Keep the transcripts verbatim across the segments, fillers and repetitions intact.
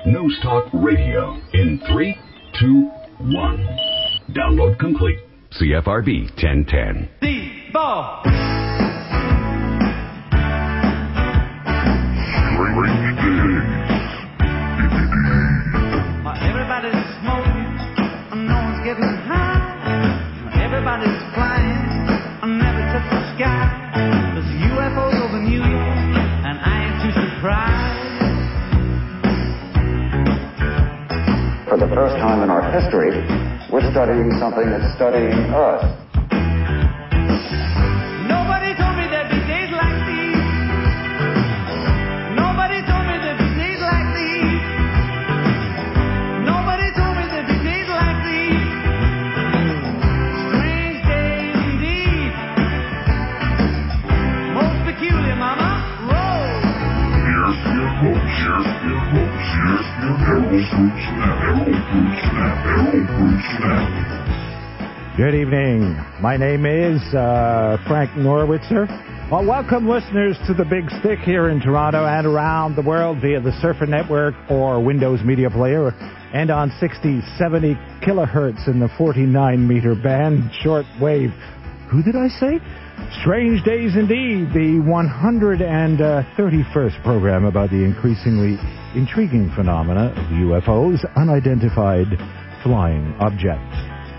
News Talk Radio in three, two, one. Download complete. C F R B ten ten. The ball. Strange Days. Everybody's smoking, no one's getting high. Everybody's flying, never touch the sky. There's U F Os over New York, and I ain't too surprised. For the first time in our history, we're studying something that's studying us. Nobody told me there'd be days like these. Nobody told me there'd be days like these. Nobody told me there'd be days like these. Strange days indeed. Most peculiar, mama. Roll. Here's your hopes, here's your hopes, here's your arrow fruit snap, arrow fruit snap, arrow fruit snap. Good evening. My name is uh, Frank Norwitzer. Well, welcome listeners to the Big Stick here in Toronto and around the world via the Surfer Network or Windows Media Player and on sixty, seventy kilohertz in the forty-nine meter band shortwave. Who did I say? Strange Days indeed, the one hundred thirty-first program about the increasingly intriguing phenomena of U F Os, unidentified flying objects.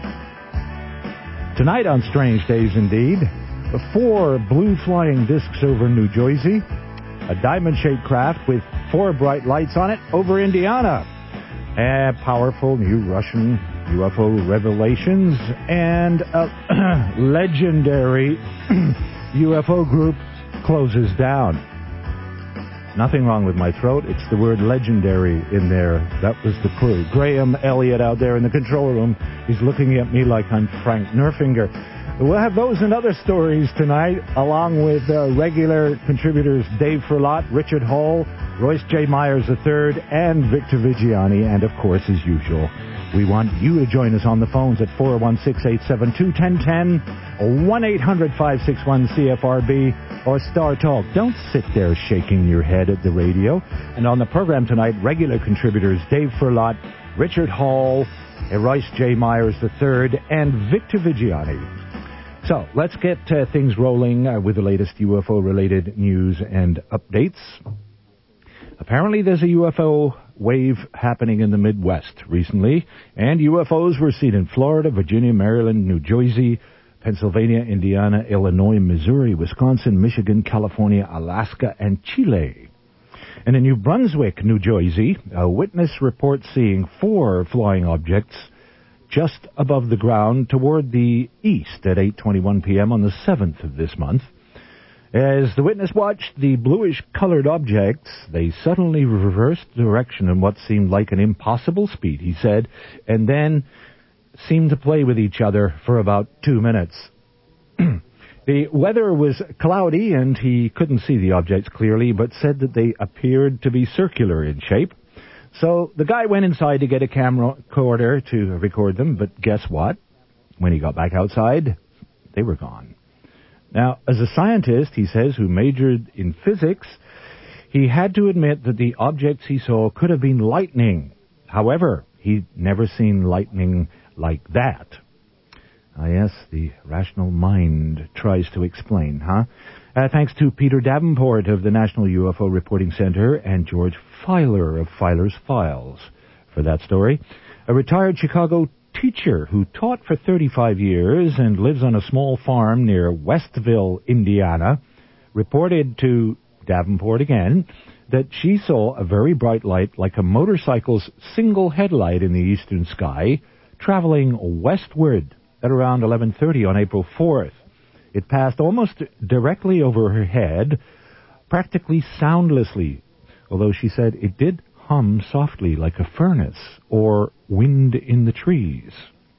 Tonight on Strange Days indeed, four blue flying discs over New Jersey, a diamond-shaped craft with four bright lights on it over Indiana, and powerful new Russian U F O revelations, and a legendary U F O group closes down. Nothing wrong with my throat. It's the word legendary in there. That was the clue. Graham Elliott out there in the control room. He's looking at me like I'm Frank Nerfinger. We'll have those and other stories tonight, along with uh, regular contributors Dave Furlot, Richard Hall, Royce J. Myers the third, and Victor Vigiani. And, of course, as usual, we want you to join us on the phones at four one six, eight seven two, one zero one zero, one eight hundred, five six one, C F R B, or Star Talk. Don't sit there shaking your head at the radio. And on the program tonight, regular contributors Dave Furlot, Richard Hall, Royce J. Myers the third, and Victor Vigiani. So, let's get uh, things rolling uh, with the latest U F O-related news and updates. Apparently, there's a U F O wave happening in the Midwest recently, and U F Os were seen in Florida, Virginia, Maryland, New Jersey, Pennsylvania, Indiana, Illinois, Missouri, Wisconsin, Michigan, California, Alaska, and Chile. And in New Brunswick, New Jersey, a witness reports seeing four flying objects just above the ground toward the east at eight twenty-one p.m. on the seventh of this month. As the witness watched the bluish-colored objects, they suddenly reversed direction in what seemed like an impossible speed, he said, and then seemed to play with each other for about two minutes. The weather was cloudy, and he couldn't see the objects clearly, but said that they appeared to be circular in shape. So the guy went inside to get a camera recorder to record them, but guess what? When he got back outside, they were gone. Now, as a scientist, he says, who majored in physics, he had to admit that the objects he saw could have been lightning. However, he'd never seen lightning like that. Ah, yes, the rational mind tries to explain, huh? Uh, thanks to Peter Davenport of the National U F O Reporting Center and George Filer of Filer's Files for that story. A retired Chicago teacher who taught for thirty-five years and lives on a small farm near Westville, Indiana, reported to Davenport again that she saw a very bright light like a motorcycle's single headlight in the eastern sky traveling westward at around eleven thirty on April fourth. It passed almost directly over her head, practically soundlessly, although she said it did hum softly like a furnace or wind in the trees.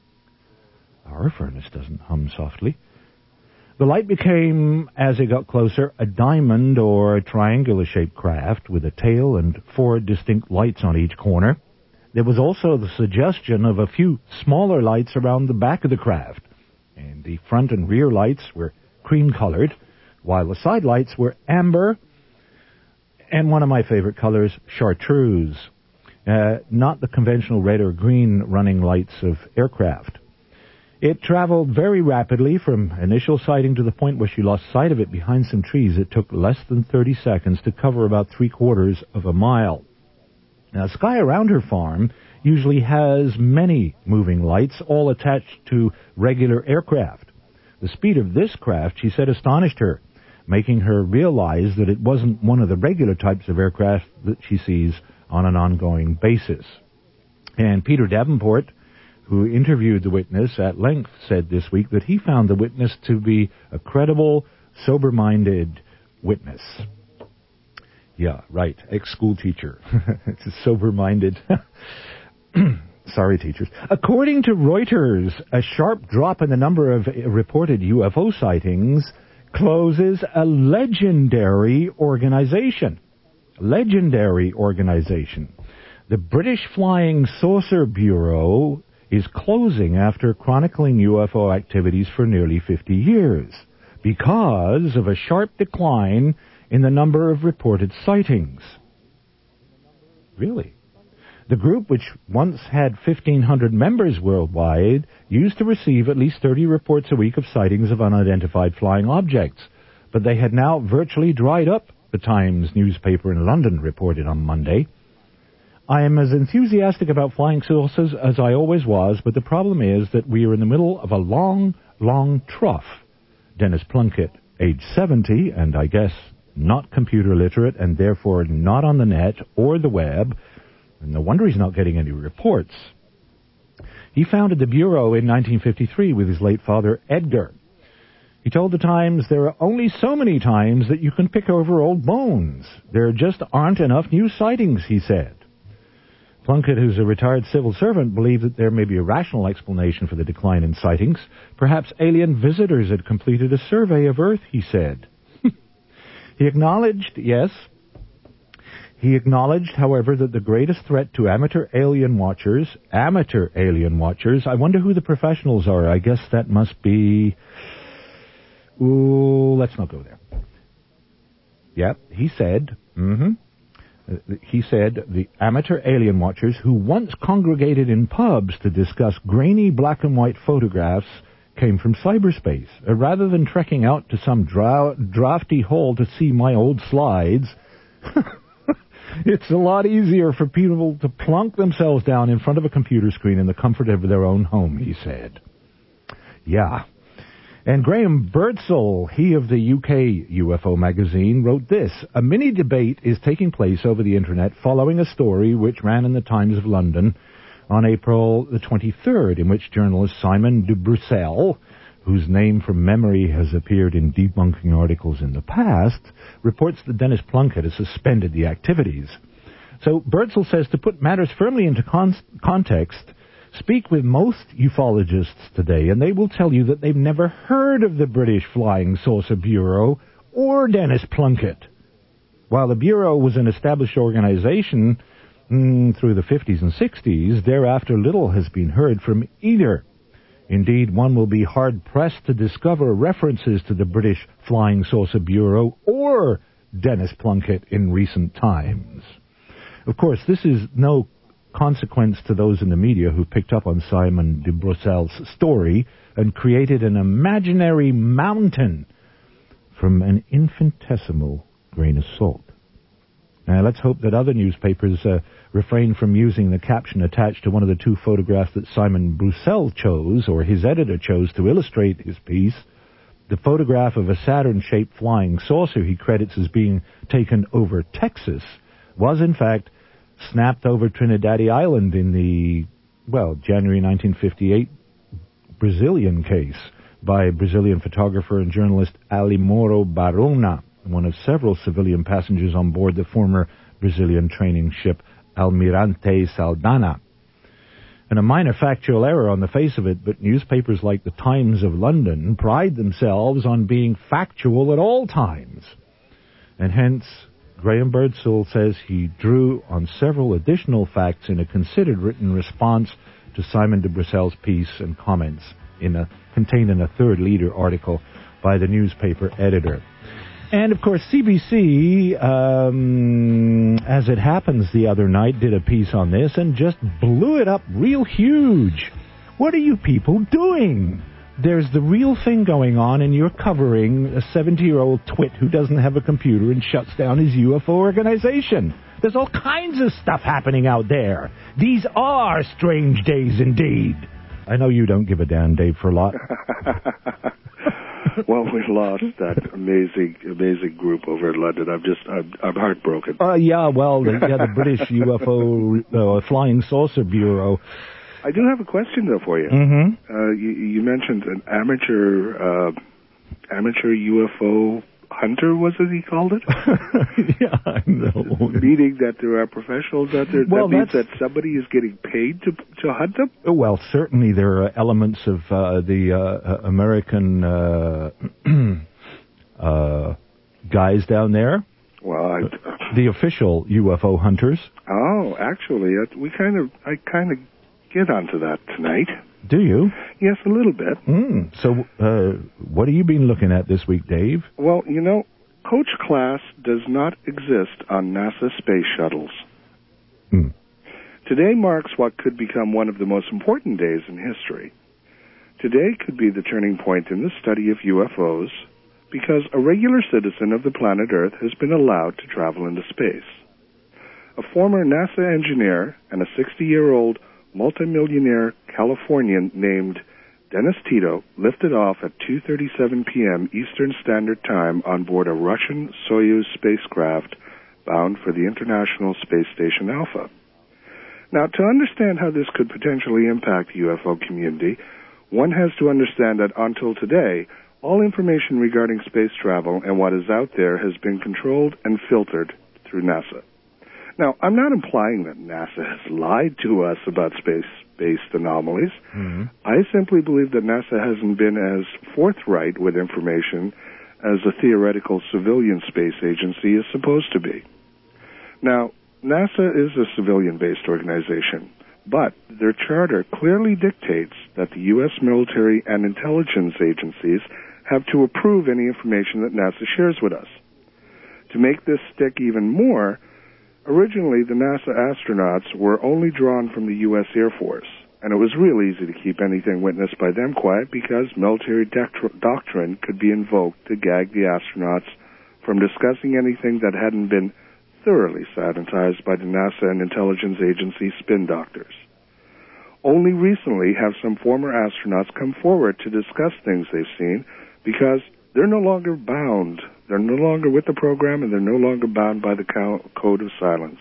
Our furnace doesn't hum softly. The light became, as it got closer, a diamond or triangular-shaped craft with a tail and four distinct lights on each corner. There was also the suggestion of a few smaller lights around the back of the craft, and the front and rear lights were cream-colored, while the side lights were amber, and one of my favorite colors, chartreuse. uh, not the conventional red or green running lights of aircraft. It traveled very rapidly from initial sighting to the point where she lost sight of it behind some trees. It took less than thirty seconds to cover about three quarters of a mile. Now, sky around her farm usually has many moving lights, all attached to regular aircraft. The speed of this craft, she said, astonished her, making her realize that it wasn't one of the regular types of aircraft that she sees on an ongoing basis. And Peter Davenport, who interviewed the witness at length, said this week that he found the witness to be a credible, sober-minded witness. Yeah, right, ex-school teacher. It's a sober-minded... Sorry, teachers. According to Reuters, a sharp drop in the number of reported U F O sightings closes a legendary organization. Legendary organization. The British Flying Saucer Bureau is closing after chronicling U F O activities for nearly fifty years because of a sharp decline in the number of reported sightings. Really? The group, which once had fifteen hundred members worldwide, used to receive at least thirty reports a week of sightings of unidentified flying objects, but they had now virtually dried up, the Times newspaper in London reported on Monday. I am as enthusiastic about flying saucers as I always was, but the problem is that we are in the middle of a long, long trough. Dennis Plunkett, age seventy, and I guess not computer literate and therefore not on the net or the web, and no wonder he's not getting any reports. He founded the Bureau in nineteen fifty-three with his late father, Edgar. He told the Times, there are only so many times that you can pick over old bones. There just aren't enough new sightings, he said. Plunkett, who's a retired civil servant, believed that there may be a rational explanation for the decline in sightings. Perhaps alien visitors had completed a survey of Earth, he said. He acknowledged, yes, he acknowledged, however, that the greatest threat to amateur alien watchers, amateur alien watchers, I wonder who the professionals are. I guess that must be, ooh, let's not go there. Yep, he said, mm-hmm. He said the amateur alien watchers who once congregated in pubs to discuss grainy black and white photographs came from cyberspace. Uh, rather than trekking out to some dra- drafty hole to see my old slides, it's a lot easier for people to plunk themselves down in front of a computer screen in the comfort of their own home, he said. Yeah. And Graham Birdsall, he of the U K U F O magazine, wrote this. A mini-debate is taking place over the Internet following a story which ran in the Times of London on April the twenty-third, in which journalist Simon de Bruxelles, whose name from memory has appeared in debunking articles in the past, reports that Dennis Plunkett has suspended the activities. So Birdsall says, to put matters firmly into con- context, speak with most ufologists today, and they will tell you that they've never heard of the British Flying Saucer Bureau or Dennis Plunkett. While the Bureau was an established organization mm, through the fifties and sixties, thereafter little has been heard from either. Indeed, one will be hard-pressed to discover references to the British Flying Saucer Bureau or Dennis Plunkett in recent times. Of course, this is no consequence to those in the media who picked up on Simon de Bruxelles' story and created an imaginary mountain from an infinitesimal grain of salt. Now, let's hope that other newspapers uh, refrain from using the caption attached to one of the two photographs that Simon Bruxelles chose, or his editor chose, to illustrate his piece. The photograph of a Saturn-shaped flying saucer he credits as being taken over Texas was, in fact, snapped over Trinidad Island in the, well, January nineteen fifty-eight Brazilian case by Brazilian photographer and journalist Alimoro Barona, one of several civilian passengers on board the former Brazilian training ship Almirante Saldanha. And a minor factual error on the face of it, but newspapers like the Times of London pride themselves on being factual at all times. And hence, Graham Birdsall says he drew on several additional facts in a considered written response to Simon de Bruxelles' piece and comments in a, contained in a third leader article by the newspaper editor. And, of course, C B C, um, as it happens the other night, did a piece on this and just blew it up real huge. What are you people doing? There's the real thing going on, and you're covering a seventy-year-old twit who doesn't have a computer and shuts down his U F O organization. There's all kinds of stuff happening out there. These are strange days indeed. I know you don't give a damn, Dave Furlot. Well, we lost that amazing, amazing group over in London. I'm just, I'm, I'm heartbroken. Uh, yeah, well, the, yeah, the British U F O uh, Flying Saucer Bureau. I do have a question, though, for you. Mm-hmm. Uh, you, you mentioned an amateur, uh, amateur U F O hunter, was it he called it? Yeah, I know. Meaning that there are professionals out there. Well, that means that's... that somebody is getting paid to to hunt them? Well, certainly there are elements of uh, the uh, American uh, uh, guys down there. Well, I... The official U F O hunters. Oh, actually, we kind of, I kind of get onto that tonight. Do you? Yes, a little bit. Mm. So, uh, what have you been looking at this week, Dave? Well, you know, coach class does not exist on NASA space shuttles. Mm. Today marks what could become one of the most important days in history. Today could be the turning point in the study of U F Os because a regular citizen of the planet Earth has been allowed to travel into space. A former NASA engineer and a sixty-year-old multimillionaire Californian named Dennis Tito lifted off at two thirty-seven p.m. Eastern Standard Time on board a Russian Soyuz spacecraft bound for the International Space Station Alpha. Now, to understand how this could potentially impact the U F O community, one has to understand that until today, all information regarding space travel and what is out there has been controlled and filtered through NASA. Now, I'm not implying that NASA has lied to us about space-based anomalies. Mm-hmm. I simply believe that NASA hasn't been as forthright with information as a theoretical civilian space agency is supposed to be. Now, NASA is a civilian-based organization, but their charter clearly dictates that the U S military and intelligence agencies have to approve any information that NASA shares with us. To make this stick even more, originally, the NASA astronauts were only drawn from the U S Air Force, and it was real easy to keep anything witnessed by them quiet because military doct- doctrine could be invoked to gag the astronauts from discussing anything that hadn't been thoroughly sanitized by the NASA and intelligence agency spin doctors. Only recently have some former astronauts come forward to discuss things they've seen because they're no longer bound. They're no longer with the program, and they're no longer bound by the code of silence.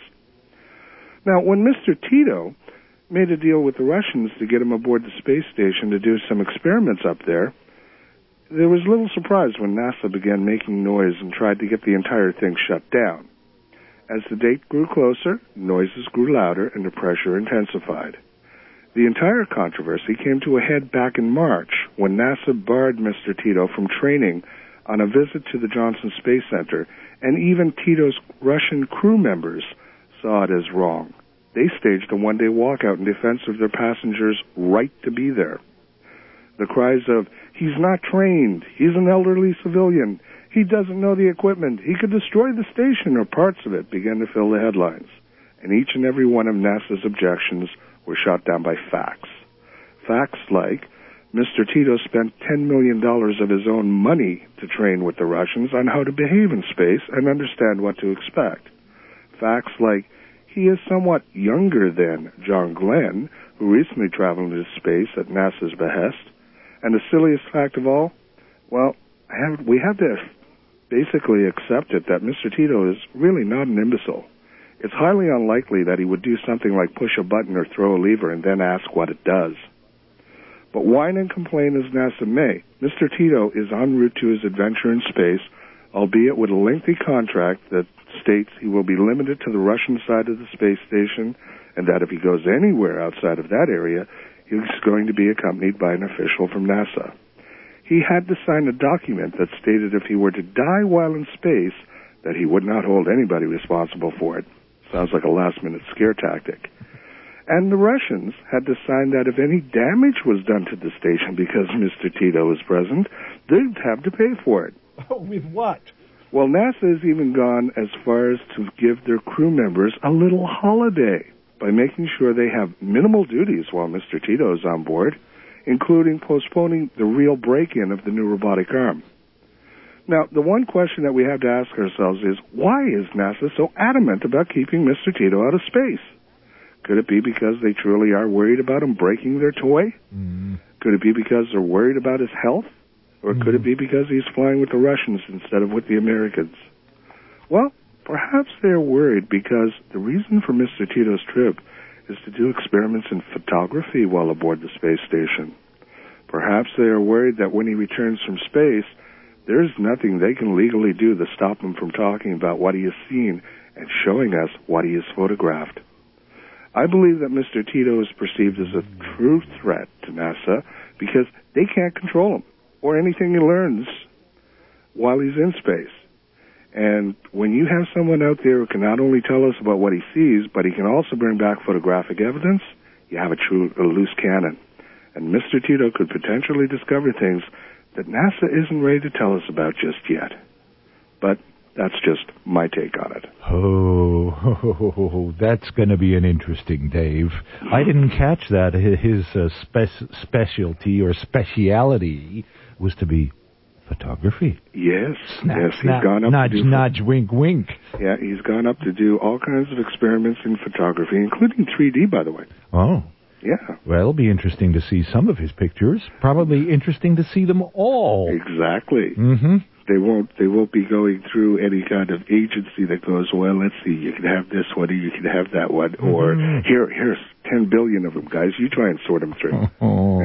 Now, when Mister Tito made a deal with the Russians to get him aboard the space station to do some experiments up there, there was little surprise when NASA began making noise and tried to get the entire thing shut down. As the date grew closer, noises grew louder and the pressure intensified. The entire controversy came to a head back in March when NASA barred Mister Tito from training on a visit to the Johnson Space Center, and even Tito's Russian crew members saw it as wrong. They staged a one-day walkout in defense of their passengers' right to be there. The cries of, "He's not trained, he's an elderly civilian, he doesn't know the equipment, he could destroy the station or parts of it," began to fill the headlines. And each and every one of NASA's objections were shot down by facts. Facts like, Mister Tito spent ten million dollars of his own money to train with the Russians on how to behave in space and understand what to expect. Facts like, he is somewhat younger than John Glenn, who recently traveled into space at NASA's behest. And the silliest fact of all, well, have, we have to basically accept it that Mister Tito is really not an imbecile. It's highly unlikely that he would do something like push a button or throw a lever and then ask what it does. But whine and complain as NASA may, Mister Tito is en route to his adventure in space, albeit with a lengthy contract that states he will be limited to the Russian side of the space station, and that if he goes anywhere outside of that area, he's going to be accompanied by an official from NASA. He had to sign a document that stated if he were to die while in space, that he would not hold anybody responsible for it. Sounds like a last-minute scare tactic. And the Russians had to sign that if any damage was done to the station because Mister Tito was present, they'd have to pay for it. Oh, with what? Well, NASA has even gone as far as to give their crew members a little holiday by making sure they have minimal duties while Mister Tito is on board, including postponing the real break-in of the new robotic arm. Now, the one question that we have to ask ourselves is, why is NASA so adamant about keeping Mister Tito out of space? Could it be because they truly are worried about him breaking their toy? Mm. Could it be because they're worried about his health? Or could it be because he's flying with the Russians instead of with the Americans? Well, perhaps they're worried because the reason for Mister Tito's trip is to do experiments in photography while aboard the space station. Perhaps they are worried that when he returns from space, there's nothing they can legally do to stop him from talking about what he has seen and showing us what he has photographed. I believe that Mister Tito is perceived as a true threat to NASA because they can't control him or anything he learns while he's in space. And when you have someone out there who can not only tell us about what he sees, but he can also bring back photographic evidence, you have a true a loose cannon. And Mister Tito could potentially discover things that NASA isn't ready to tell us about just yet. But that's just my take on it. Oh, that's going to be an interesting, Dave. I didn't catch that. His uh, spe- specialty or speciality was to be photography. Yes, Snap, yes, snap, he's gone up nudge, to do nudge, wink, wink. Yeah, he's gone up to do all kinds of experiments in photography, including three D, by the way. Oh. Yeah. Well, it'll be interesting to see some of his pictures. Probably interesting to see them all. Exactly. Mm-hmm. They won't. They won't be going through any kind of agency that goes, well, let's see, you can have this one, or you can have that one, mm-hmm. or here, here's ten billion of them, guys. You try and sort them through. Oh.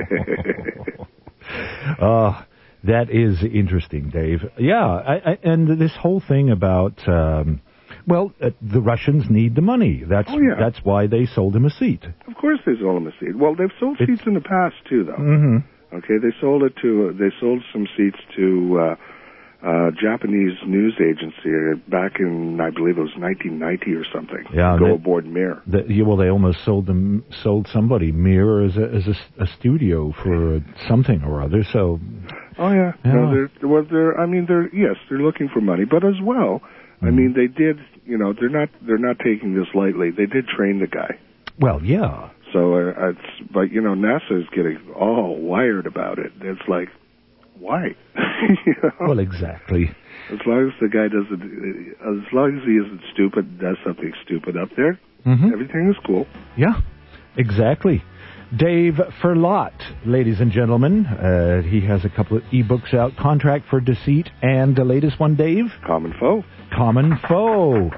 uh, that is interesting, Dave. Yeah, I, I, and this whole thing about, um, well, uh, the Russians need the money. That's oh, yeah. that's why they sold him a seat. Of course, they sold him a seat. Well, they've sold it's, seats in the past too, though. Mm-hmm. Okay, they sold it to. They sold some seats to uh, uh, Japanese news agency back in, I believe it was nineteen ninety or something. Yeah, to go they, aboard Mir. The, yeah, well, they almost sold them. Sold somebody Mir as a as a, a studio for something or other. So. Oh yeah, yeah. no, they're well, they're. I mean, they're yes, they're looking for money, but as well, mm-hmm. I mean, they did. You know, they're not. They're not taking this lightly. They did train the guy. Well, yeah. So, uh, it's, but, you know, NASA is getting all wired about it. It's like, why? you know? Well, exactly. As long as the guy doesn't, as long as he isn't stupid, does something stupid up there, mm-hmm. everything is cool. Yeah, exactly. Dave Ferlot, ladies and gentlemen. Uh, he has a couple of ebooks out, Contract for Deceit, and the latest one, Dave? Common Foe. Common Foe.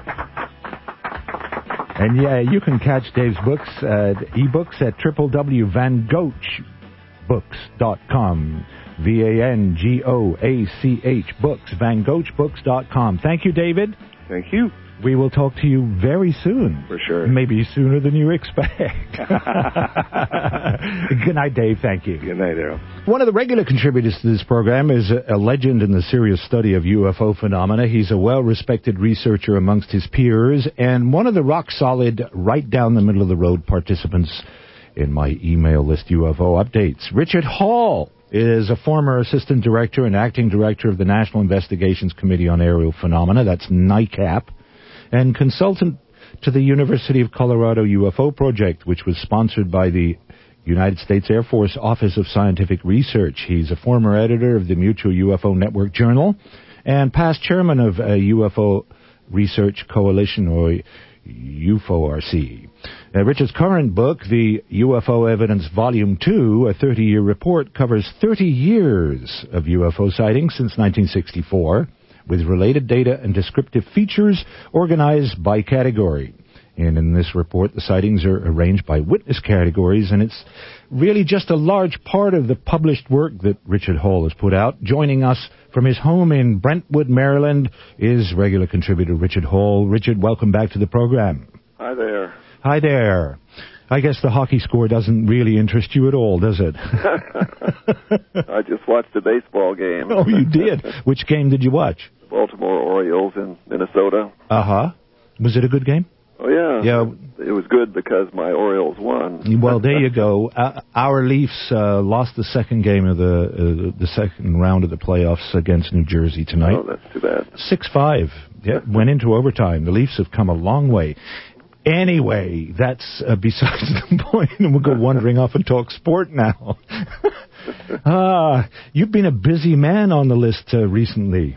And yeah, you can catch Dave's books, uh, ebooks at w w w dot van goach books dot com. V A N G O A C H books, van goach books dot com. Thank you, David. Thank you. We will talk to you very soon. For sure. Maybe sooner than you expect. Good night, Dave. Thank you. Good night, Errol. One of the regular contributors to this program is a legend in the serious study of U F O phenomena. He's a well-respected researcher amongst his peers and one of the rock-solid, right-down-the-middle-of-the-road participants in my email list U F O updates. Richard Hall is a former assistant director and acting director of the National Investigations Committee on Aerial Phenomena, that's NICAP, and consultant to the University of Colorado U F O project, which was sponsored by the United States Air Force Office of Scientific Research. He's a former editor of the Mutual U F O Network Journal and past chairman of a U F O Research Coalition, or U F O R C. Uh, Richard's current book, the U F O Evidence Volume two, a thirty-year report, covers thirty years of U F O sightings since nineteen sixty-four, with related data and descriptive features organized by category. And in this report, the sightings are arranged by witness categories, and it's really just a large part of the published work that Richard Hall has put out. Joining us from his home in Brentwood, Maryland, is regular contributor Richard Hall. Richard, welcome back to the program. Hi there. Hi there. I guess the hockey score doesn't really interest you at all, does it? I just watched a baseball game. Oh, you did? Which game did you watch? The Baltimore Orioles in Minnesota. Uh-huh. Was it a good game? Oh, yeah. Yeah. It was good because my Orioles won. Well, there you go. Uh, our Leafs uh, lost the second game of the uh, the second round of the playoffs against New Jersey tonight. Oh, that's too bad. six five. Yeah, went into overtime. The Leafs have come a long way. Anyway, that's uh, besides the point, and we'll go wandering off and talk sport now. Ah, you've been a busy man on the list uh, recently.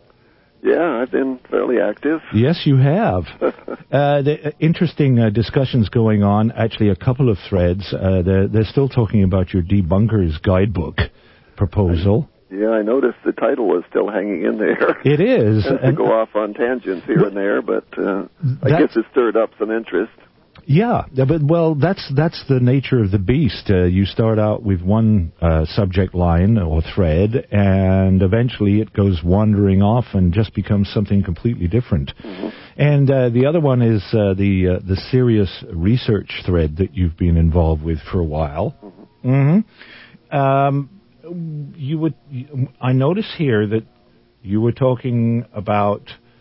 Yeah, I've been fairly active. Yes, you have. uh, the, uh, interesting uh, discussions going on. Actually, a couple of threads. Uh, they're, they're still talking about your Debunkers Guidebook proposal. Yeah, I noticed the title was still hanging in there. It is. Tends to go off on tangents here and there, but uh, I guess it stirred up some interest. Yeah, but well, that's that's the nature of the beast. Uh, you start out with one uh, subject line or thread, and eventually it goes wandering off and just becomes something completely different. Mm-hmm. And uh, the other one is uh, the uh, the serious research thread that you've been involved with for a while. Mm-hmm. Mm-hmm. Um, you would. I notice here that you were talking about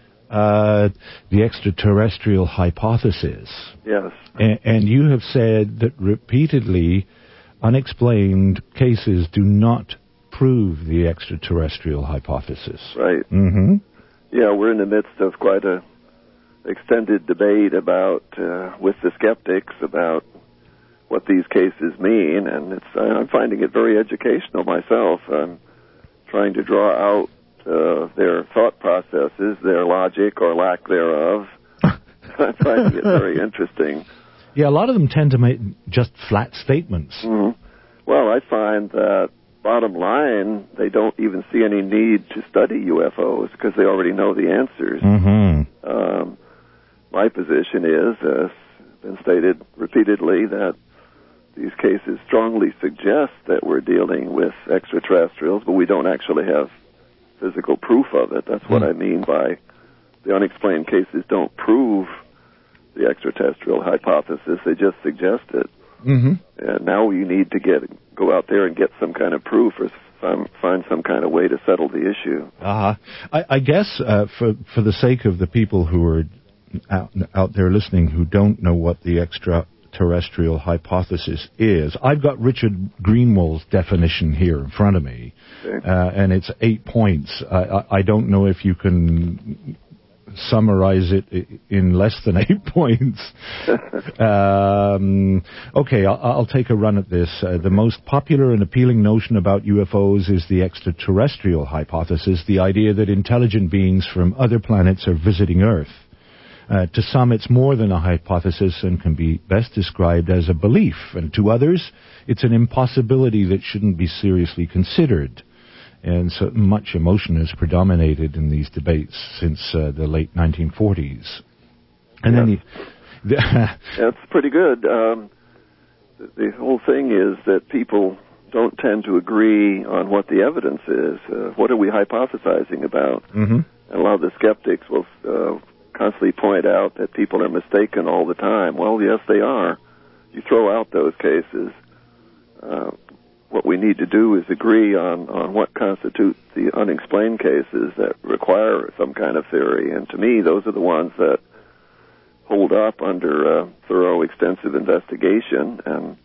uh, the extraterrestrial hypothesis. Yes. And, and you have said that repeatedly, unexplained cases do not prove the extraterrestrial hypothesis. Right. Mm-hmm. Yeah, we're in the midst of quite a extended debate about uh, with the skeptics about what these cases mean, and it's I'm finding it very educational myself. I'm trying to draw out uh, their thought processes, their logic or lack thereof. I'm finding it very interesting. Yeah, a lot of them tend to make just flat statements. Mm-hmm. Well, I find that bottom line, they don't even see any need to study U F Os because they already know the answers. Mm-hmm. Um, my position is, as been stated repeatedly, that these cases strongly suggest that we're dealing with extraterrestrials, but we don't actually have physical proof of it. That's what mm-hmm. I mean by the unexplained cases don't prove the extraterrestrial hypothesis. They just suggest it. Mm-hmm. And now you need to get go out there and get some kind of proof or some, find some kind of way to settle the issue. Uh-huh. I, I guess uh, for for the sake of the people who are out, out there listening who don't know what the extraterrestrial hypothesis is, I've got Richard Greenwald's definition here in front of me, okay. uh, and it's eight points. I, I, I don't know if you can summarize it in less than eight points. um, okay, I'll, I'll take a run at this. Uh, the most popular and appealing notion about U F Os is the extraterrestrial hypothesis, the idea that intelligent beings from other planets are visiting Earth. Uh, to some, it's more than a hypothesis and can be best described as a belief, and to others, it's an impossibility that shouldn't be seriously considered. And so much emotion has predominated in these debates since uh, the late nineteen forties. And yes. then the, that's pretty good. Um, the, the whole thing is that people don't tend to agree on what the evidence is. Uh, what are we hypothesizing about? Mm-hmm. And a lot of the skeptics will uh, constantly point out that people are mistaken all the time. Well, yes, they are. You throw out those cases. Uh, What we need to do is agree on, on what constitutes the unexplained cases that require some kind of theory. And to me, those are the ones that hold up under uh, thorough, extensive investigation and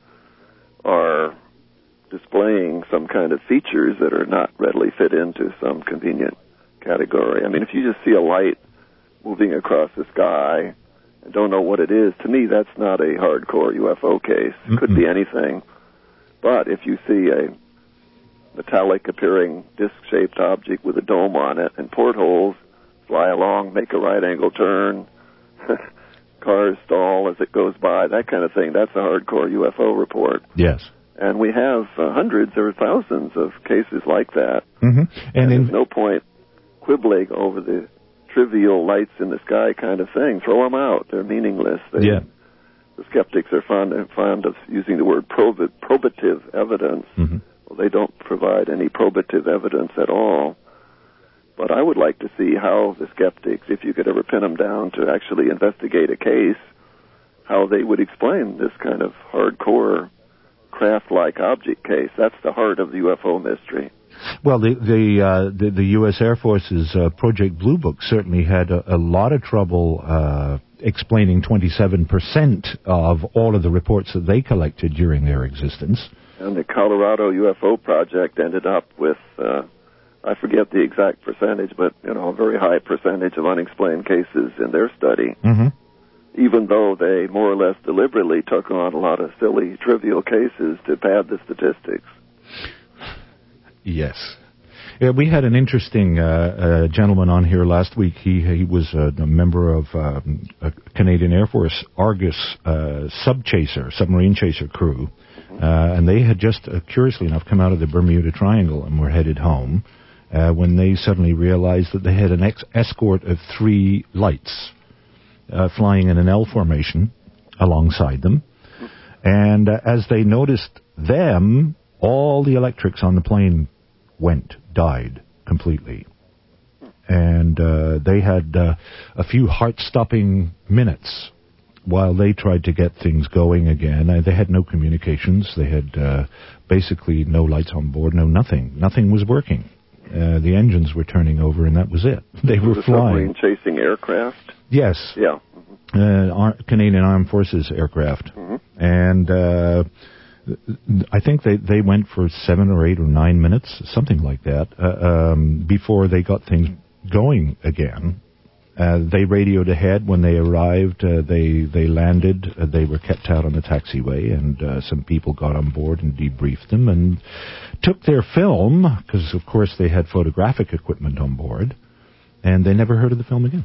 are displaying some kind of features that are not readily fit into some convenient category. I mean, if you just see a light moving across the sky and don't know what it is, to me, that's not a hardcore U F O case. It mm-hmm. could be anything. But if you see a metallic appearing disc-shaped object with a dome on it and portholes, fly along, make a right angle turn, cars stall as it goes by, that kind of thing, that's a hardcore U F O report. Yes. And we have uh, hundreds or thousands of cases like that. Mm-hmm. And, and in... there's no point quibbling over the trivial lights in the sky kind of thing. Throw them out. They're meaningless. They, yeah. The skeptics are fond, fond of using the word prob- probative evidence. Mm-hmm. Well, they don't provide any probative evidence at all. But I would like to see how the skeptics, if you could ever pin them down to actually investigate a case, how they would explain this kind of hardcore craft-like object case. That's the heart of the U F O mystery. Well, the the, uh, the the U S Air Force's uh, Project Blue Book certainly had a, a lot of trouble uh, explaining twenty-seven percent of all of the reports that they collected during their existence. And the Colorado U F O project ended up with, uh, I forget the exact percentage, but you know, a very high percentage of unexplained cases in their study. Mm-hmm. Even though they more or less deliberately took on a lot of silly, trivial cases to pad the statistics. Yes. Yeah, we had an interesting uh, uh, gentleman on here last week. He he was a, a member of um, a Canadian Air Force Argus uh, sub-chaser, submarine chaser crew. Mm-hmm. Uh, and they had just, uh, curiously enough, come out of the Bermuda Triangle and were headed home uh, when they suddenly realized that they had an ex- escort of three lights uh, flying in an L formation alongside them. And uh, as they noticed them, all the electrics on the plane went, died completely. And uh, they had uh, a few heart-stopping minutes while they tried to get things going again. Uh, they had no communications. They had uh, basically no lights on board, no nothing. Nothing was working. Uh, the engines were turning over, and that was it. They were the flying. Submarine chasing aircraft? Yes. Yeah. Uh, Ar- Canadian Armed Forces aircraft. Mm-hmm. And uh, I think they, they went for seven or eight or nine minutes, something like that, uh, um, before they got things going again. Uh, they radioed ahead when they arrived. Uh, they they landed. Uh, they were kept out on the taxiway, and uh, some people got on board and debriefed them and took their film, because, of course, they had photographic equipment on board, and they never heard of the film again.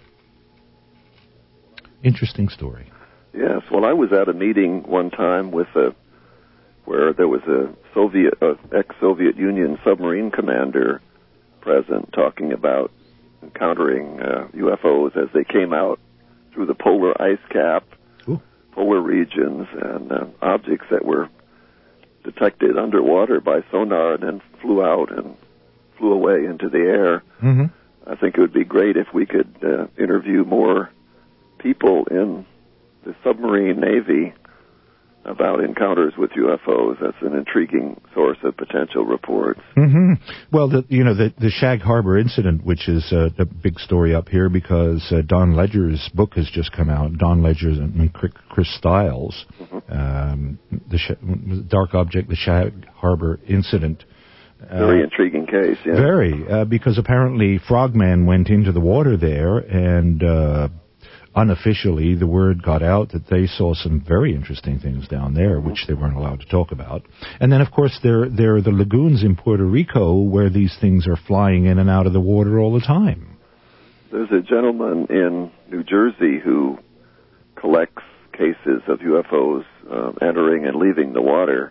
Interesting story. Yes. Well, I was at a meeting one time with a where there was a Soviet, uh, ex-Soviet Union submarine commander present talking about encountering uh, U F Os as they came out through the polar ice cap, Ooh. polar regions, and uh, objects that were detected underwater by sonar and then flew out and flew away into the air. Mm-hmm. I think it would be great if we could uh, interview more people in the submarine Navy about encounters with U F Os. That's an intriguing source of potential reports. Mm-hmm. Well, the, you know, the, the Shag Harbor incident, which is uh, the big story up here because uh, Don Ledger's book has just come out. Don Ledger and Chris Stiles, mm-hmm. um, the Sh- Dark Object, the Shag Harbor incident. Very uh, intriguing case, yeah. Very, uh, because apparently Frogman went into the water there and... Uh, unofficially, the word got out that they saw some very interesting things down there, which they weren't allowed to talk about. And then, of course, there, there are the lagoons in Puerto Rico where these things are flying in and out of the water all the time. There's a gentleman in New Jersey who collects cases of U F Os uh, entering and leaving the water,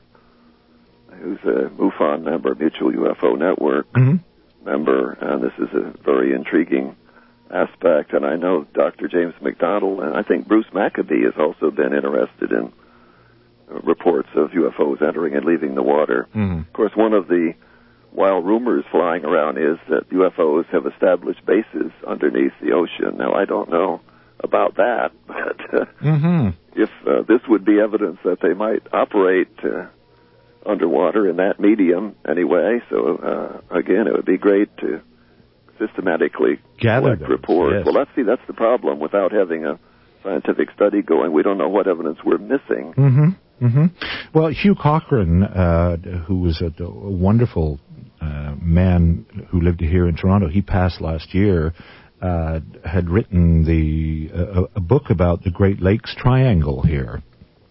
who's a MUFON member, Mutual U F O Network mm-hmm. member, and this is a very intriguing aspect, and I know Doctor James McDonald, and I think Bruce Maccabee has also been interested in uh, reports of U F Os entering and leaving the water. Mm-hmm. Of course, one of the wild rumors flying around is that U F Os have established bases underneath the ocean. Now, I don't know about that, but uh, mm-hmm. if uh, this would be evidence that they might operate uh, underwater in that medium anyway, so uh, again, it would be great to systematically gather collect reports. Yes. Well, let's see, that's the problem. Without having a scientific study going, we don't know what evidence we're missing. Mm-hmm. Mm-hmm. Well, Hugh Cochran, uh, who was a, a wonderful uh, man who lived here in Toronto, he passed last year, uh, had written the uh, a book about the Great Lakes Triangle here.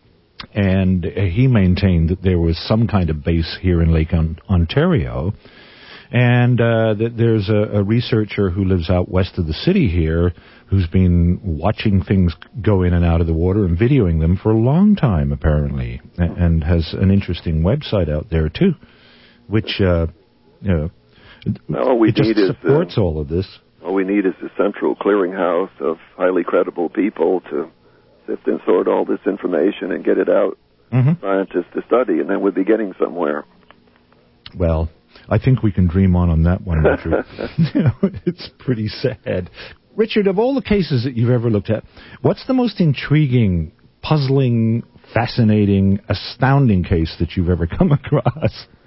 And he maintained that there was some kind of base here in Lake on- Ontario. And uh, th- there's a, a researcher who lives out west of the city here who's been watching things go in and out of the water and videoing them for a long time, apparently, and, and has an interesting website out there, too, which, uh, you know, all we it just need supports is, uh, all of this. All we need is a central clearinghouse of highly credible people to sift and sort all this information and get it out mm-hmm. to scientists to study, and then we'd be getting somewhere. Well, I think we can dream on on that one, Richard. You know, it's pretty sad. Richard, of all the cases that you've ever looked at, what's the most intriguing, puzzling, fascinating, astounding case that you've ever come across?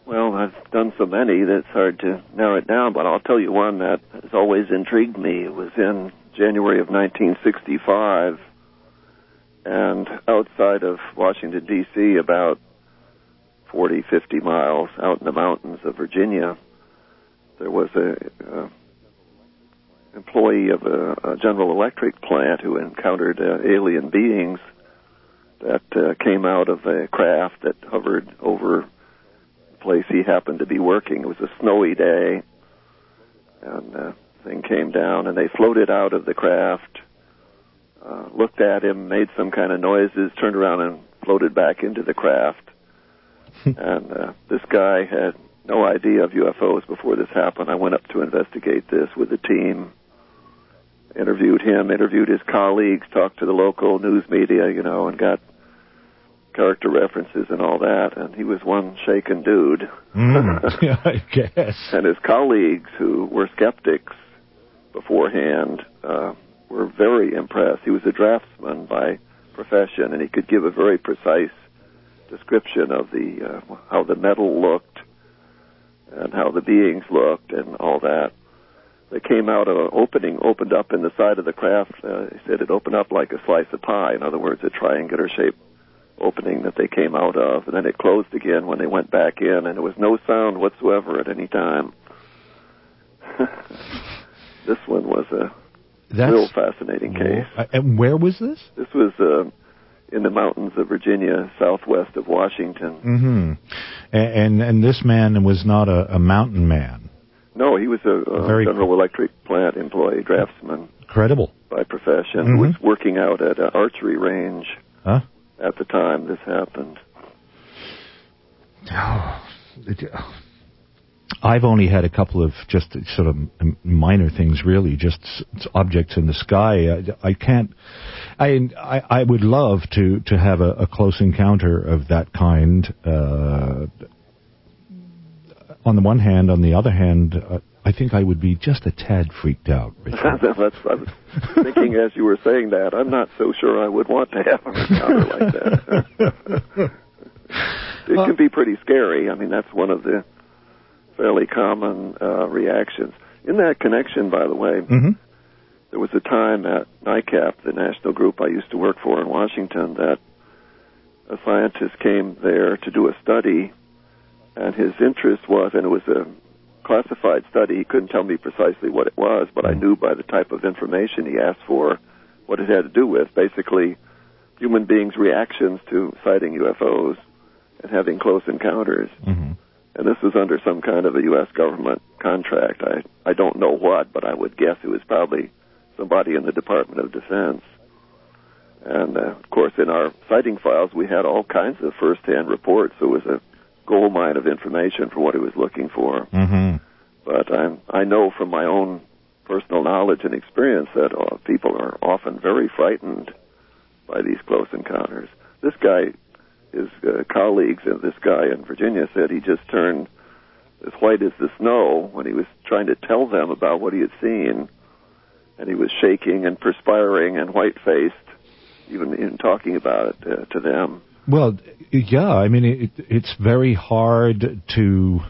Well, I've done so many that it's hard to narrow it down, but I'll tell you one that has always intrigued me. It was in January of nineteen sixty-five, and outside of Washington, D C, about forty, fifty miles out in the mountains of Virginia, there was a uh, employee of a, a General Electric plant who encountered uh, alien beings that uh, came out of a craft that hovered over place he happened to be working. It was a snowy day, and the uh, thing came down, and they floated out of the craft, uh, looked at him, made some kind of noises, turned around and floated back into the craft. and uh, this guy had no idea of U F Os before this happened. I went up to investigate this with the team, interviewed him, interviewed his colleagues, talked to the local news media, you know, and got character references and all that, and he was one shaken dude. Mm, yeah, I guess. And his colleagues, who were skeptics beforehand, uh, were very impressed. He was a draftsman by profession, and he could give a very precise description of the uh, how the metal looked and how the beings looked and all that. They came out of an opening, opened up in the side of the craft. Uh, he said it opened up like a slice of pie. In other words, a triangular-shaped opening that they came out of, and then it closed again when they went back in, and there was no sound whatsoever at any time. This one was a That's, real fascinating case. Uh, and where was this? This was uh, in the mountains of Virginia, southwest of Washington. Mm-hmm. And, and and this man was not a, a mountain man. No, he was a, a Very General Electric plant employee, draftsman. Credible. By profession, Mm-hmm. who was working out at an archery range. Huh? At the time this happened. I've only had a couple of just sort of minor things, really, just objects in the sky. I, I can't. I, I I would love to to have a, a close encounter of that kind. Uh, on the one hand, on the other hand, uh, I think I would be just a tad freaked out, Richard. That's, I was thinking as you were saying that, I'm not so sure I would want to have an encounter like that. It well, can be pretty scary. I mean, that's one of the fairly common uh, reactions. In that connection, by the way, mm-hmm. there was a time at NICAP, the national group I used to work for in Washington, that a scientist came there to do a study, and his interest was, and it was a classified study. He couldn't tell me precisely what it was, but I knew by the type of information he asked for what it had to do with. Basically, human beings' reactions to sighting U F Os and having close encounters. Mm-hmm. And this was under some kind of a U S government contract. I, I don't know what, but I would guess it was probably somebody in the Department of Defense. And, uh, of course, in our sighting files, we had all kinds of first-hand reports. So it was a gold mine of information for what he was looking for. Mm-hmm. But I'm, I know from my own personal knowledge and experience that uh, people are often very frightened by these close encounters. This guy, his uh, colleagues and this guy in Virginia said he just turned as white as the snow when he was trying to tell them about what he had seen, and he was shaking and perspiring and white-faced, even in talking about it uh, to them. Well, yeah, I mean, it, it's very hard to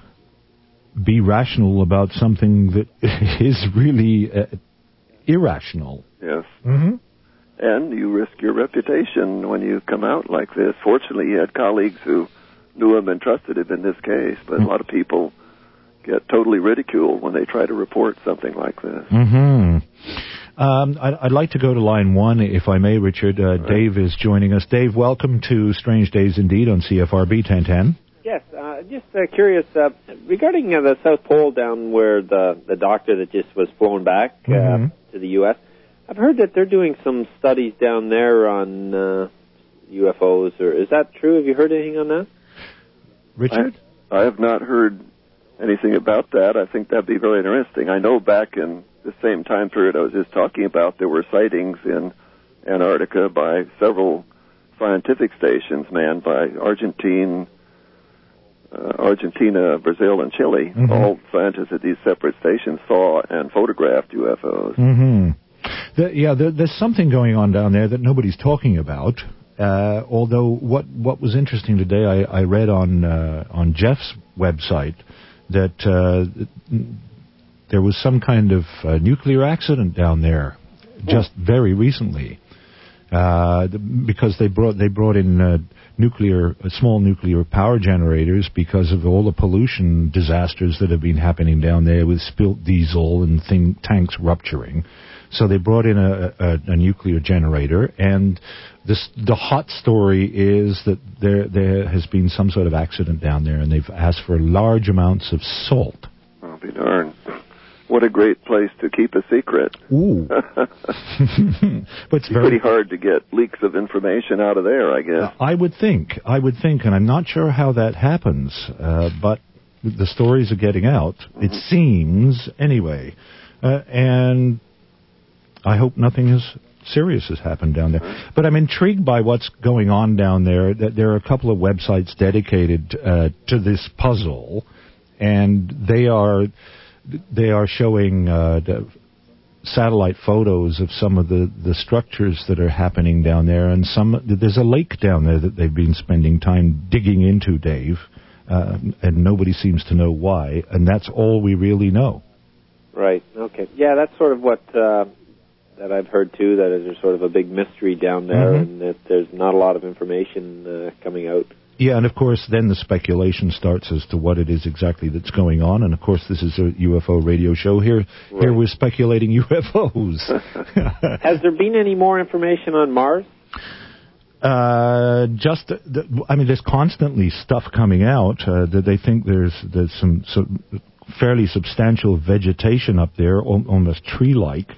be rational about something that is really uh, irrational. Yes. Mm-hmm. And you risk your reputation when you come out like this. Fortunately, he had colleagues who knew him and trusted him in this case, but mm-hmm. a lot of people get totally ridiculed when they try to report something like this. Mm-hmm. Um, I'd, I'd like to go to line one, if I may, Richard. Uh, right. Dave is joining us. Dave, welcome to Strange Days Indeed on C F R B ten ten. Yes, uh, just uh, curious, uh, regarding uh, the South Pole down where the, the doctor that just was flown back uh, mm-hmm. to the U S, I've heard that they're doing some studies down there on uh, U F Os. Or is that true? Have you heard anything on that? Richard? I, I have not heard anything about that. I think that'd be very interesting. I know back in the same time period I was just talking about, there were sightings in Antarctica by several scientific stations manned by Argentine, uh, Argentina, Brazil, and Chile. Mm-hmm. All scientists at these separate stations saw and photographed U F Os. Mm-hmm. The, yeah, there, there's something going on down there that nobody's talking about, Uh, although what what was interesting today, I, I read on uh, on Jeff's website that uh, there was some kind of uh, nuclear accident down there just very recently, uh, because they brought they brought in uh, nuclear uh, small nuclear power generators because of all the pollution disasters that have been happening down there with spilt diesel and thing, tanks rupturing. So they brought in a, a, a nuclear generator, and this, the hot story is that there there has been some sort of accident down there, and they've asked for large amounts of salt. I'll be darned. What a great place to keep a secret. Ooh. But it's, it's very, pretty hard to get leaks of information out of there, I guess. I would think. I would think, and I'm not sure how that happens, uh, but the stories are getting out. Mm-hmm. It seems, anyway. Uh, and I hope nothing is serious has happened down there. But I'm intrigued by what's going on down there. There are a couple of websites dedicated uh, to this puzzle, and they are they are showing uh, the satellite photos of some of the, the structures that are happening down there. And some there's a lake down there that they've been spending time digging into, Dave, uh, and nobody seems to know why. And that's all we really know. Right. Okay. Yeah, that's sort of what... Uh that I've heard, too, that there's sort of a big mystery down there, mm-hmm. and that there's not a lot of information uh, coming out. Yeah, and of course, then the speculation starts as to what it is exactly that's going on, and of course, this is a U F O radio show. Here, right. here we're speculating U F Os. Has there been any more information on Mars? Uh, just, the, I mean, there's constantly stuff coming out uh, that they think there's there's some, some fairly substantial vegetation up there, almost tree-like.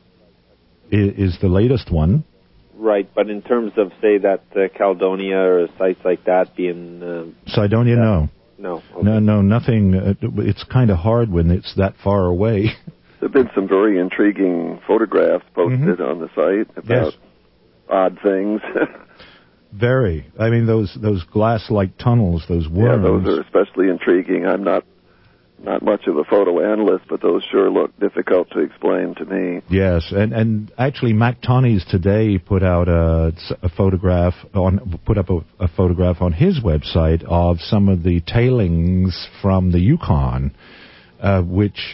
Is the latest one. Right, but in terms of, say, that uh, Caledonia or sites like that being... Uh, Cydonia, that, no. No. Okay. No, no, nothing. Uh, it's kind of hard when it's that far away. There have been some very intriguing photographs posted mm-hmm. on the site about yes. odd things. Very. I mean, those those glass-like tunnels, those worms. Yeah, those are especially intriguing. I'm not... Not much of a photo analyst, but those sure look difficult to explain to me. Yes, and and actually, Mac Tonnies today put out a, a photograph on put up a, a photograph on his website of some of the tailings from the Yukon, uh, which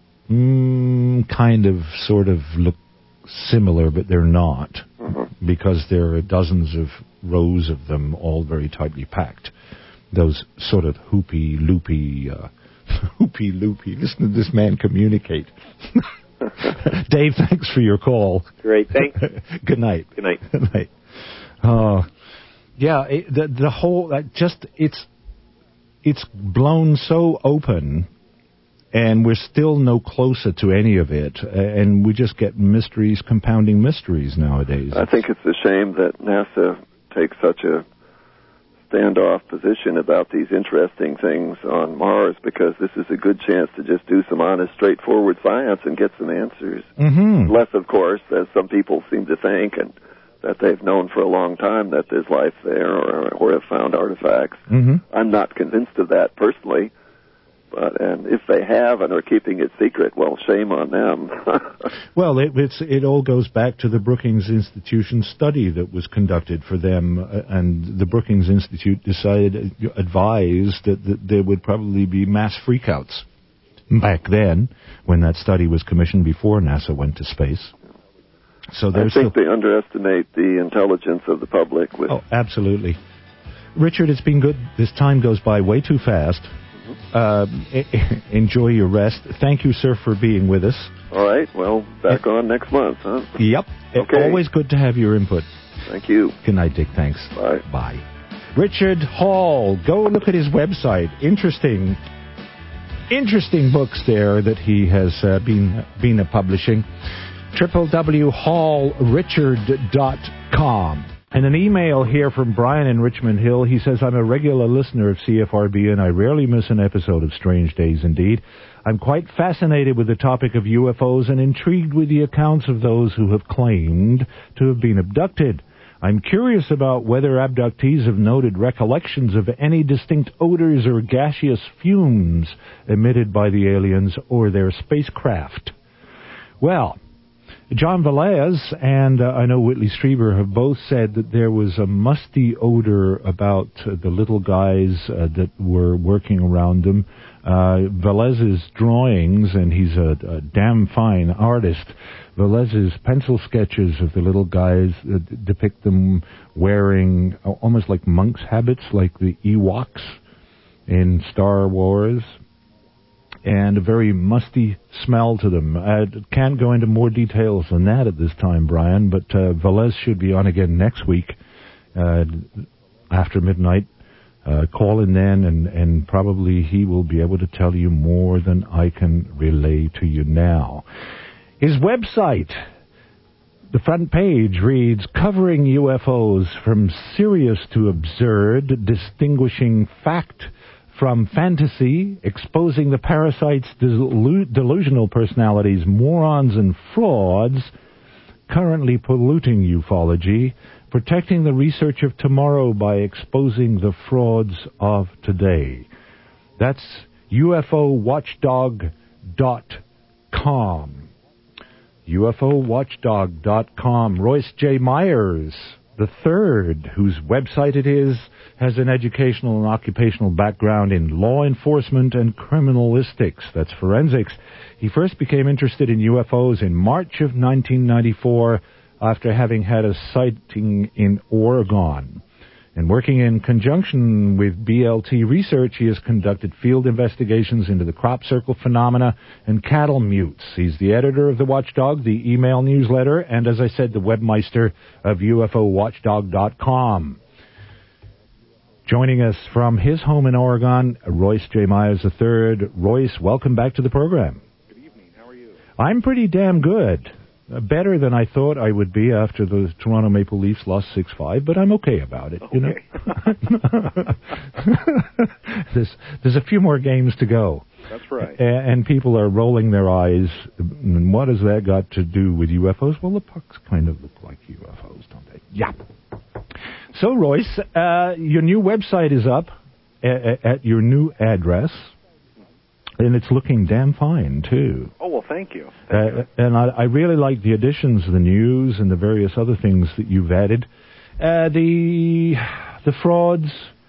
mm, kind of sort of look similar, but they're not, mm-hmm. because there are dozens of rows of them, all very tightly packed. Those sort of hoopy, loopy. Uh, Hoopy loopy. Listen to this man communicate. Dave, thanks for your call. Great, thanks. Good night. Good night. Good night. Uh, yeah, it, the the whole uh, just it's it's blown so open, and we're still no closer to any of it, and we just get mysteries compounding mysteries nowadays. I think it's a shame that NASA takes such a standoff position about these interesting things on Mars, because this is a good chance to just do some honest, straightforward science and get some answers. Mm-hmm. Unless, of course, as some people seem to think, and that they've known for a long time that there's life there or, or have found artifacts. Mm-hmm. I'm not convinced of that personally. But and if they have and are keeping it secret, well, shame on them. Well, it, it's, it all goes back to the Brookings Institution study that was conducted for them, uh, and the Brookings Institute decided, advised that, that there would probably be mass freakouts back then when that study was commissioned before NASA went to space. So I think still... they underestimate the intelligence of the public. With... Oh, absolutely. Richard, it's been good. This time goes by way too fast. Uh, enjoy your rest. Thank you, sir, for being with us. All right. Well, back on next month, huh? Yep. Okay. Always good to have your input. Thank you. Good night, Dick. Thanks. Bye. Bye. Richard Hall. Go look at his website. Interesting, interesting books there that he has uh, been been uh, publishing. w w w dot hall richard dot com. And an email here from Brian in Richmond Hill. He says, I'm a regular listener of C F R B, and I rarely miss an episode of Strange Days Indeed. I'm quite fascinated with the topic of U F Os and intrigued with the accounts of those who have claimed to have been abducted. I'm curious about whether abductees have noted recollections of any distinct odors or gaseous fumes emitted by the aliens or their spacecraft. Well, John Velez and uh, I know Whitley Strieber have both said that there was a musty odor about uh, the little guys uh, that were working around them. Uh, Velez's drawings, and he's a, a damn fine artist, Velez's pencil sketches of the little guys uh, depict them wearing uh, almost like monks' habits, like the Ewoks in Star Wars, and a very musty smell to them. I can't go into more details than that at this time, Brian, but uh, Velez should be on again next week uh, after midnight. Uh, call in then, and, and probably he will be able to tell you more than I can relay to you now. His website, the front page reads, covering U F Os from serious to absurd, distinguishing fact from fantasy, exposing the parasites' delu- delusional personalities, morons and frauds, currently polluting ufology, protecting the research of tomorrow by exposing the frauds of today. That's U F O watchdog dot com. U F O watchdog dot com. Royce J. Myers the third, whose website it is, has an educational and occupational background in law enforcement and criminalistics. That's forensics. He first became interested in U F Os in March of nineteen ninety-four after having had a sighting in Oregon. And working in conjunction with B L T Research, he has conducted field investigations into the crop circle phenomena and cattle mutes. He's the editor of The Watchdog, the email newsletter, and, as I said, the webmeister of U F O watchdog dot com. Joining us from his home in Oregon, Royce J. Myers the third. Royce, welcome back to the program. Good evening. How are you? I'm pretty damn good. Uh, better than I thought I would be after the Toronto Maple Leafs lost six five, but I'm okay about it, you know. there's, there's a few more games to go. That's right. And, and people are rolling their eyes. And what has that got to do with U F Os? Well, the pucks kind of look like U F Os, don't they? Yeah. So, Royce, uh, your new website is up at, at your new address. And it's looking damn fine, too. Oh, well, thank you. Thank uh, you. And I, I really like the additions, the news, and the various other things that you've added. Uh, the the frauds,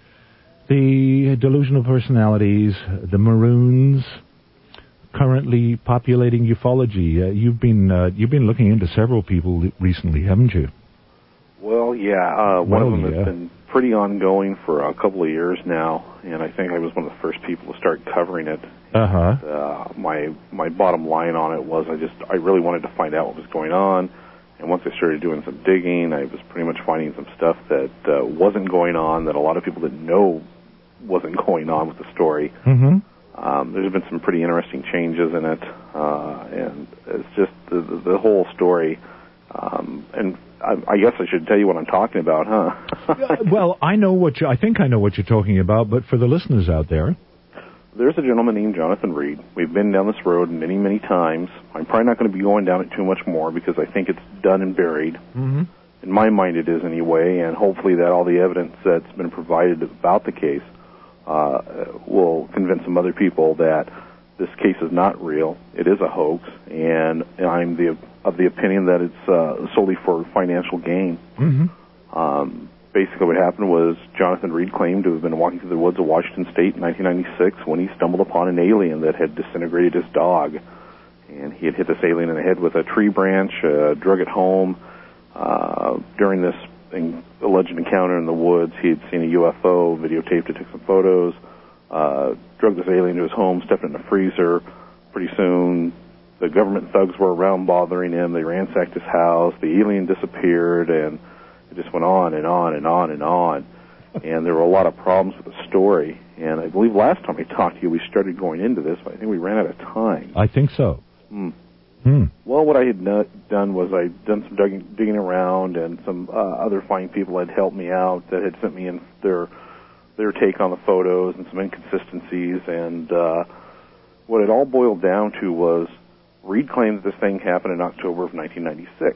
the delusional personalities, the maroons, currently populating ufology. Uh, you've been uh, you've been looking into several people recently, haven't you? Well, yeah. Uh, one well, of them yeah. has been pretty ongoing for a couple of years now, and I think I was one of the first people to start covering it. Uh-huh. Uh, my my bottom line on it was I just I really wanted to find out what was going on, and once I started doing some digging, I was pretty much finding some stuff that uh, wasn't going on, that a lot of people didn't know wasn't going on with the story. Mm-hmm. Um, there's been some pretty interesting changes in it, uh, and it's just the, the, the whole story. Um, and I, I guess I should tell you what I'm talking about, huh? Well, I know what you, I think I know what you're talking about, but for the listeners out there, there's a gentleman named Jonathan Reed. We've been down this road many, many times. I'm probably not going to be going down it too much more because I think it's done and buried. Mm-hmm. In my mind, it is anyway, and hopefully that all the evidence that's been provided about the case uh, will convince some other people that this case is not real. It is a hoax, and I'm the of the opinion that it's uh, solely for financial gain. Mm-hmm. Um, basically what happened was Jonathan Reed claimed to have been walking through the woods of Washington State in nineteen ninety-six when he stumbled upon an alien that had disintegrated his dog. And he had hit this alien in the head with a tree branch, uh, drug it home. Uh, during this in- alleged encounter in the woods, he had seen a U F O, videotaped it, took some photos, uh, drug this alien to his home, stepped in the freezer. Pretty soon, the government thugs were around bothering him. They ransacked his house. The alien disappeared, and it just went on and on and on and on. And there were a lot of problems with the story. And I believe last time I talked to you, we started going into this, but I think we ran out of time. I think so. Hmm. Hmm. Well, what I had not done was I'd done some digging, digging around, and some uh, other fine people had helped me out that had sent me in their their take on the photos and some inconsistencies. And uh, what it all boiled down to was Reed claimed that this thing happened in October of nineteen ninety-six.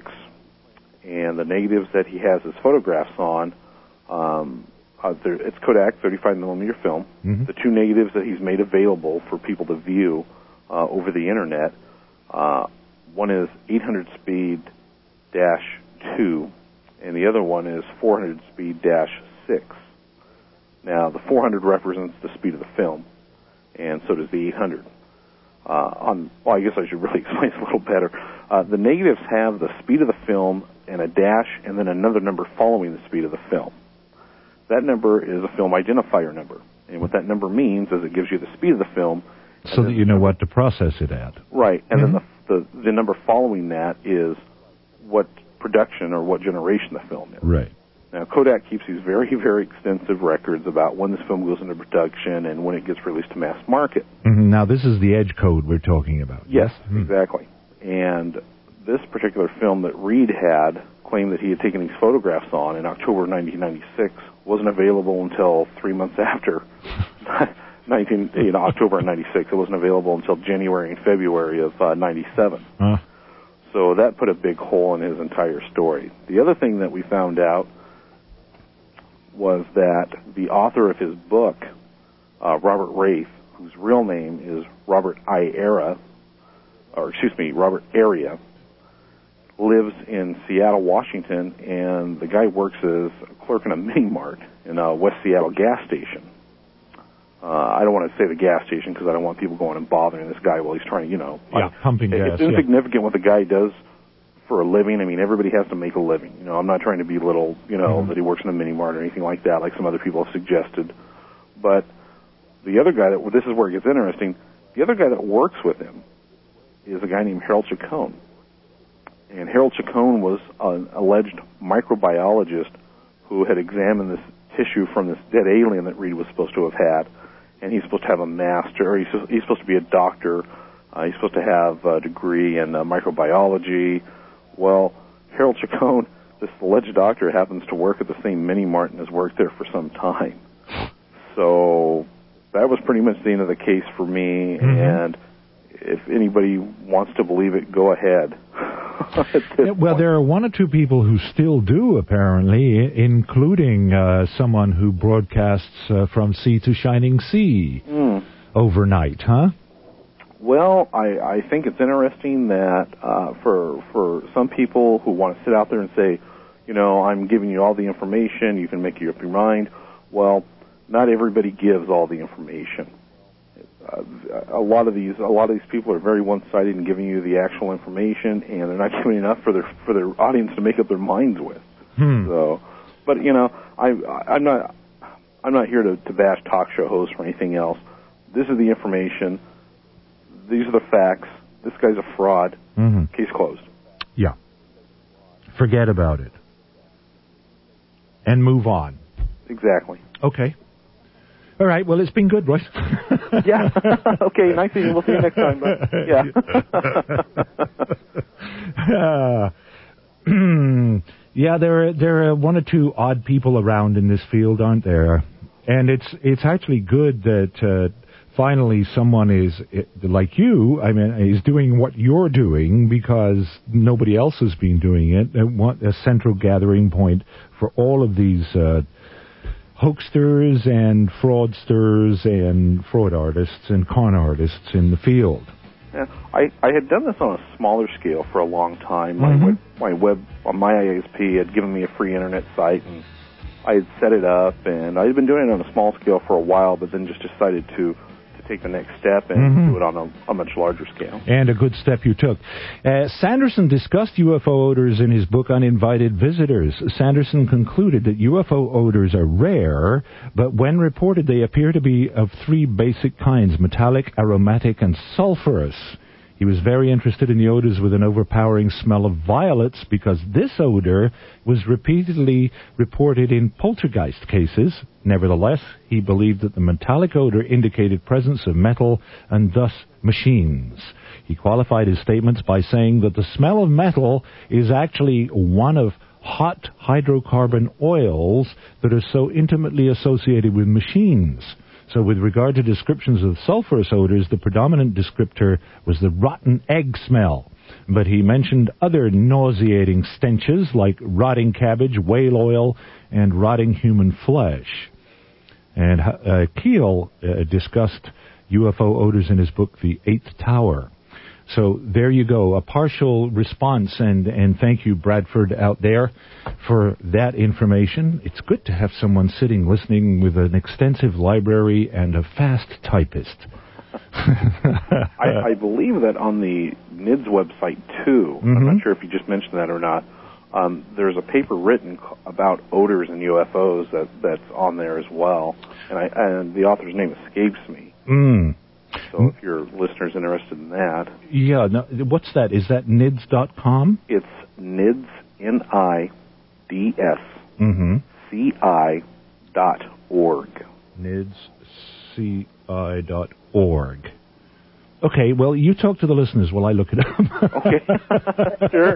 And the negatives that he has his photographs on, um, uh, it's Kodak thirty-five millimeter film. Mm-hmm. The two negatives that he's made available for people to view uh, over the Internet, uh, one is eight hundred speed dash two, and the other one is four hundred speed dash six. Now, the four hundred represents the speed of the film, and so does the eight hundred. Uh, on, well, I guess I should really explain this a little better. Uh, the negatives have the speed of the film and a dash and then another number following the speed of the film. That number is a film identifier number, and what that number means is it gives you the speed of the film. So that you know what to process it at. Right, and mm-hmm. then the, the the number following that is what production or what generation the film is. Right. Now, Kodak keeps these very, very extensive records about when this film goes into production and when it gets released to mass market. Mm-hmm. Now, this is the edge code we're talking about. Yes, mm-hmm. exactly. And this particular film that Reed had claimed that he had taken these photographs on in October nineteen ninety-six wasn't available until three months after nineteen, you know, October of ninety-six. It wasn't available until January and February of uh, ninety-seven. Uh. So that put a big hole in his entire story. The other thing that we found out was that the author of his book, uh, Robert Rafe, whose real name is Robert Iera, or excuse me, Robert Area, lives in Seattle, Washington, and the guy works as a clerk in a mini mart in a West Seattle gas station. Uh, I don't want to say the gas station because I don't want people going and bothering this guy while he's trying to, you know. Yeah, I, pumping it, gas. It's insignificant yeah. what the guy does for a living. I mean, everybody has to make a living. You know, I'm not trying to belittle, you know, mm-hmm. that he works in a mini mart or anything like that, like some other people have suggested. But the other guy that, well, this is where it gets interesting, the other guy that works with him is a guy named Harold Chacon. And Harold Chacon was an alleged microbiologist who had examined this tissue from this dead alien that Reed was supposed to have had. And he's supposed to have a master, or he's, he's supposed to be a doctor. Uh, he's supposed to have a degree in uh, microbiology. Well, Harold Chacon, this alleged doctor, happens to work at the same mini mart and has worked there for some time. So that was pretty much the end of the case for me. Mm-hmm. And if anybody wants to believe it, go ahead. Yeah, well, there are one or two people who still do, apparently, including uh, someone who broadcasts uh, from sea to shining sea mm. overnight, huh? Well, I, I think it's interesting that uh, for for some people who want to sit out there and say, you know, I'm giving you all the information, you can make up your mind. Well, not everybody gives all the information. Uh, a lot of these, a lot of these people are very one-sided in giving you the actual information, and they're not giving enough for their for their audience to make up their minds with. Hmm. So, but you know, I I'm not I'm not here to, to bash talk show hosts or anything else. This is the information. These are the facts. This guy's a fraud. Mm-hmm. Case closed. Yeah. Forget about it. And move on. Exactly. Okay. All right. Well, it's been good, Royce. Yeah. Okay. Nice seeing you. We'll see you next time. But yeah. uh, yeah. There are there are one or two odd people around in this field, aren't there? And it's it's actually good that uh, finally someone is like you. I mean, is doing what you're doing because nobody else has been doing it. They want a central gathering point for all of these. Uh, hoaxsters and fraudsters and fraud artists and con artists in the field. Yeah, I, I had done this on a smaller scale for a long time. My mm-hmm. web, my web, my I S P had given me a free internet site, and I had set it up, and I had been doing it on a small scale for a while, but then just decided to, to take the next step and mm-hmm. do it on a, a much larger scale. And a good step you took. Uh, Sanderson discussed U F O odors in his book Uninvited Visitors. Sanderson concluded that U F O odors are rare, but when reported they appear to be of three basic kinds: metallic, aromatic, and sulfurous. He was very interested in the odors with an overpowering smell of violets because this odor was repeatedly reported in poltergeist cases. Nevertheless, he believed that the metallic odor indicated presence of metal and thus machines. He qualified his statements by saying that the smell of metal is actually one of hot hydrocarbon oils that are so intimately associated with machines. So with regard to descriptions of sulfurous odors, the predominant descriptor was the rotten egg smell. But he mentioned other nauseating stenches like rotting cabbage, whale oil, and rotting human flesh. And uh, Keel uh, discussed U F O odors in his book, The Eighth Tower. So there you go, a partial response, and, and thank you, Bradford, out there, for that information. It's good to have someone sitting listening with an extensive library and a fast typist. I, I believe that on the N I D S website, too, mm-hmm. I'm not sure if you just mentioned that or not, um, there's a paper written about odors and U F Os that, that's on there as well, and, I, and the author's name escapes me. Mm. So if your listeners interested in that. Yeah, no, what's that? Is that N I D S dot com? It's N I D S, N I D S, mm-hmm. C I dot org. N I D S C I dot org. Okay, well, you talk to the listeners while I look it up. Okay. Sure,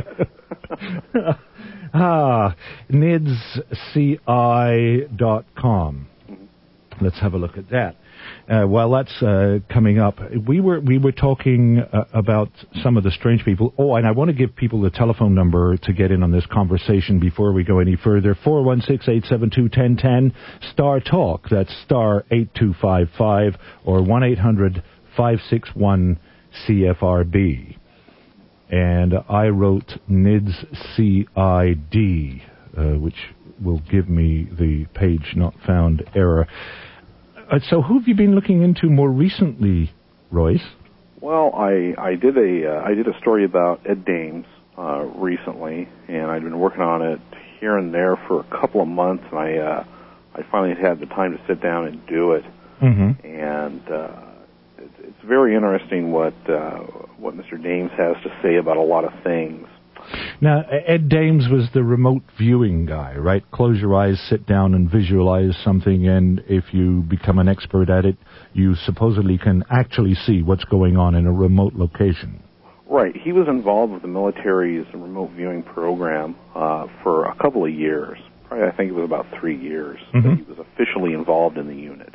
hey. ah, N I D S C I dot com. Mm-hmm. Let's have a look at that. Uh, while that's uh, coming up, we were we were talking uh, about some of the strange people. Oh, and I want to give people the telephone number to get in on this conversation before we go any further. four one six, eight seven two, one zero one zero, Star Talk. That's star eight two five five, or one eight hundred, five six one, C F R B. And I wrote N I D S C I D, uh, which will give me the page not found error. Uh, so who have you been looking into more recently, Royce? Well, I I did a uh, I did a story about Ed Dames uh, recently, and I'd been working on it here and there for a couple of months, and I uh, I finally had the time to sit down and do it. Mm-hmm. And uh, it's, it's very interesting what uh, what Mister Dames has to say about a lot of things. Now, Ed Dames was the remote viewing guy, right? Close your eyes, sit down, and visualize something, and if you become an expert at it, you supposedly can actually see what's going on in a remote location. Right. He was involved with the military's remote viewing program uh, for a couple of years. Probably, I think it was about three years mm-hmm. that he was officially involved in the unit.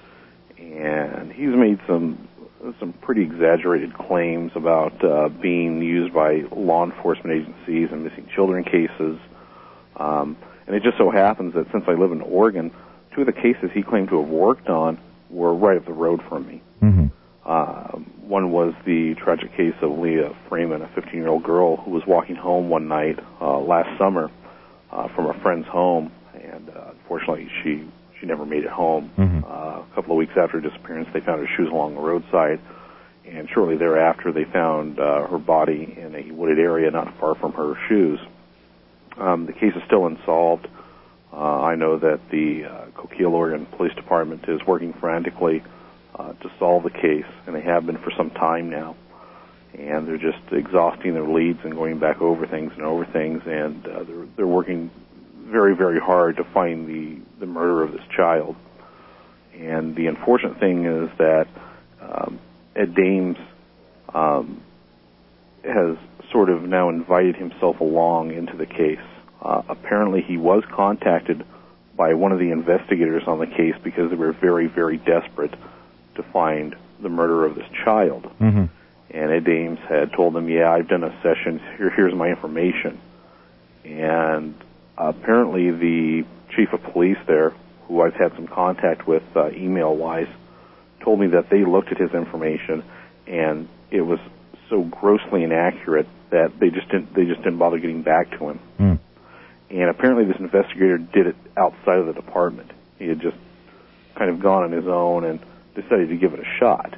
And he's made some some pretty exaggerated claims about uh, being used by law enforcement agencies and missing children cases. Um, and it just so happens that since I live in Oregon, two of the cases he claimed to have worked on were right up the road from me. Mm-hmm. Uh, one was the tragic case of Leah Freeman, a fifteen-year-old girl who was walking home one night uh, last summer uh, from a friend's home, and uh, unfortunately she She never made it home. Mm-hmm. Uh, a couple of weeks after her disappearance, they found her shoes along the roadside, and shortly thereafter, they found uh, her body in a wooded area not far from her shoes. Um, the case is still unsolved. Uh, I know that the uh, Coquille, Oregon Police Department is working frantically uh, to solve the case, and they have been for some time now. And they're just exhausting their leads and going back over things and over things, and uh, they're they're working very, very hard to find the, the murderer of this child. And the unfortunate thing is that um, Ed Dames um, has sort of now invited himself along into the case. Uh, apparently he was contacted by one of the investigators on the case because they were very, very desperate to find the murderer of this child. Mm-hmm. And Ed Dames had told them, yeah, I've done a session, Here, here's my information. And Uh, apparently the chief of police there, who I've had some contact with uh, email-wise, told me that they looked at his information and it was so grossly inaccurate that they just didn't they just didn't bother getting back to him. Mm. And apparently this investigator did it outside of the department. He had just kind of gone on his own and decided to give it a shot.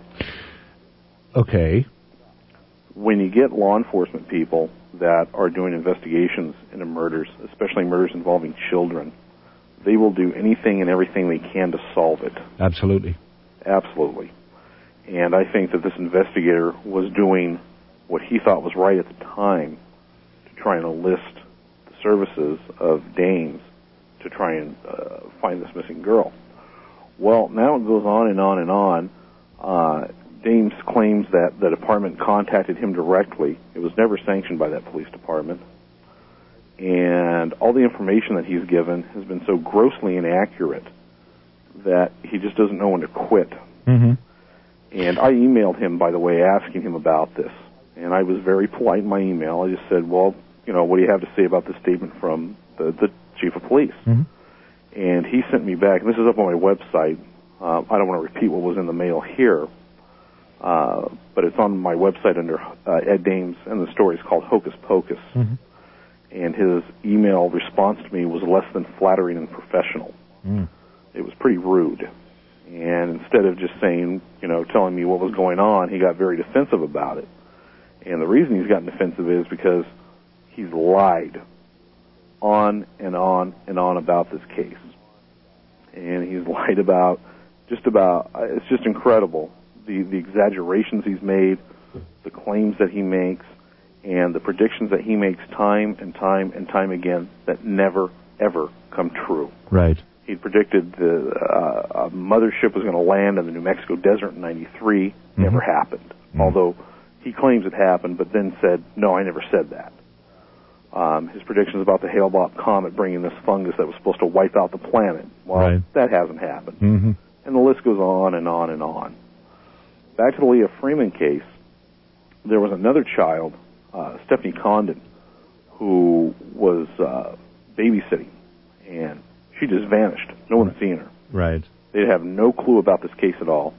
Okay. When you get law enforcement people that are doing investigations into murders, especially murders involving children, they will do anything and everything they can to solve it. Absolutely. Absolutely. And I think that this investigator was doing what he thought was right at the time to try and enlist the services of Dames to try and uh, find this missing girl. Well, now it goes on and on and on. Uh, Dames claims that the department contacted him directly. It was never sanctioned by that police department. And all the information that he's given has been so grossly inaccurate that he just doesn't know when to quit. Mm-hmm. And I emailed him, by the way, asking him about this. And I was very polite in my email. I just said, well, you know, what do you have to say about this statement from the, the chief of police? Mm-hmm. And he sent me back, and this is up on my website. Uh, I don't want to repeat what was in the mail here. uh, but it's on my website under uh, Ed Dames, and the story is called Hocus Pocus. Mm-hmm. And his email response to me was less than flattering and professional. Mm. It was pretty rude. And instead of just saying, you know, telling me what was going on, he got very defensive about it. And the reason he's gotten defensive is because he's lied on and on and on about this case. And he's lied about just about, it's just incredible, the, the exaggerations he's made, the claims that he makes, and the predictions that he makes time and time and time again that never, ever come true. Right. He predicted the uh, a mothership was going to land in the New Mexico desert in ninety-three. Mm-hmm. Never happened. Mm-hmm. Although he claims it happened, but then said, no, I never said that. Um, his predictions about the Hale-Bopp comet bringing this fungus that was supposed to wipe out the planet, well, right. that hasn't happened. Mm-hmm. And the list goes on and on and on. Back to the Leah Freeman case, there was another child, uh, Stephanie Condon, who was uh, babysitting, and she just vanished. No one's seen her. Right. They have no clue about this case at all.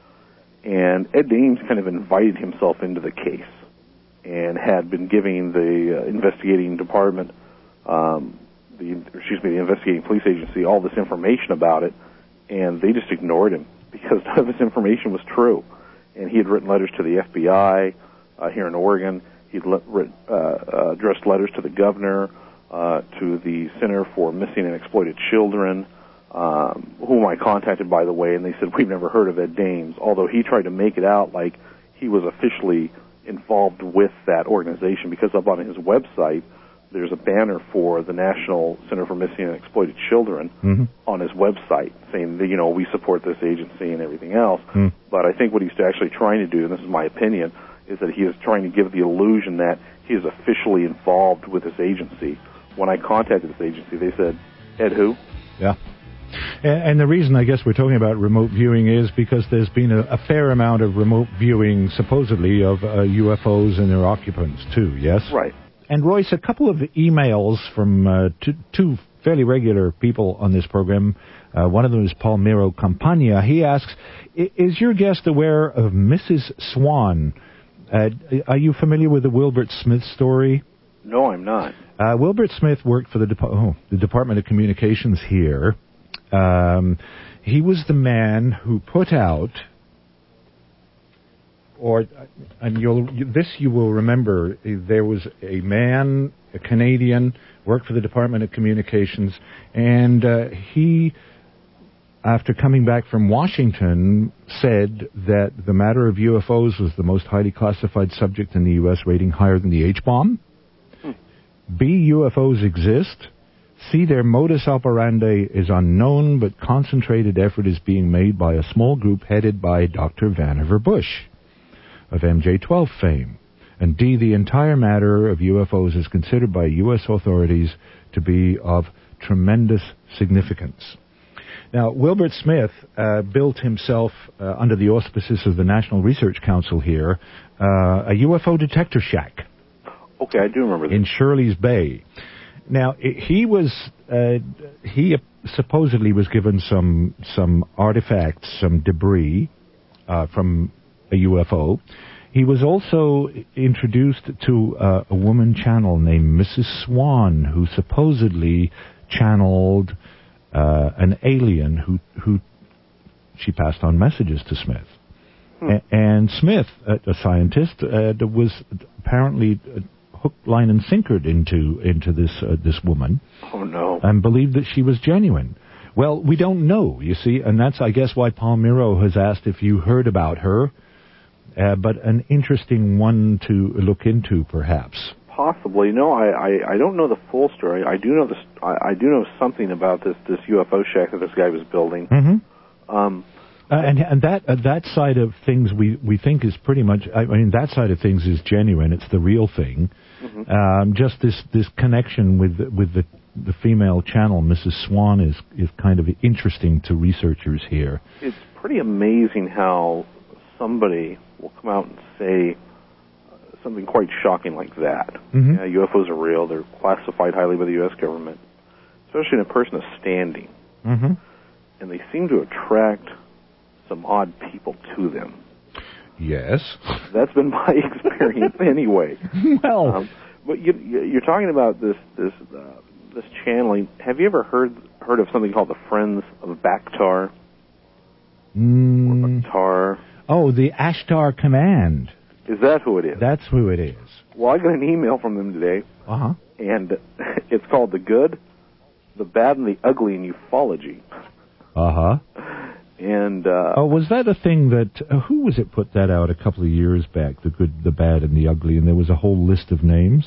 And Ed Dames kind of invited himself into the case and had been giving the uh, investigating department, um, the excuse me, the investigating police agency, all this information about it, and they just ignored him because none of this information was true. And he had written letters to the F B I uh, here in Oregon. He'd le- written, uh, uh, addressed letters to the governor, uh, to the Center for Missing and Exploited Children, um, whom I contacted, by the way, and they said, we've never heard of Ed Dames, although he tried to make it out like he was officially involved with that organization, because up on his website, there's a banner for the National Center for Missing and Exploited Children mm-hmm. on his website saying that, you know, we support this agency and everything else. Mm. But I think what he's actually trying to do, and this is my opinion, is that he is trying to give the illusion that he is officially involved with this agency. When I contacted this agency, they said, Ed who? Yeah. And, and the reason I guess we're talking about remote viewing is because there's been a, a fair amount of remote viewing, supposedly, of uh, U F Os and their occupants, too, yes? Right. And, Royce, a couple of emails from uh, two, two fairly regular people on this program. Uh, one of them is Palmiro Campagna. He asks, is your guest aware of Missus Swan? Uh, are you familiar with the Wilbert Smith story? No, I'm not. Uh, Wilbert Smith worked for the, De- oh, the Department of Communications here. Um, he was the man who put out, or and you'll this you will remember, there was a man, a Canadian, worked for the Department of Communications, and uh, he, after coming back from Washington, said that the matter of U F Os was the most highly classified subject in the U S, rating higher than the H-bomb. Hmm. B, U F Os exist. C, their modus operandi is unknown, but concentrated effort is being made by a small group headed by Doctor Vannevar Bush of M J twelve fame. And D, the entire matter of U F Os is considered by U S authorities to be of tremendous significance. Now, Wilbert Smith uh, built himself, uh, under the auspices of the National Research Council here, uh, a U F O detector shack. Okay, I do remember that. In Shirley's Bay. Now, he was, uh, he supposedly was given some some artifacts, some debris uh, from a U F O. He was also introduced to uh, a woman channel named Missus Swan, who supposedly channeled uh, an alien who, who she passed on messages to Smith. Hmm. A- and Smith, a, a scientist, uh, was apparently Uh, hook, line, and sinkered into into this uh, this woman. Oh no! And believed that she was genuine. Well, we don't know, you see, and that's, I guess, why Palmiro has asked if you heard about her. Uh, but an interesting one to look into, perhaps. Possibly. No, I, I, I don't know the full story. I do know this. I, I do know something about this this U F O shack that this guy was building. Mm-hmm. Um. Uh, and and that uh, that side of things we, we think is pretty much, I mean, that side of things is genuine. It's the real thing. Mm-hmm. Um, just this, this connection with with the the female channel, Missus Swan, is is kind of interesting to researchers here. It's pretty amazing how somebody will come out and say something quite shocking like that. Mm-hmm. Yeah, U F Os are real. They're classified highly by the U S government, especially in a person of standing. Mm-hmm. And they seem to attract some odd people to them. Yes. That's been my experience anyway. Well, um, but you, you're talking about this this uh, this channeling. Have you ever heard heard of something called the Friends of Bactar? Mm, Bactar. Oh, the Ashtar Command. Is that who it is? That's who it is. Well, I got an email from them today. Uh-huh. And it's called The Good, the Bad, and the Ugly in Ufology. Uh-huh. And uh, oh, was that a thing that uh, who was it put that out a couple of years back? The good, the bad, and the ugly, and there was a whole list of names.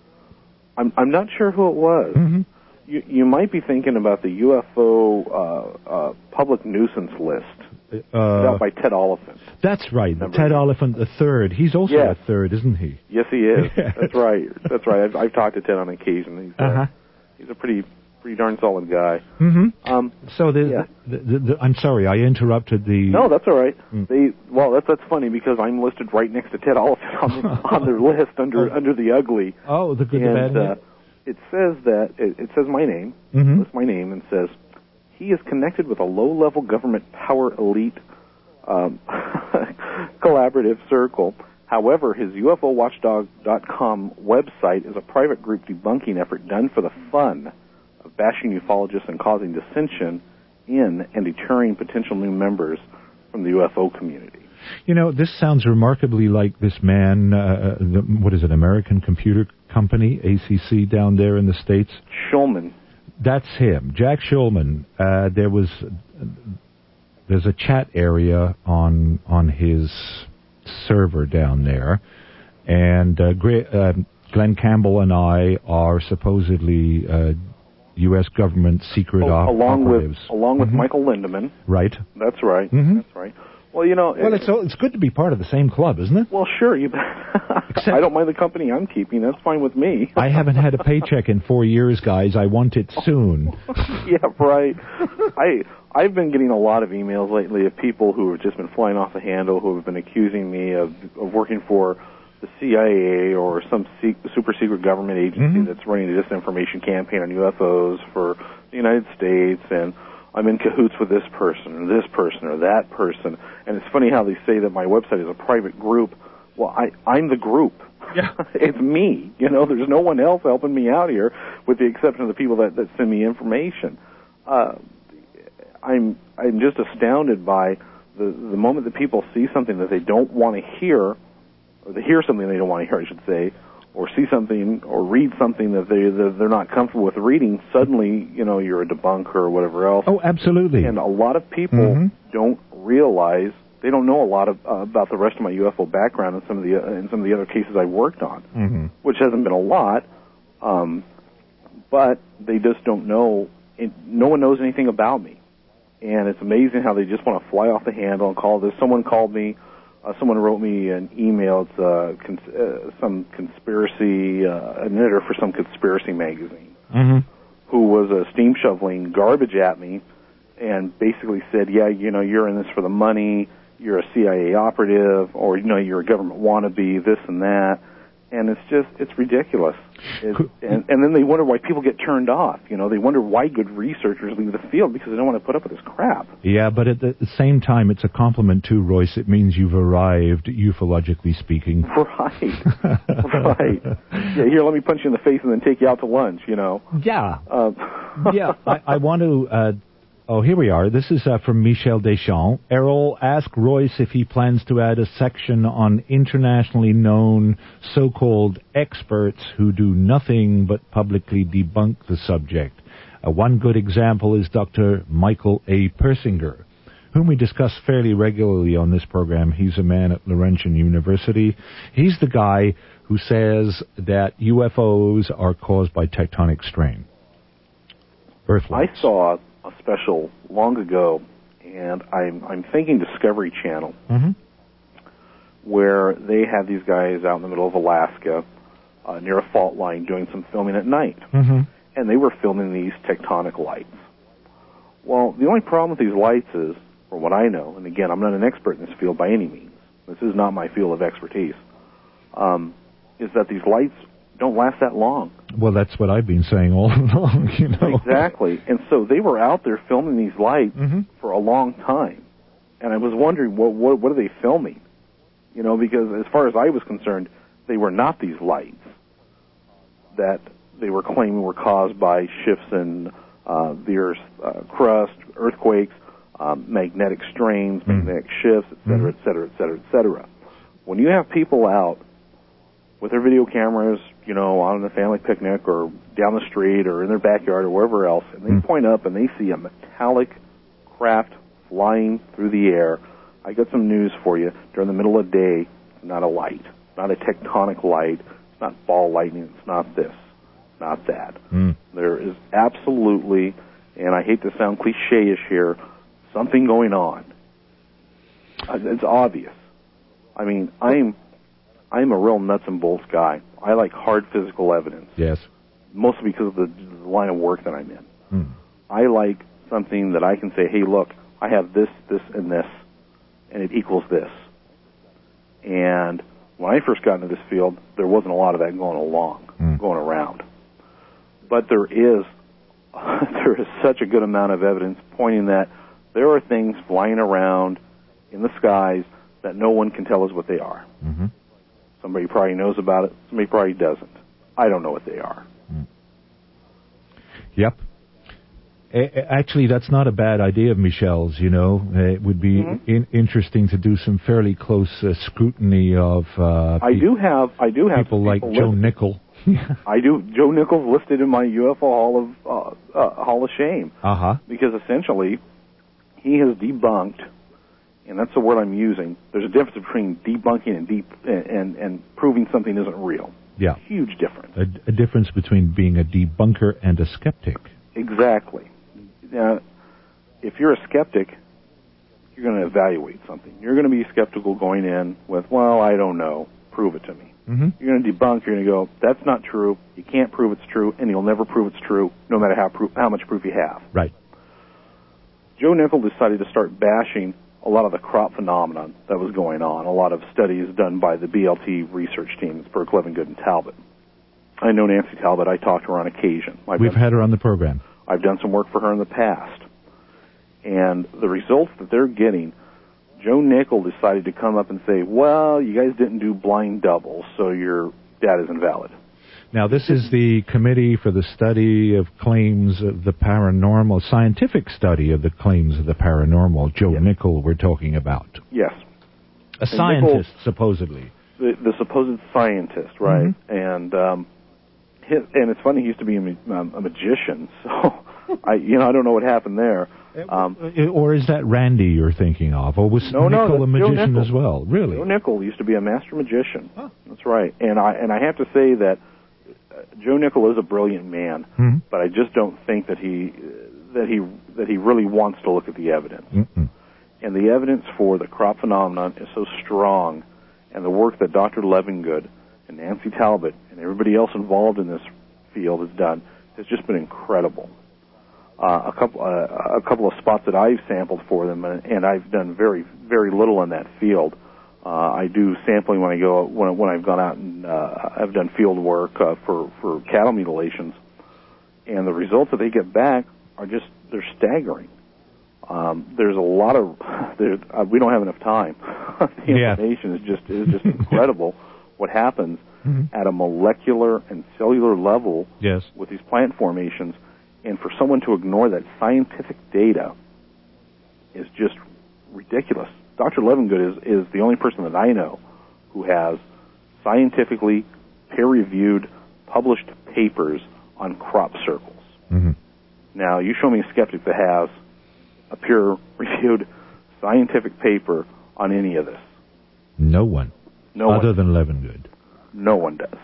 I'm I'm not sure who it was. Mm-hmm. You you might be thinking about the U F O uh, uh, public nuisance list uh, put out by Ted Oliphant. That's right, Ted Oliphant the third. He's also yes. a third, isn't he? Yes, he is. Yes. That's right. That's right. I've, I've talked to Ted on occasion. He's uh, uh-huh. he's a pretty. Pretty darn solid guy. Mm-hmm. Um, so the, yeah. the, the, the I'm sorry, I interrupted the. No, that's all right. Mm. They well, that's that's funny because I'm listed right next to Ted Oliphant on, the, on their list under oh. under the ugly. Oh, the good, and, the bad. Uh, it says that it, it says my name. Mm-hmm. Lists my name and says he is connected with a low-level government power elite um, collaborative circle. However, his U F O watchdog dot com website is a private group debunking effort done for the fun of bashing ufologists and causing dissension in and deterring potential new members from the U F O community. You know, this sounds remarkably like this man, uh, the, what is it, American Computer Company, A C C, down there in the States? Schulman. That's him, Jack Schulman. Uh, there was, uh, there's a chat area on on his server down there, and uh, Gre- uh, Glenn Campbell and I are supposedly uh, U S government secret oh, op- along operatives. With, along with mm-hmm. Michael Lindemann. Right. That's right. Mm-hmm. That's right. Well, you know... Well, it's it's good to be part of the same club, isn't it? Well, sure. You I don't mind the company I'm keeping. That's fine with me. I haven't had a paycheck in four years, guys. I want it soon. Yeah, right. I, I've been getting a lot of emails lately of people who have just been flying off the handle, who have been accusing me of, of working for the C I A or some se- super secret government agency mm-hmm. that's running a disinformation campaign on U F Os for the United States, and I'm in cahoots with this person or this person or that person. And it's funny how they say that my website is a private group. Well, I, I'm the group. Yeah. It's me. You know, there's no one else helping me out here with the exception of the people that, that send me information. Uh, I'm I'm just astounded by the, the moment that people see something that they don't want to hear, or they hear something they don't want to hear, I should say, or see something or read something that they that they're not comfortable with reading, suddenly, you know, you're a debunker or whatever else. Oh, absolutely. And a lot of people mm-hmm. don't realize, they don't know a lot of, uh, about the rest of my U F O background and some of the uh, and some of the other cases I worked on, mm-hmm. which hasn't been a lot, um, but they just don't know. It, no one knows anything about me, and it's amazing how they just want to fly off the handle and call this. Someone called me. Uh, someone wrote me an email. It's uh, cons- uh, some conspiracy, uh, an editor for some conspiracy magazine, mm-hmm. who was uh, steam shoveling garbage at me, and basically said, "Yeah, you know, you're in this for the money. You're a C I A operative, or you know, you're a government wannabe. This and that." And it's just, it's ridiculous. It's, and, and then they wonder why people get turned off. You know, they wonder why good researchers leave the field because they don't want to put up with this crap. Yeah, but at the same time, it's a compliment too, Royce. It means you've arrived, ufologically speaking. Right. Right. Yeah, here, let me punch you in the face and then take you out to lunch, you know. Yeah. Uh, yeah, I, I want to... Uh, Oh, here we are. This is uh, from Michel Deschamps. Errol, ask Royce if he plans to add a section on internationally known so-called experts who do nothing but publicly debunk the subject. Uh, one good example is Doctor Michael A. Persinger, whom we discuss fairly regularly on this program. He's a man at Laurentian University. He's the guy who says that U F Os are caused by tectonic strain. Earthlights. I saw a special long ago, and I'm I'm thinking Discovery Channel, mm-hmm. where they had these guys out in the middle of Alaska uh, near a fault line doing some filming at night, mm-hmm. and they were filming these tectonic lights. Well, the only problem with these lights is, from what I know, and again, I'm not an expert in this field by any means. This is not my field of expertise. Um, is that these lights don't last that long. Well, that's what I've been saying all along, you know. Exactly. And so they were out there filming these lights mm-hmm. for a long time. And I was wondering, what, what, what are they filming? You know, because as far as I was concerned, they were not these lights that they were claiming were caused by shifts in uh, the Earth's uh, crust, earthquakes, um, magnetic strains, Mm. magnetic shifts, et cetera, et cetera, et cetera, et cetera. When you have people out with their video cameras, you know, on a family picnic or down the street or in their backyard or wherever else, and they Mm. point up and they see a metallic craft flying through the air, I got some news for you. During the middle of the day, not a light, not a tectonic light, it's not ball lightning, it's not this, not that. Mm. There is absolutely, and I hate to sound cliche-ish here, something going on. Uh, It's obvious. I mean, I'm I'm a real nuts and bolts guy. I like hard physical evidence, Yes. mostly because of the, the line of work that I'm in. Mm. I like something that I can say, hey, look, I have this, this, and this, and it equals this. And when I first got into this field, there wasn't a lot of that going along, Mm. going around. But there is there is such a good amount of evidence pointing that there are things flying around in the skies that no one can tell us what they are. Mm-hmm. Somebody probably knows about it. Somebody probably doesn't. I don't know what they are. Yep. A- a- Actually, that's not a bad idea of Michelle's, you know. Uh, It would be Mhm. in- interesting to do some fairly close uh, scrutiny of uh, I pe- do have I do have people some like people Joe listed. Nickel. I do. Joe Nichols listed in my U F O Hall of uh, uh, Hall of Shame Uh-huh. because essentially he has debunked, and that's the word I'm using. There's a difference between debunking and deep and and, and proving something isn't real. Yeah. Huge difference. A, a difference between being a debunker and a skeptic. Exactly. Now, if you're a skeptic, you're going to evaluate something. You're going to be skeptical going in with, well, I don't know. Prove it to me. Mm-hmm. You're going to debunk. You're going to go, that's not true. You can't prove it's true, and you'll never prove it's true, no matter how proof, how much proof you have. Right. Joe Nickel decided to start bashing a lot of the crop phenomenon that was going on, a lot of studies done by the B L T research teams, Burke, Levengood, and Talbot. I know Nancy Talbot. I talk to her on occasion. I've We've done, had her on the program. I've done some work for her in the past. And the results that they're getting, Joe Nickel decided to come up and say, well, you guys didn't do blind doubles, so your data is invalid. Now, this is the Committee for the Study of Claims of the Paranormal, scientific study of the claims of the paranormal. Joe Yes. Nickel we're talking about. Yes. A scientist, supposedly. The, the supposed scientist, right? Mm-hmm. And um, his, and it's funny, he used to be a, ma- um, a magician, so I, you know, I don't know what happened there. Um, Or is that Randy you're thinking of? Or was No, no, Nickel a that's Joe magician Nickel. as well? Really? Joe Nickel used to be a master magician. Huh. That's right. And I and I have to say that uh, Joe Nickel is a brilliant man, Hmm? but I just don't think that he uh, that he that he really wants to look at the evidence. Mm-mm. And the evidence for the crop phenomenon is so strong, and the work that Doctor Levengood and Nancy Talbot and everybody else involved in this field has done has just been incredible. Uh, a couple uh, a couple of spots that I've sampled for them, and, and I've done very very little in that field. Uh, I do sampling when I go when when I've gone out and uh, I've done field work uh, for for cattle mutilations, and the results that they get back are just they're staggering. Um, there's a lot of there, uh, we don't have enough time. the Yeah. information is just is just incredible. What happens Mhm. at a molecular and cellular level Yes. with these plant formations, and for someone to ignore that scientific data is just ridiculous. Doctor Levengood is, is the only person that I know who has scientifically peer-reviewed, published papers on crop circles. Mm-hmm. Now, you show me a skeptic that has a peer-reviewed scientific paper on any of this. No one. No Other one. than Levengood. No one does.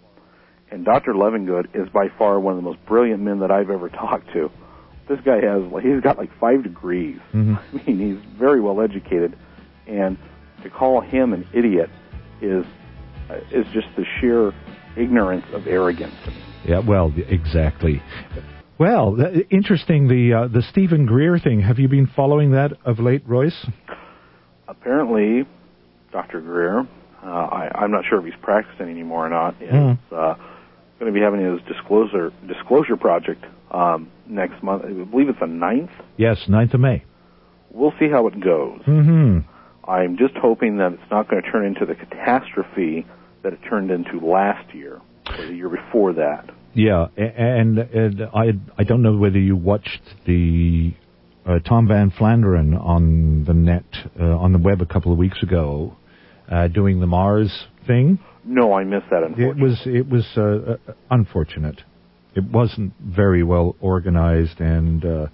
And Doctor Levengood is by far one of the most brilliant men that I've ever talked to. This guy has, like, he's got like five degrees. Mm-hmm. I mean, he's very well educated, and to call him an idiot is uh, is just the sheer ignorance of arrogance to me. Yeah, well, exactly. Well, th- interesting, the uh, the Stephen Greer thing. Have you been following that of late, Royce? Apparently, Doctor Greer, uh, I, I'm not sure if he's practicing anymore or not, is Mm. uh, going to be having his disclosure disclosure project um, next month. I believe it's the ninth. Yes, ninth of May. We'll see how it goes. Mm-hmm. I'm just hoping that it's not going to turn into the catastrophe that it turned into last year or the year before that. Yeah, and, and I I don't know whether you watched the uh, Tom Van Flanderen on the net, uh, on the web a couple of weeks ago, uh, doing the Mars thing. No, I missed that, unfortunately. It was, it was uh, uh, unfortunate. It wasn't very well organized, and uh,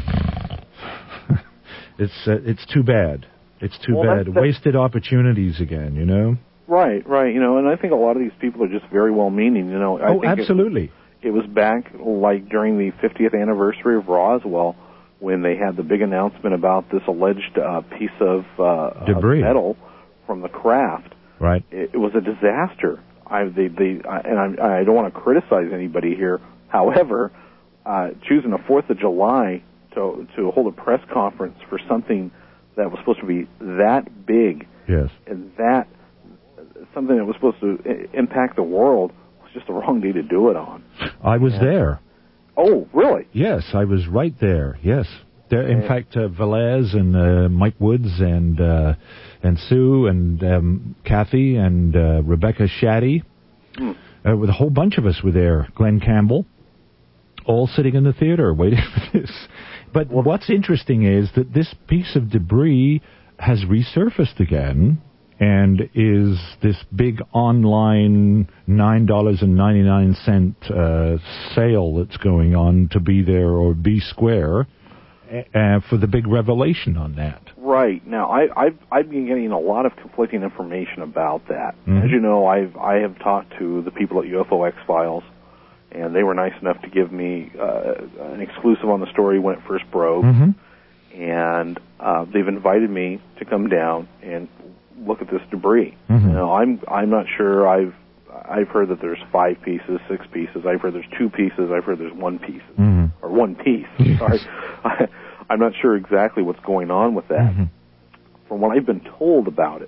it's uh, it's too bad. It's too well, bad. That's, that's, Wasted opportunities again, you know? Right, right. You know, and I think a lot of these people are just very well-meaning, you know. I oh, think absolutely. It, it was back, like, during the fiftieth anniversary of Roswell when they had the big announcement about this alleged uh, piece of, uh, Debris. of metal from the craft. Right. It, it was a disaster. I, they, they, I, and I, I don't want to criticize anybody here. However, uh, choosing the fourth of July to to hold a press conference for something that was supposed to be that big, yes, and that something that was supposed to I- impact the world was just the wrong day to do it on. I was and, there. Oh, really? Yes, I was right there. Yes. There, in fact, uh, Velez and uh, Mike Woods and uh, and Sue and um, Kathy and uh, Rebecca Shaddy, hmm. uh, with a whole bunch of us were there. Glenn Campbell, all sitting in the theater waiting for this. But well, what's interesting is that this piece of debris has resurfaced again and is this big online nine dollars and ninety-nine cents uh, sale that's going on to be there or be square. Uh, for the big revelation on that. Right. Now, I, I've, I've been getting a lot of conflicting information about that. Mm-hmm. As you know, I've, I have talked to the people at U F O X-Files, and they were nice enough to give me uh, an exclusive on the story when it first broke. Mm-hmm. And uh, they've invited me to come down and look at this debris. Mm-hmm. Now, I'm, I'm not sure. I've, I've heard that there's five pieces, six pieces. I've heard there's two pieces. I've heard there's one piece. Mm-hmm. Or one piece. Sorry. I, I'm not sure exactly what's going on with that. Mm-hmm. From what I've been told about it,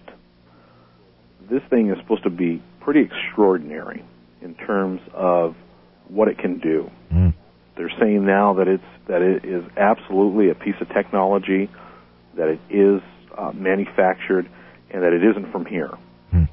this thing is supposed to be pretty extraordinary in terms of what it can do. Mm. They're saying now that it's that it is absolutely a piece of technology, that it is uh, manufactured, and that it isn't from here. Mm.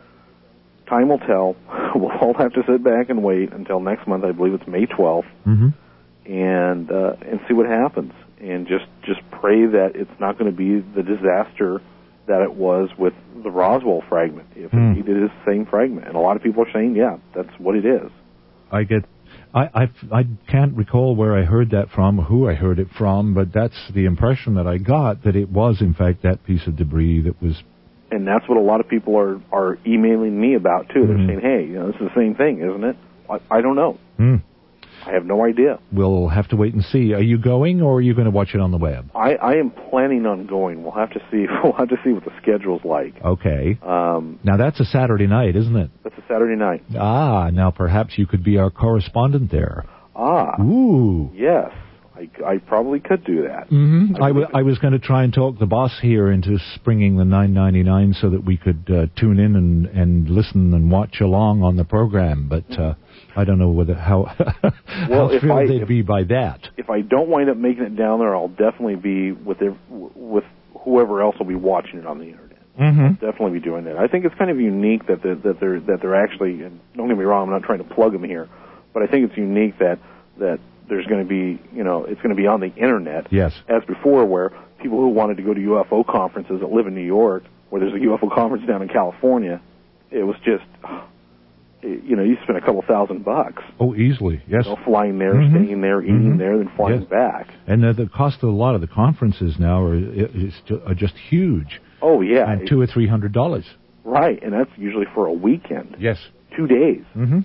Time will tell. We'll all have to sit back and wait until next month. I believe it's May twelfth, mm-hmm. and uh, and see what happens. And just, just pray that it's not going to be the disaster that it was with the Roswell fragment, if mm. indeed it is the same fragment. And a lot of people are saying, yeah, that's what it is. I get, I, I, I can't recall where I heard that from, who I heard it from, but that's the impression that I got, that it was, in fact, that piece of debris that was... And that's what a lot of people are, are emailing me about, too. They're mm. saying, hey, you know, this is the same thing, isn't it? I, I don't know. Mm. I have no idea. We'll have to wait and see. Are you going, or are you going to watch it on the web? I, I am planning on going. We'll have to see. We'll have to see what the schedule's like. Okay. Um, now that's a Saturday night, isn't it? That's a Saturday night. Ah, now perhaps you could be our correspondent there. Ah. Ooh. Yes. I, I probably could do that. Mm-hmm. I, I, w- I was going to try and talk the boss here into springing the nine ninety-nine so that we could uh, tune in and, and listen and watch along on the program, but uh, I don't know whether how, well, how thrilled I, they'd if, be by that. If I don't wind up making it down there, I'll definitely be with their, with whoever else will be watching it on the internet. Mm-hmm. I'll definitely be doing that. I think it's kind of unique that they're, that they're that they're actually. And don't get me wrong, I'm not trying to plug them here, but I think it's unique that that. There's going to be, you know, it's going to be on the internet. Yes. As before, where people who wanted to go to U F O conferences that live in New York, where there's a U F O conference down in California, it was just, you know, you spend a couple thousand bucks. Oh, easily, yes. You know, flying there, mm-hmm. staying there, eating mm-hmm. there, then flying yes. back. And the, the cost of a lot of the conferences now are, is ju- are just huge. Oh, yeah. And two or three hundred dollars. Right, and that's usually for a weekend. Yes. Two days. Mm-hmm.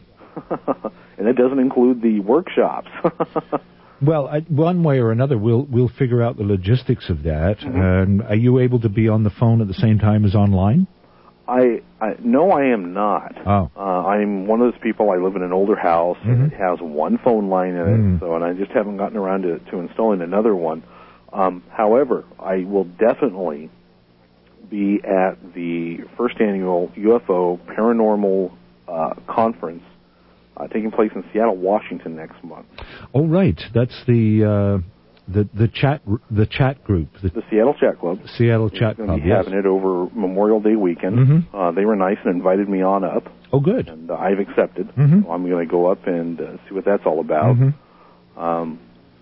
And that doesn't include the workshops. Well, I, one way or another, we'll we'll figure out the logistics of that. Mm-hmm. And are you able to be on the phone at the same time as online? I, I no, I am not. Oh. Uh, I'm one of those people. I live in an older house, mm-hmm. and it has one phone line in it. Mm. So, and I just haven't gotten around to, to installing another one. Um, however, I will definitely be at the first annual U F O Paranormal uh, Conference. Uh, taking place in Seattle, Washington next month. Oh, right. That's the uh, the the chat the chat group, the, The Seattle Chat Club. Seattle Chat Going Club. to be Yes. having it over Memorial Day weekend. Mm-hmm. Uh, they were nice and invited me on up, Oh, good. and uh, I've accepted. Mhm. So I'm going to go up and uh, see what that's all about. Mhm. Um,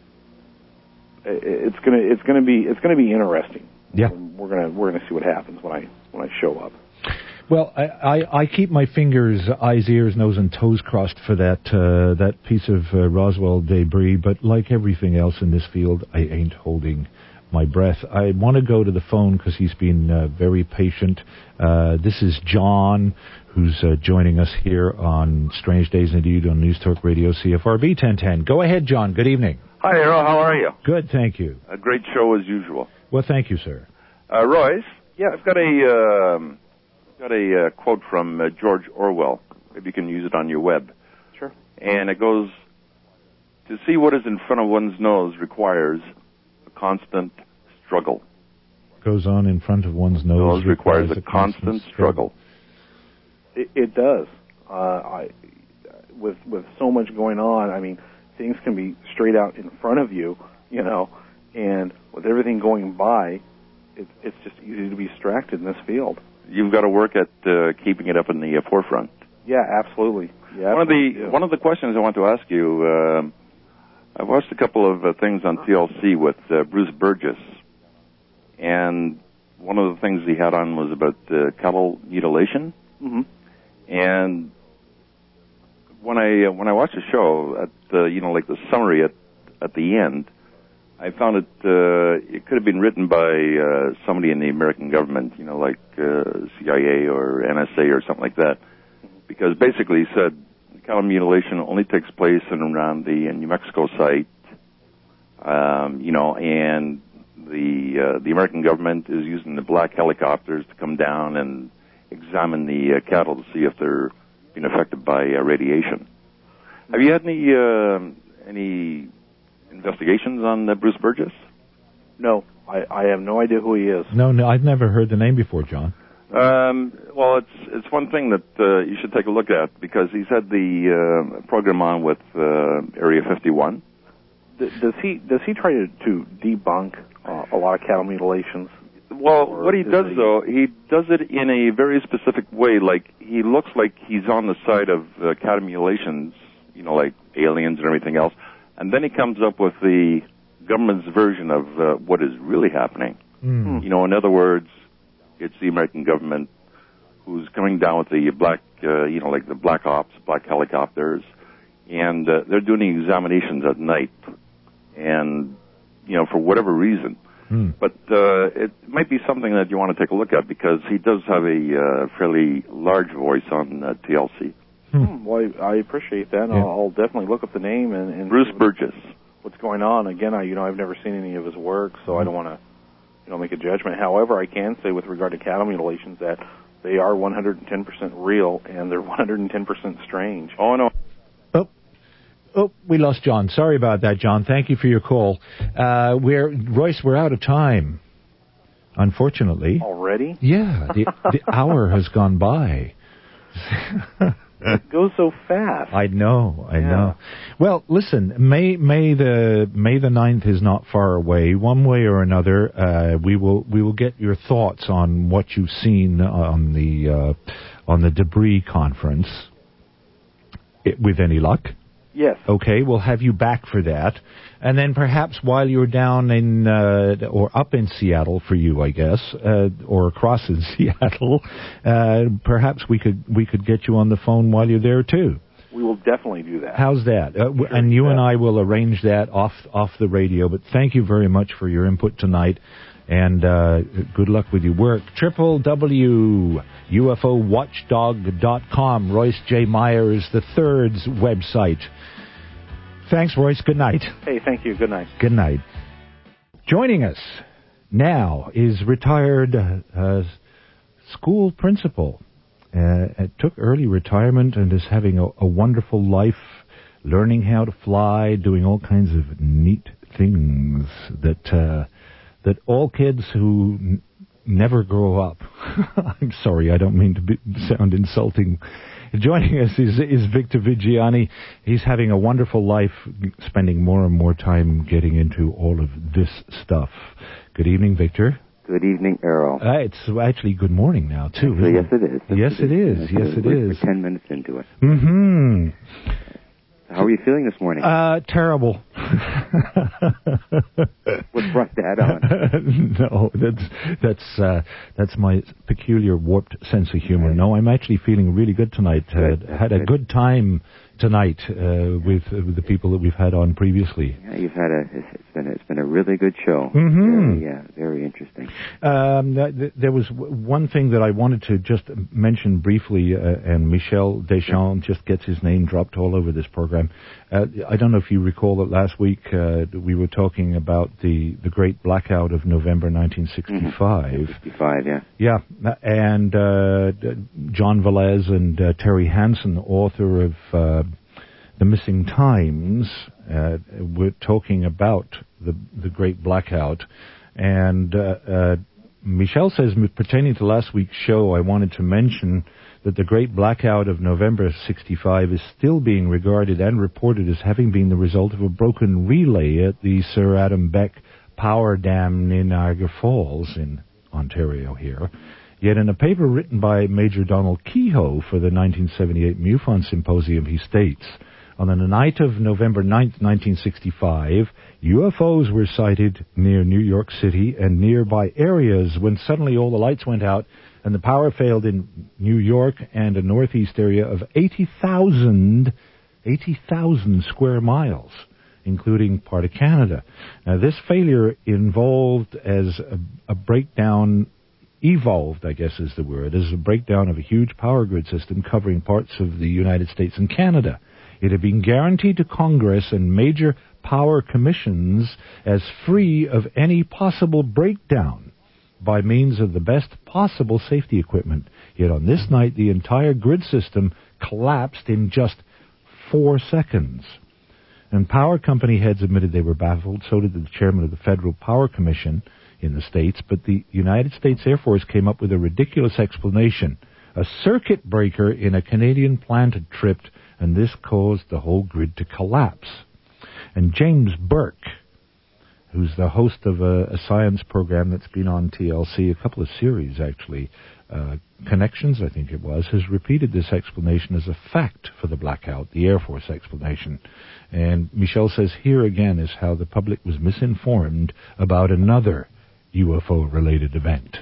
it, it's going to it's going to be it's going to be interesting. Yeah. And we're gonna we're gonna see what happens when I when I show up. Well, I, I, I keep my fingers, eyes, ears, nose, and toes crossed for that uh, that piece of uh, Roswell debris. But like everything else in this field, I ain't holding my breath. I want to go to the phone because he's been uh, very patient. Uh, this is John, who's uh, joining us here on Strange Days Indeed on News Talk Radio C F R B ten ten. Go ahead, John. Good evening. Hi, Errol. How are you? Good, thank you. A great show as usual. Well, thank you, sir. Uh, Royce, yeah, I've got a um, got a uh, quote from uh, George Orwell. Maybe you can use it on your web. Sure. And it goes, to see what is in front of one's nose requires a constant struggle. Goes on in front of one's nose, Nose requires, requires a, a constant, constant struggle. It, it does. Uh, I, with with so much going on, I mean, things can be straight out in front of you, you know, and with everything going by, it, it's just easy to be distracted in this field. You've got to work at uh, keeping it up in the uh, forefront. Yeah, absolutely. Yeah, one absolutely of the do. one of the questions I want to ask you. Uh, I watched a couple of uh, things on T L C with uh, Bruce Burgess, and one of the things he had on was about uh, cattle mutilation. Mm-hmm. And when I uh, when I watched the show, at the, you know, like the summary at at the end, I found it uh, it could have been written by uh, somebody in the American government, you know, like uh, C I A or N S A or something like that, because basically he said cattle mutilation only takes place in and around the uh, New Mexico site, um, you know, and the uh, the American government is using the black helicopters to come down and examine the uh, cattle to see if they're being affected by uh, radiation. Have you had any uh, any investigations on uh, Bruce Burgess? No, I, I have no idea who he is. No, no, I've never heard the name before, John. Um, well, it's it's one thing that uh, you should take a look at, because he's had the uh, program on with uh, Area fifty-one. D- does he does he try to, to debunk uh, a lot of cattle mutilations? Well, Or what he is does he- though, he does it in a very specific way. Like, he looks like he's on the side of uh, cattle mutilations, you know, like aliens and everything else, and then he comes up with the government's version of uh, what is really happening. Mm. You know, in other words, it's the American government who's coming down with the black, uh, you know, like the black ops, black helicopters, and uh, they're doing the examinations at night, and, you know, for whatever reason. Mm. But uh, it might be something that you want to take a look at, because he does have a uh, fairly large voice on uh, T L C. Hmm. Well, I, I appreciate that. And Yeah. I'll, I'll definitely look up the name and, and Bruce see what- Burgess. what's going on. Again, I you know I've never seen any of his work, so I don't want to you know make a judgment. However, I can say with regard to cattle mutilations that they are one hundred ten percent real and they're one hundred ten percent strange. Oh, no. Oh, oh, we lost John. Sorry about that, John. Thank you for your call. Uh, we're Royce. We're out of time, unfortunately. Already? Yeah, the, the hour has gone by. It goes so fast. I know, I Yeah. know. Well, listen, May May the May the ninth is not far away. One way or another, uh, we will we will get your thoughts on what you've seen on the uh, on the debris conference. It, with any luck. Yes. Okay, we'll have you back for that. And then perhaps while you're down in, uh, or up in Seattle for you, I guess, uh, or across in Seattle, uh, perhaps we could, we could get you on the phone while you're there too. We will definitely do that. How's that? Uh, w- and you and I will arrange that off, off the radio, but thank you very much for your input tonight. And uh, good luck with your work. Triple W U F O Watchdog dot com. Royce J. Myers the Third's website. Thanks, Royce. Good night. Hey, thank you. Good night. Good night. Joining us now is retired uh, uh, school principal. Uh, took early retirement and is having a, a wonderful life, learning how to fly, doing all kinds of neat things that uh, that all kids who n- never grow up. I'm sorry, I don't mean to be, sound insulting. Joining us is, is Victor Viggiani. He's having a wonderful life, spending more and more time getting into all of this stuff. Good evening, Victor. Good evening, Errol. Uh, it's actually good morning now, too. Actually, yes, it is. Yes, it is. Yes, it We're, is. We're ten minutes into it. Mm-hmm. How are you feeling this morning? Uh, terrible. What brought that on? No, that's that's uh, that's my peculiar warped sense of humor. No, I'm actually feeling really good tonight. Good, uh, had a good. good time tonight uh, with, uh, with the people that we've had on previously. Yeah, you've had a it's been a, it's been a really good show. Mm-hmm. Very, yeah, very interesting. Um, th- there was w- one thing that I wanted to just mention briefly, uh, and Michel Deschamps just gets his name dropped all over this program. Uh, I don't know if you recall that last week uh, we were talking about the, the great blackout of November nineteen sixty-five. Mm-hmm. sixty-five, yeah. Yeah, and uh, John Velez and uh, Terry Hansen, author of uh, The Missing Times, uh, were talking about the the great blackout. And uh, uh, Michel says, pertaining to last week's show, I wanted to mention that the great blackout of November sixty-five is still being regarded and reported as having been the result of a broken relay at the Sir Adam Beck Power Dam near Niagara Falls in Ontario here. Yet in a paper written by Major Donald Kehoe for the nineteen seventy-eight MUFON Symposium, he states, on the night of November ninth, nineteen sixty-five, U F Os were sighted near New York City and nearby areas when suddenly all the lights went out and the power failed in New York and a northeast area of eighty thousand square miles, including part of Canada. Now, this failure involved as a, a breakdown, evolved, I guess is the word, as a breakdown of a huge power grid system covering parts of the United States and Canada. It had been guaranteed to Congress and major power commissions as free of any possible breakdown by means of the best possible safety equipment. Yet on this night, the entire grid system collapsed in just four seconds. And power company heads admitted they were baffled. So did the chairman of the Federal Power Commission in the States. But the United States Air Force came up with a ridiculous explanation. A circuit breaker in a Canadian plant had tripped, and this caused the whole grid to collapse. And James Burke, who's the host of a, a science program that's been on T L C, a couple of series actually, uh, Connections, I think it was, has repeated this explanation as a fact for the blackout, the Air Force explanation. And Michel says here again is how the public was misinformed about another U F O-related event.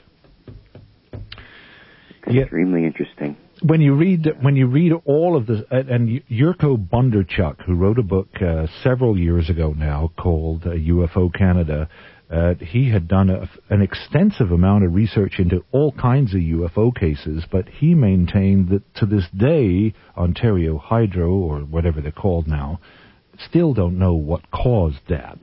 Extremely yeah. interesting. When you read when you read all of the and Yurko Bondarchuk, who wrote a book uh, several years ago now called uh, U F O Canada, uh, he had done a, an extensive amount of research into all kinds of U F O cases, but he maintained that to this day, Ontario Hydro, or whatever they're called now, still don't know what caused that.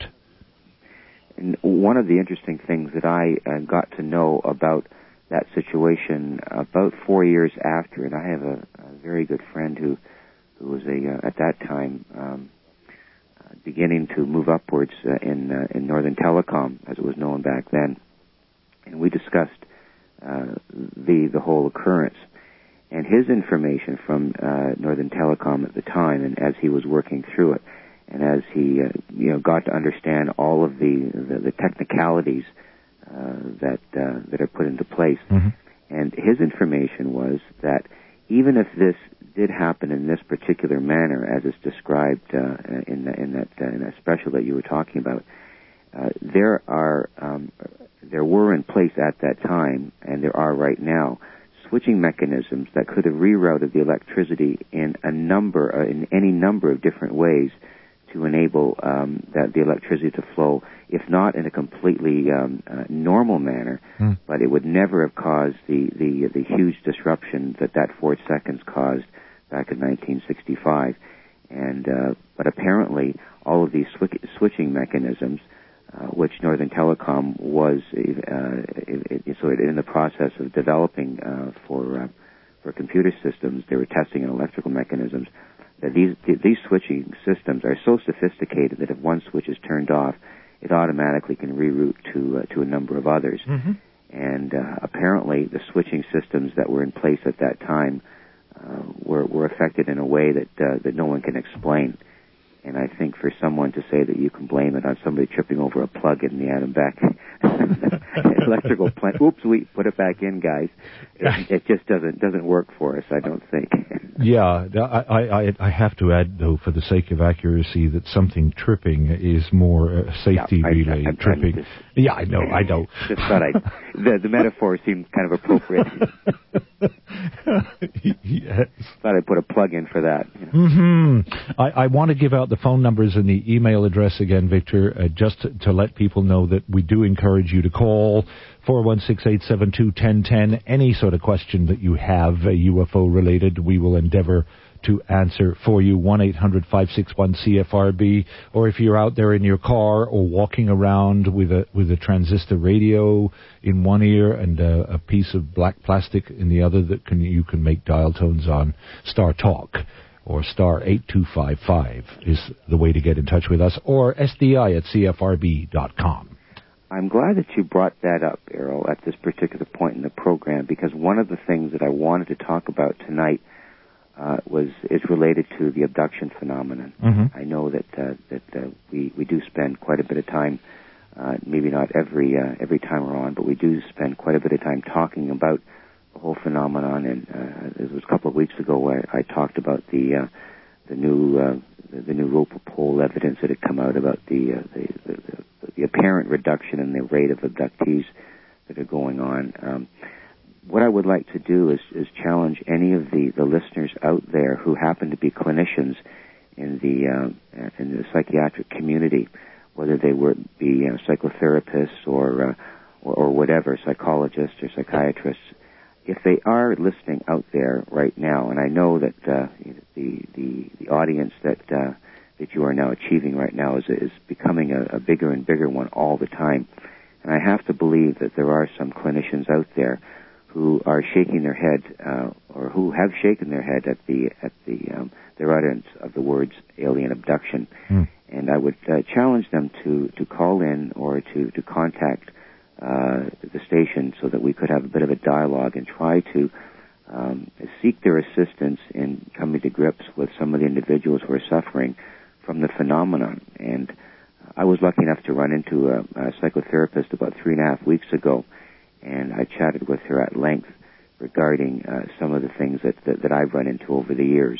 And one of the interesting things that I uh, got to know about that situation about four years after, and I have a, a very good friend who who was a uh, at that time um, uh, beginning to move upwards uh, in uh, in Northern Telecom, as it was known back then, and we discussed uh, the the whole occurrence and his information from uh, Northern Telecom at the time, and as he was working through it, and as he uh, you know got to understand all of the the, the technicalities Uh, that uh, that are put into place. Mm-hmm. And his information was that even if this did happen in this particular manner, as is described uh, in, the, in that uh, in that special that you were talking about, uh, there are um, there were in place at that time, and there are right now, switching mechanisms that could have rerouted the electricity in a number uh, in any number of different ways to enable um, that the electricity to flow, if not in a completely um, uh, normal manner, mm. but it would never have caused the, the, the huge disruption that that four seconds caused back in nineteen sixty-five. And uh, but apparently, all of these swi- switching mechanisms, uh, which Northern Telecom was uh, it, it, so in the process of developing uh, for uh, for computer systems, they were testing electrical mechanisms. That these these switching systems are so sophisticated that if one switch is turned off, it automatically can reroute to uh, to a number of others. Mm-hmm. And uh, apparently, the switching systems that were in place at that time uh, were, were affected in a way that uh, that no one can explain. And I think for someone to say that you can blame it on somebody tripping over a plug in the Adam Beck electrical plant, oops, we put it back in, guys. It, it just doesn't doesn't work for us, I don't think. Yeah, I, I I have to add, though, for the sake of accuracy, that something tripping is more a safety yeah, I, relay. I, tripping. Just, yeah, I know, I know. Just thought I the, the metaphor seemed kind of appropriate. Yes. Thought I'd put a plug in for that. You know. Mm-hmm. I, I want to give out the phone numbers and the email address again, Victor, uh, just to, to let people know that we do encourage you to call four one six, eight seven two, one zero one zero. Any sort of question that you have uh, U F O related, we will endeavor to answer for you. one eight hundred, five six one, C F R B. Or if you're out there in your car or walking around with a with a transistor radio in one ear and a, a piece of black plastic in the other that can you can make dial tones on, Star Talk or star eight two five five is the way to get in touch with us, or S D I at C F R B dot com. I'm glad that you brought that up, Errol, at this particular point in the program, because one of the things that I wanted to talk about tonight uh, was is related to the abduction phenomenon. Mm-hmm. I know that uh, that uh, we we do spend quite a bit of time, uh, maybe not every uh, every time we're on, but we do spend quite a bit of time talking about the whole phenomenon. And uh, it was a couple of weeks ago where I talked about the uh, the new uh, the, the new Roper poll evidence that had come out about the uh, the, the, the the apparent reduction in the rate of abductees that are going on. Um, what I would like to do is, is challenge any of the, the listeners out there who happen to be clinicians in the uh, in the psychiatric community, whether they were be uh, psychotherapists or, uh, or or whatever, psychologists or psychiatrists. If they are listening out there right now, and I know that uh, the, the the audience that uh, that you are now achieving right now is is becoming a, a bigger and bigger one all the time, and I have to believe that there are some clinicians out there who are shaking their head, uh, or who have shaken their head at the at the um, their utterance of the words alien abduction, mm. and I would uh, challenge them to to call in or to to contact uh, the station so that we could have a bit of a dialogue and try to um, seek their assistance in coming to grips with some of the individuals who are suffering from the phenomenon. And I was lucky enough to run into a, a psychotherapist about three and a half weeks ago, and I chatted with her at length regarding uh, some of the things that, that, that I've run into over the years.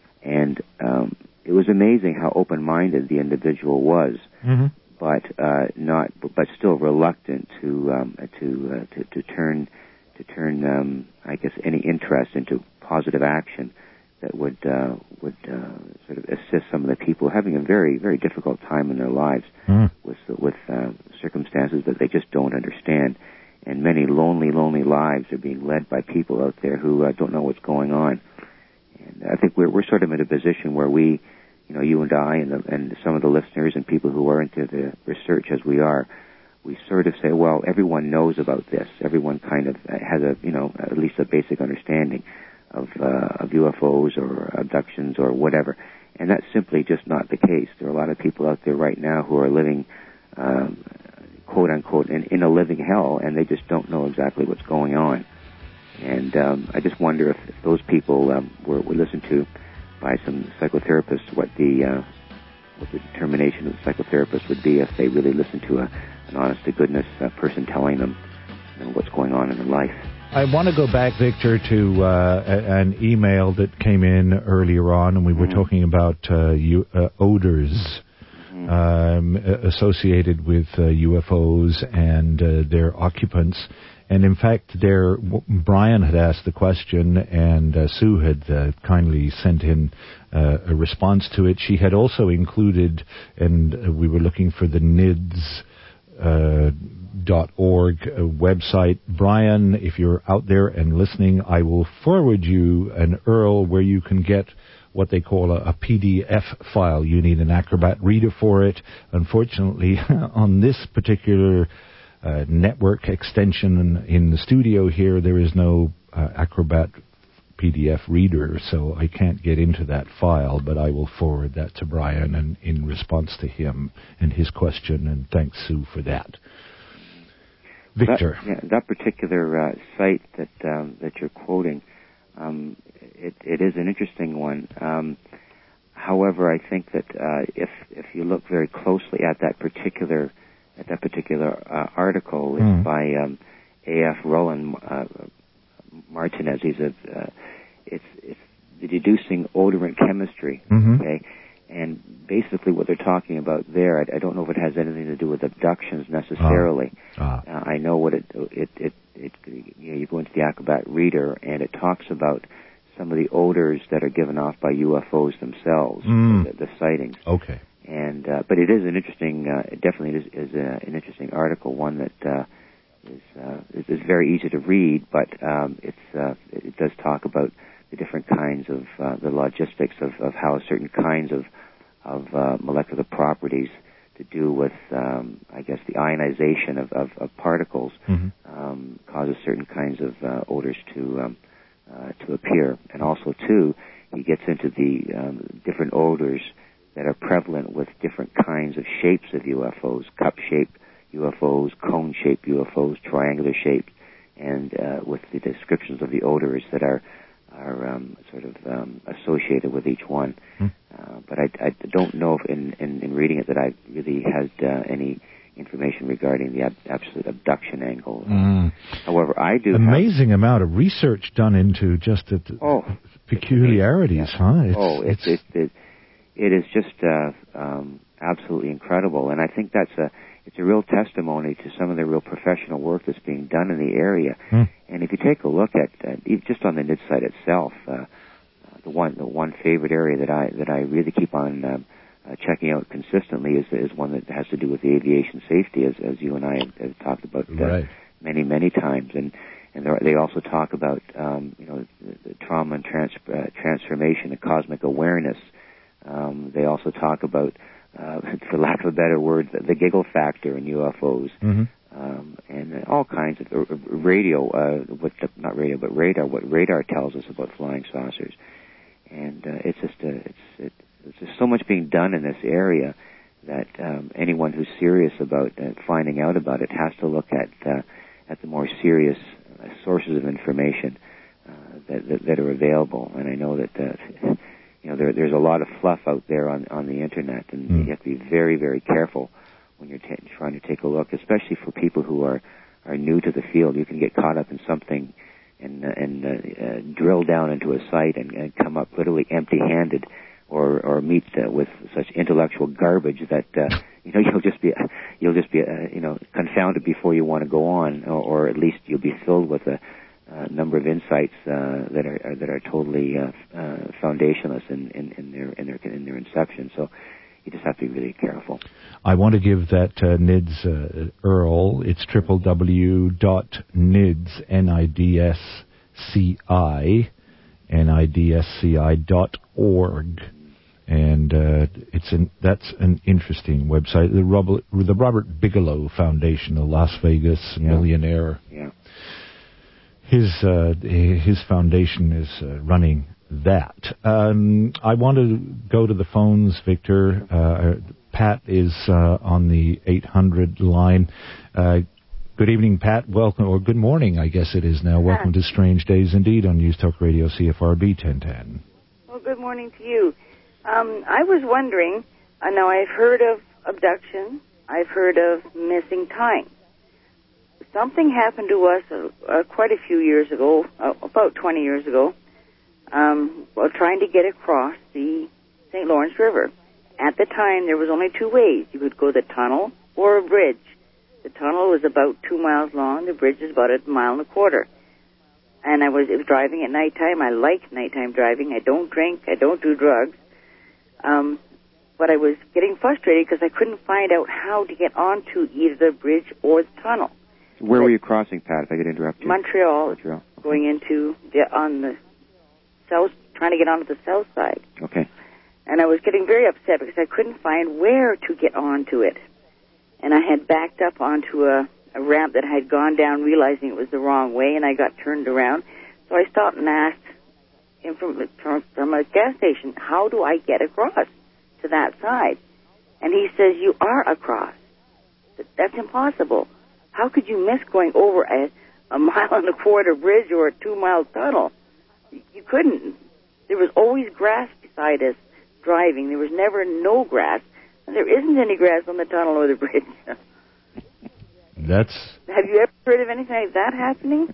And um, it was amazing how open-minded the individual was, mm-hmm. but uh, not, but still reluctant to um, to, uh, to to turn to turn, um, I guess, any interest into positive action that would uh, would uh, sort of assist some of the people having a very very difficult time in their lives mm. with with uh, circumstances that they just don't understand, and many lonely lonely lives are being led by people out there who uh, don't know what's going on. And I think we're we're sort of in a position where we, you know, you and I and the, and some of the listeners and people who are into the research as we are, we sort of say, well, everyone knows about this. Everyone kind of has a, you know, at least a basic understanding of, uh, of U F Os or abductions or whatever. And that's simply just not the case. There are a lot of people out there right now who are living, um, quote unquote, in, in a living hell, and they just don't know exactly what's going on. And um, I just wonder if, if those people um, were, were listened to by some psychotherapists, what the uh, what the determination of the psychotherapist would be if they really listened to a, an honest-to-goodness uh, person telling them, you know, what's going on in their life. I want to go back, Victor, to uh, an email that came in earlier on, and we were mm-hmm. talking about uh, u- uh, odors mm-hmm. um, associated with uh, U F Os and uh, their occupants. And in fact, there, Brian had asked the question, and uh, Sue had uh, kindly sent in uh, a response to it. She had also included, and uh, we were looking for the N I D S uh, dot org uh, website. Brian, if you're out there and listening, I will forward you an U R L where you can get what they call a, a P D F file. You need an Acrobat reader for it. Unfortunately, on this particular Uh, network extension in, in the studio here, there is no uh, Acrobat P D F reader, so I can't get into that file, but I will forward that to Brian and in response to him and his question, and thanks, Sue, for that. Victor. That, yeah, that particular uh, site that um, that you're quoting, um, it, it is an interesting one. Um, however, I think that uh, if if you look very closely at that particular at that particular uh, article, it's mm. by um, A F Roland uh, Martinez. He's a uh, it's it's the deducing odorant chemistry. Mm-hmm. Okay. And basically what they're talking about there, I, I don't know if it has anything to do with abductions necessarily. Oh. Ah. Uh, I know what it, it, it, it, you know, you go into the Acrobat Reader and it talks about some of the odors that are given off by U F Os themselves, mm. the, the sightings. Okay. And, uh, but it is an interesting, uh, it definitely is, is a, an interesting article, one that, uh, is, uh, is, is very easy to read, but, um, it's, uh, it does talk about the different kinds of, uh, the logistics of, of how certain kinds of of uh, molecular properties to do with, um, I guess, the ionization of, of, of particles mm-hmm. um, causes certain kinds of uh, odors to um, uh, to appear. And also, too, he gets into the um, different odors that are prevalent with different kinds of shapes of U F Os, cup-shaped U F Os, cone-shaped U F Os, triangular-shaped, and uh, with the descriptions of the odors that are are um, sort of um, associated with each one. Mm. Uh, but I, I don't know if in, in, in reading it that I really had uh, any information regarding the ab- absolute abduction angle. Mm. However, I do Amazing have, amount of research done into just the oh, peculiarities, yeah. huh? It's, oh, it's, it's, it, it, it is just uh, um, absolutely incredible. And I think that's a it's a real testimony to some of the real professional work that's being done in the area. Mm. And if you take a look at uh, just on the N I D site itself, uh, the one the one favorite area that I that I really keep on um, uh, checking out consistently is is one that has to do with the aviation safety, as as you and I have, have talked about uh, right. many many times. And and there, they also talk about um, you know the, the trauma and trans, uh, transformation, the cosmic awareness. Um, they also talk about, uh, for lack of a better word, the, the giggle factor in U F Os. Mm-hmm. Um, and all kinds of uh, radio, uh, what the, not radio, but radar. What radar tells us about flying saucers, and uh, it's just a, it's it, there's just so much being done in this area that um, anyone who's serious about uh, finding out about it has to look at uh, at the more serious uh, sources of information uh, that, that that are available. And I know that uh, you know there, there's a lot of fluff out there on on the internet, and mm. you have to be very very careful when you're t- trying to take a look, especially for people who are, are new to the field. You can get caught up in something and, uh, and uh, uh, drill down into a site and, and come up literally empty-handed, or or meet uh, with such intellectual garbage that uh, you know you'll just be you'll just be uh, you know confounded before you want to go on, or, or at least you'll be filled with a, a number of insights uh, that are that are totally uh, uh, foundationless in, in, in their in their in their inception. So you just have to be really careful. I want to give that uh, N I D S uh, U R L. It's w w w dot nids, N I D S C I, N I D S C I dot org. And uh, it's an, that's an interesting website. The Robert, the Robert Bigelow Foundation, the Las Vegas yeah. millionaire. Yeah. His, uh, his foundation is uh, running that. Um, I want to go to the phones, Victor. Uh, Pat is uh, on the eight hundred line. Uh, good evening, Pat. Welcome, or good morning, I guess it is now. Welcome to Strange Days Indeed on News Talk Radio C F R B ten ten. Well, good morning to you. Um, I was wondering, I know I've heard of abduction. I've heard of missing time. Something happened to us uh, uh, quite a few years ago, uh, about twenty years ago, um, while trying to get across the Saint Lawrence River. At the time, there was only two ways. You could go the tunnel or a bridge. The tunnel was about two miles long. The bridge is about a mile and a quarter. And I was, it was driving at nighttime. I like nighttime driving. I don't drink. I don't do drugs. Um, but I was getting frustrated because I couldn't find out how to get onto either the bridge or the tunnel. Where but were you crossing, Pat, if I could interrupt you? Montreal. Montreal. Going into the, on the south, trying to get onto the south side. Okay. And I was getting very upset because I couldn't find where to get onto it. And I had backed up onto a, a ramp that I had gone down, realizing it was the wrong way, and I got turned around. So I stopped and asked him from, from, from a gas station, how do I get across to that side? And he says, you are across. That's impossible. How could you miss going over a, a mile and a quarter bridge or a two-mile tunnel? You couldn't. there was always grass beside us driving. There was never no grass. And there isn't any grass on the tunnel or the bridge. That's... Have you ever heard of anything like that happening?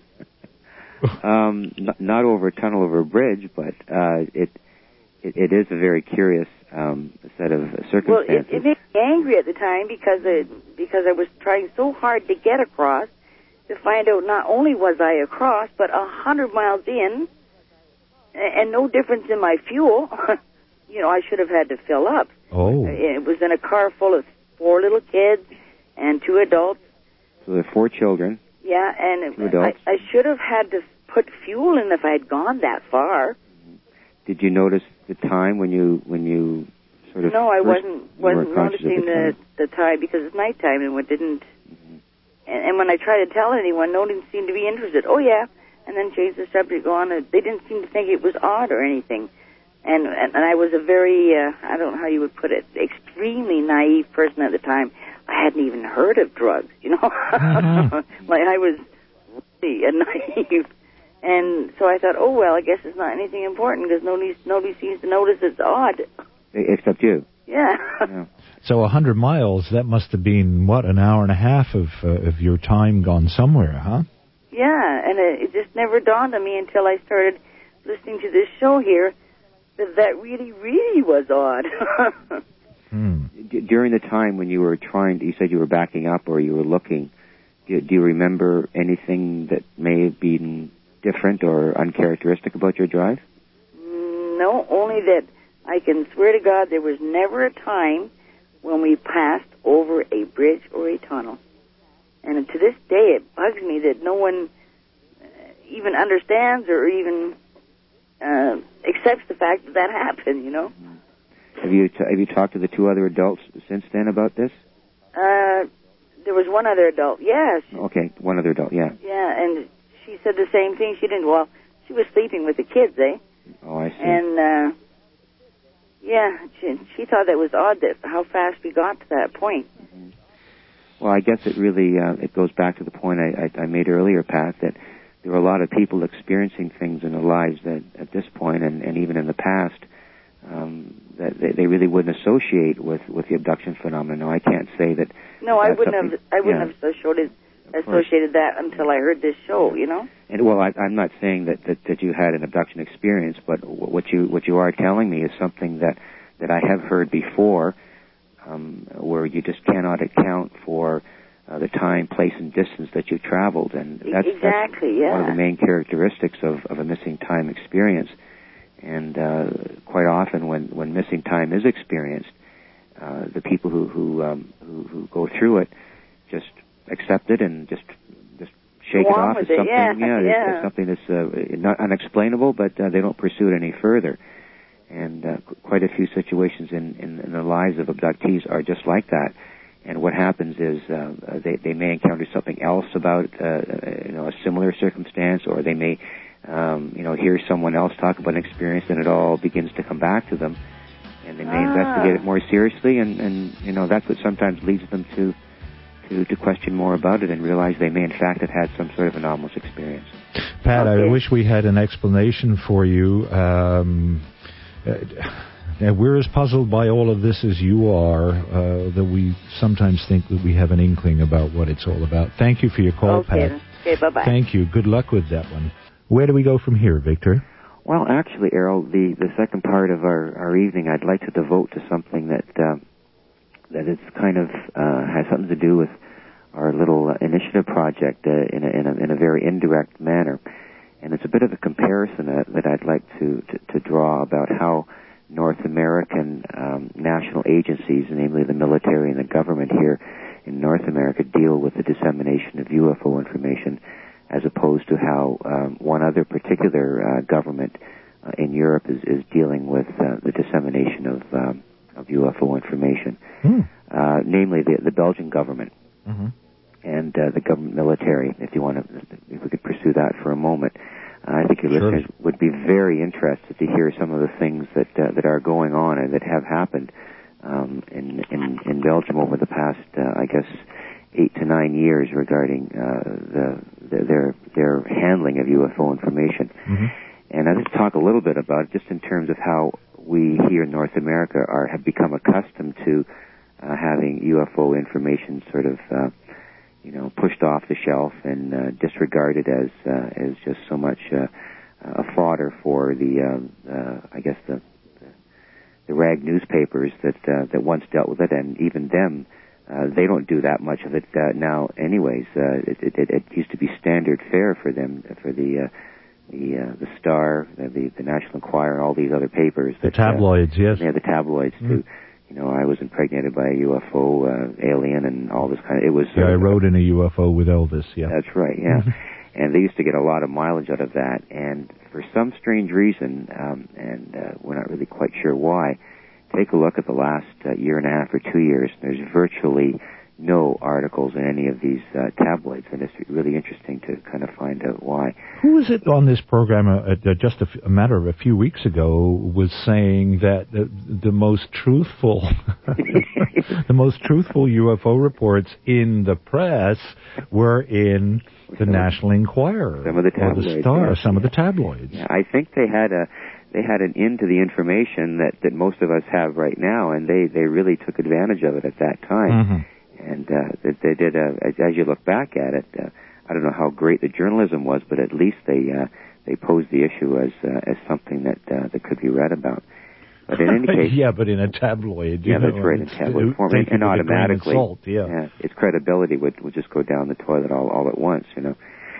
um, n- not over a tunnel over a bridge, but uh, it, it it is a very curious um, set of circumstances. Well, it, it made me angry at the time because it, because I was trying so hard to get across to find out not only was I across, but a hundred miles in, and, and no difference in my fuel. You know, I should have had to fill up. Oh. It was in a car full of four little kids and two adults. So there are four children. Yeah, and two adults. I, I should have had to put fuel in if I had gone that far. Did you notice the time when you when you sort of? No, I first, wasn't wasn't noticing the the, the time because it's nighttime and what didn't. Mm-hmm. And, and when I tried to tell anyone, no one didn't seem to be interested. Oh yeah, and then change the subject. Go on. They didn't seem to think it was odd or anything. And, and and I was a very uh, I don't know how you would put it, extremely naive person at the time. I hadn't even heard of drugs, you know. Mm-hmm. Like I was really a naive. And so I thought, oh, well, I guess it's not anything important because nobody, nobody seems to notice it's odd. Except you. Yeah. yeah. So a hundred miles, that must have been, what, an hour and a half of uh, of your time gone somewhere, huh? Yeah, and it, it just never dawned on me until I started listening to this show here that that really, really was odd. hmm. D- during the time when you were trying, you said you were backing up or you were looking, do, do you remember anything that may have been different or uncharacteristic about your drive? No, only that I can swear to God there was never a time when we passed over a bridge or a tunnel. And to this day it bugs me that no one uh, even understands or even uh, accepts the fact that that happened, you know? Have you t- have you talked to the two other adults since then about this? Uh, there was one other adult, yes. Okay, one other adult, yeah. Yeah, and she said the same thing. She didn't, well, she was sleeping with the kids, eh? Oh, I see. And, uh, yeah, she, she thought that was odd that how fast we got to that point. Mm-hmm. Well, I guess it really, uh, it goes back to the point I, I, I made earlier, Pat, that there were a lot of people experiencing things in their lives that at this point and, and even in the past um, that they, they really wouldn't associate with, with the abduction phenomenon. Now, I can't say that... No, I wouldn't have, I wouldn't yeah. have associated associated that until I heard this show, you know? And well, I, I'm not saying that, that, that you had an abduction experience, but what you what you are telling me is something that, that I have heard before, um, where you just cannot account for uh, the time, place, and distance that you traveled, and that's, exactly, that's yeah. one of the main characteristics of, of a missing time experience. And uh, quite often, when, when missing time is experienced, uh, the people who who, um, who who go through it just accept it and just just shake Go it on off as with it, something, yeah, yeah, yeah. It's something that's uh, not unexplainable, but uh, they don't pursue it any further. And uh, qu- quite a few situations in, in, in the lives of abductees are just like that. And what happens is uh, they they may encounter something else about uh, you know a similar circumstance, or they may um, you know hear someone else talk about an experience, and it all begins to come back to them, and they may ah. investigate it more seriously, and, and you know that's what sometimes leads them to. To, to question more about it and realize they may in fact have had some sort of anomalous experience. Pat, okay. I wish we had an explanation for you. Um, uh, we're as puzzled by all of this as you are, uh, that we sometimes think that we have an inkling about what it's all about. Thank you for your call, okay. Pat. Okay, bye-bye. Thank you. Good luck with that one. Where do we go from here, Victor? Well, actually, Errol, the, the second part of our, our evening I'd like to devote to something that... Uh, that it's kind of uh, has something to do with our little uh, initiative project uh, in, a, in, a, in a very indirect manner. And it's a bit of a comparison uh, that I'd like to, to, to draw about how North American um, national agencies, namely the military and the government here in North America, deal with the dissemination of U F O information, as opposed to how um, one other particular uh, government uh, in Europe is, is dealing with uh, the dissemination of um, of U F O information, mm. uh, namely the, the Belgian government mm-hmm. and uh, the government military. If you want to, if we could pursue that for a moment, uh, I think your sure. listeners would be very interested to hear some of the things that uh, that are going on and that have happened um, in, in in Belgium over the past, uh, I guess, eight to nine years regarding uh, the, the their their handling of U F O information. Mm-hmm. And I'd just talk a little bit about it, just in terms of how we here in North America are have become accustomed to uh, having U F O information sort of, uh, you know, pushed off the shelf and uh, disregarded as uh, as just so much uh, uh, fodder for the, uh, uh, I guess the, the the rag newspapers that uh, that once dealt with it, and even them. Uh, they don't do that much of it uh, now, anyways. Uh, it, it, it used to be standard fare for them, for the uh, the uh, the Star, the the National Enquirer, all these other papers. The that, tabloids, uh, yes. Yeah, the tabloids mm. too. You know, I was impregnated by a U F O uh, alien, and all this kind of. It was. Yeah, uh, I rode in a U F O with Elvis. Yeah, that's right. Yeah, and they used to get a lot of mileage out of that, and for some strange reason, um, and uh, we're not really quite sure why. Take a look at the last uh, year and a half or two years. There's virtually no articles in any of these uh, tabloids, and it's really interesting to kind of find out why. Who was it on this program uh, uh, just a, f- a matter of a few weeks ago was saying that the, the most truthful, the most truthful U F O reports in the press were in the some National Enquirer, some of the tabloids, or the Star, yeah, some yeah. of the tabloids. Yeah, I think they had a. They had an in to the information that, that most of us have right now, and they, they really took advantage of it at that time. Mm-hmm. And uh, they, they did. Uh, as, as you look back at it, uh, I don't know how great the journalism was, but at least they uh, they posed the issue as uh, as something that uh, that could be read about. But in any case, yeah, but in a tabloid, you yeah, know, that's right, in tabloid form, and, and automatically, salt, yeah. yeah, its credibility would would just go down the toilet all all at once, you know.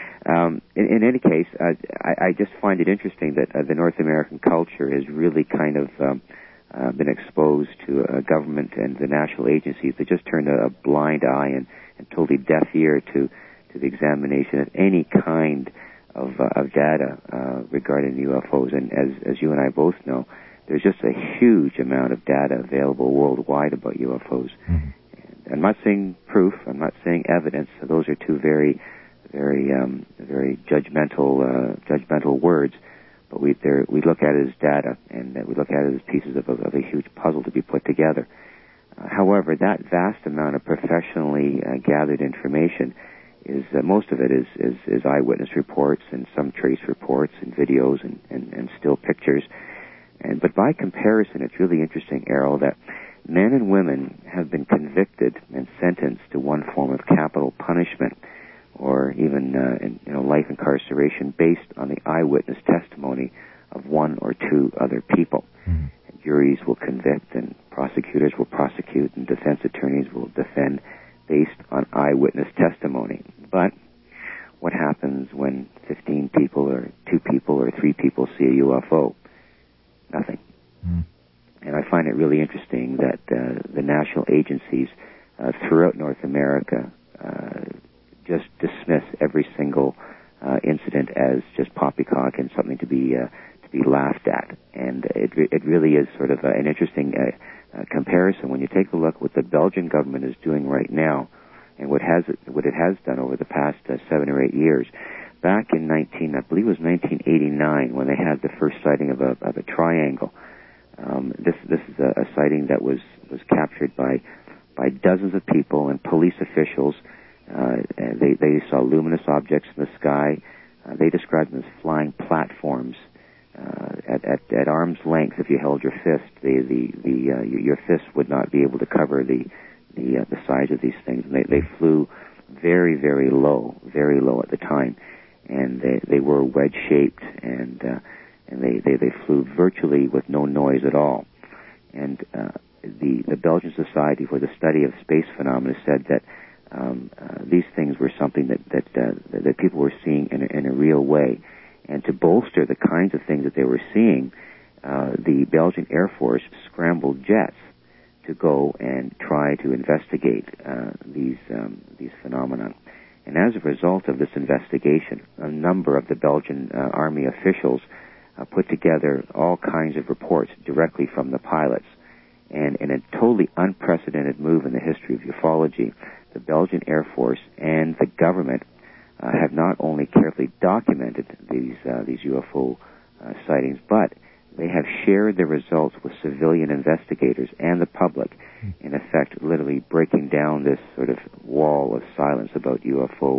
Um, in, in any case, uh, I, I just find it interesting that uh, the North American culture has really kind of um, uh, been exposed to a government and the national agencies that just turned a, a blind eye and, and totally deaf ear to, to the examination of any kind of, uh, of data uh, regarding U F Os. And as, as you and I both know, there's just a huge amount of data available worldwide about U F Os. Mm-hmm. And I'm not saying proof, I'm not saying evidence. So those are two very very um, very judgmental uh, judgmental words, but we we look at it as data, and uh, we look at it as pieces of a, of a huge puzzle to be put together. Uh, however, that vast amount of professionally uh, gathered information is uh, most of it is, is, is eyewitness reports and some trace reports and videos and, and, and still pictures. And but by comparison, it's really interesting, Errol, that men and women have been convicted and sentenced to one form of capital punishment, or even uh, in, you know, life incarceration based on the eyewitness testimony of one or two other people. Mm-hmm. And juries will convict, and prosecutors will prosecute, and defense attorneys will defend based on eyewitness testimony. But what happens when fifteen people or two people or three people see a U F O? Nothing. Mm-hmm. And I find it really interesting that uh, the national agencies uh, throughout North America uh, just dismiss every single uh, incident as just poppycock and something to be uh, to be laughed at. And it it really is sort of a, an interesting uh, uh, comparison when you take a look what the Belgian government is doing right now, and what has it, what it has done over the past uh, seven or eight years. Back in nineteen, I believe it was nineteen eighty-nine, when they had the first sighting of a of a triangle. Um, this this is a, a sighting that was was captured by by dozens of people and police officials. Uh, they, they saw luminous objects in the sky. Uh, they described them as flying platforms uh, at, at, at arm's length. If you held your fist, the the, the uh, your fist would not be able to cover the the, uh, the size of these things. And they, they flew very very low, very low at the time, and they they were wedge shaped, and uh, and they, they they flew virtually with no noise at all. And uh, the the Belgian Society for the Study of Space Phenomena said that. Um, uh, these things were something that that, uh, that people were seeing in a, in a real way, and to bolster the kinds of things that they were seeing, uh, the Belgian Air Force scrambled jets to go and try to investigate uh, these um, these phenomena. And as a result of this investigation, a number of the Belgian uh, Army officials uh, put together all kinds of reports directly from the pilots. And in a totally unprecedented move in the history of ufology, the Belgian Air Force and the government uh, have not only carefully documented these uh, these U F O uh, sightings, but they have shared the results with civilian investigators and the public, in effect literally breaking down this sort of wall of silence about U F O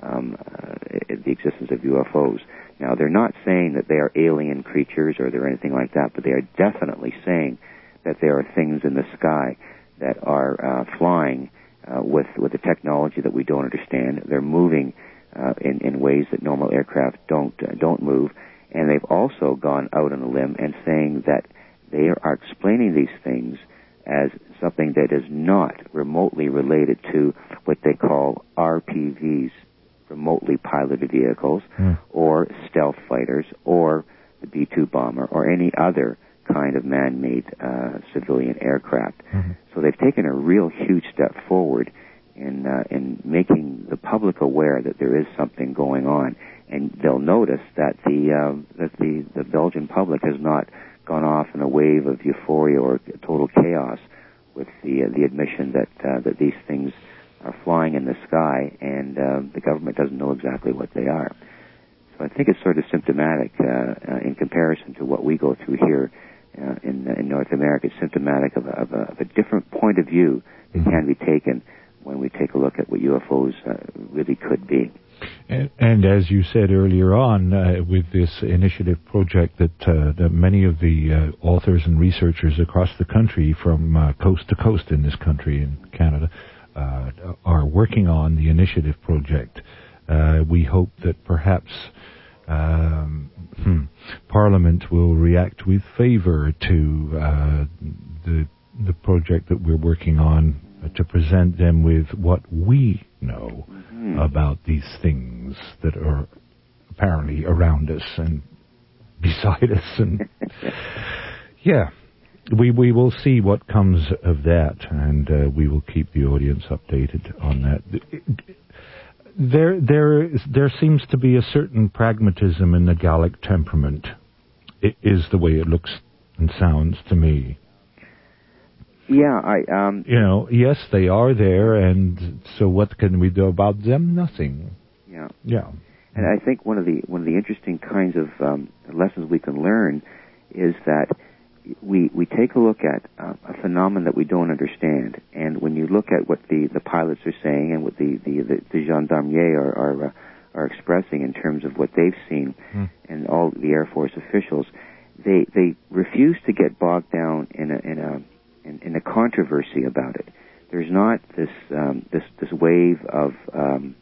um, uh, the existence of U F Os. Now, they're not saying that they are alien creatures or they're anything like that, but they are definitely saying that there are things in the sky that are uh, flying uh, with with a technology that we don't understand. They're moving uh, in in ways that normal aircraft don't uh, don't move, and they've also gone out on a limb and saying that they are explaining these things as something that is not remotely related to what they call R P Vs, remotely piloted vehicles, mm. or stealth fighters, or the B two bomber, or any other kind of man-made uh, civilian aircraft. Mm-hmm. So they've taken a real huge step forward in uh, in making the public aware that there is something going on, and they'll notice that the uh, that the, the Belgian public has not gone off in a wave of euphoria or total chaos with the uh, the admission that uh, that these things are flying in the sky, and uh, the government doesn't know exactly what they are. So I think it's sort of symptomatic uh, uh, in comparison to what we go through here uh, in in North America. It's symptomatic of a, of, a, of a different point of view that mm-hmm. can be taken when we take a look at what U F Os uh, really could be. And, and as you said earlier on, uh, with this initiative project that, uh, that many of the uh, authors and researchers across the country, from uh, coast to coast in this country, in Canada, uh, are working on, the initiative project, uh, we hope that perhaps um, hmm, Parliament will react with favor to uh, the the project that we're working on, uh, to present them with what we know mm-hmm. about these things that are apparently around us and beside us. And yeah, we we will see what comes of that, and uh, we will keep the audience updated on that. There, there, is, there seems to be a certain pragmatism in the Gallic temperament. It is the way it looks and sounds to me. Yeah, I, um... You know, yes, they are there, and so what can we do about them? Nothing. Yeah. Yeah. And I think one of the one of the interesting kinds of um, lessons we can learn is that we we take a look at uh, a phenomenon that we don't understand, and when you look at what the, the pilots are saying and what the the, the, the gendarmerie are are, uh, are expressing in terms of what they've seen, mm. and all the Air Force officials, they they refuse to get bogged down in a in a in, in a controversy about it. There's not this um, this this wave of um,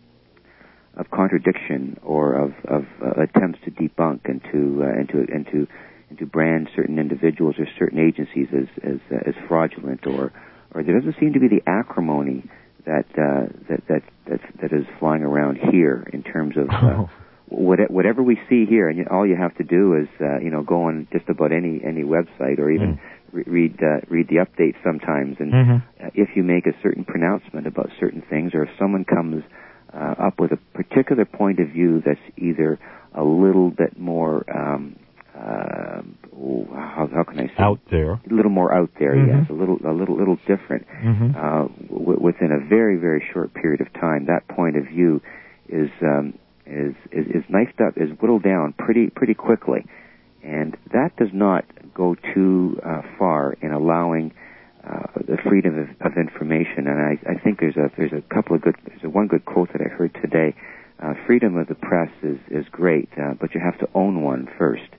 of contradiction or of of uh, attempts to debunk and to uh, and to and to and to brand certain individuals or certain agencies as as, uh, as fraudulent, or or there doesn't seem to be the acrimony that uh, that that that that is flying around here in terms of uh, what, whatever we see here, and all you have to do is uh, you know go on just about any any website or even mm. re- read uh, read the updates sometimes, and mm-hmm. uh, if you make a certain pronouncement about certain things, or if someone comes uh, up with a particular point of view that's either a little bit more um, Uh, how, how can I say? Out there. A little more out there, mm-hmm. yes. A little, a little, little different. Mm-hmm. Uh, w- within a very, very short period of time, that point of view is um, is, is is knifed up, is whittled down pretty pretty quickly, and that does not go too uh, far in allowing uh, the freedom of, of information. And I, I think there's a there's a couple of good there's a one good quote that I heard today. Uh, freedom of the press is is great, uh, but you have to own one first.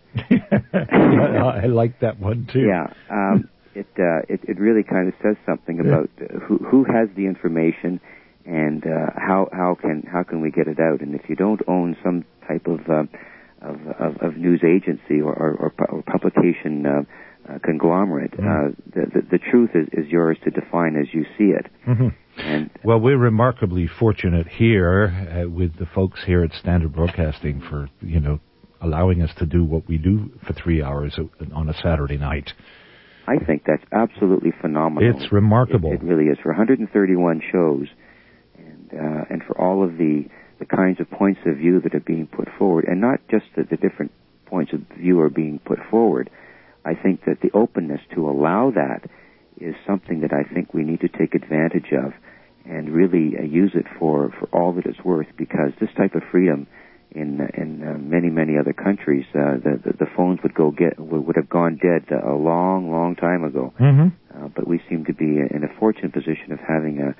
I like that one too. Yeah, um, it, uh, it it really kind of says something about uh, who who has the information and uh, how how can how can we get it out. And if you don't own some type of uh, of, of, of news agency or or, or, or publication uh, uh, conglomerate, mm. uh, the, the the truth is, is yours to define as you see it. Mm-hmm. And well, we're remarkably fortunate here uh, with the folks here at Standard Broadcasting for, you know, allowing us to do what we do for three hours on a Saturday night. I think that's absolutely phenomenal. It's remarkable. It, it really is. For one hundred thirty-one shows, and uh, and for all of the, the kinds of points of view that are being put forward, and not just that the different points of view are being put forward, I think that the openness to allow that is something that I think we need to take advantage of and really uh, use it for, for all that it's worth, because this type of freedom in in uh, many, many other countries, uh, the, the the phones would go get would have gone dead a long, long time ago. Mm-hmm. Uh, but we seem to be in a fortunate position of having a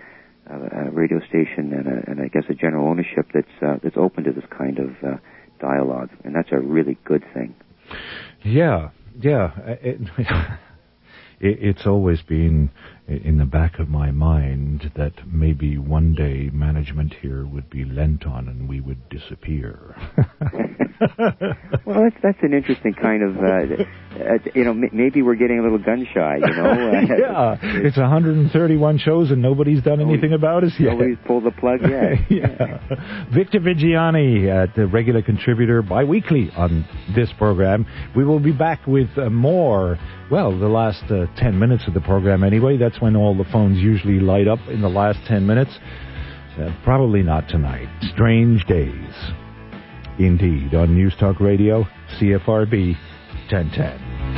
a, a radio station and, a, and I guess a general ownership that's uh, that's open to this kind of uh, dialogue, and that's a really good thing. Yeah, yeah. It, it, it's always been in the back of my mind that maybe one day management here would be lent on and we would disappear. Well, that's that's an interesting kind of, uh, uh, you know, m- maybe we're getting a little gun shy, you know. Uh, yeah, it's one hundred thirty-one shows and nobody's done anything about us yet. Nobody's pulled the plug yet. yeah. Victor Viggiani, uh, the regular contributor bi-weekly on this program. We will be back with uh, more, well, the last uh, ten minutes of the program anyway. That's when all the phones usually light up in the last ten minutes. Uh, probably not tonight. Strange days. Indeed, on News Talk Radio, C F R B ten ten.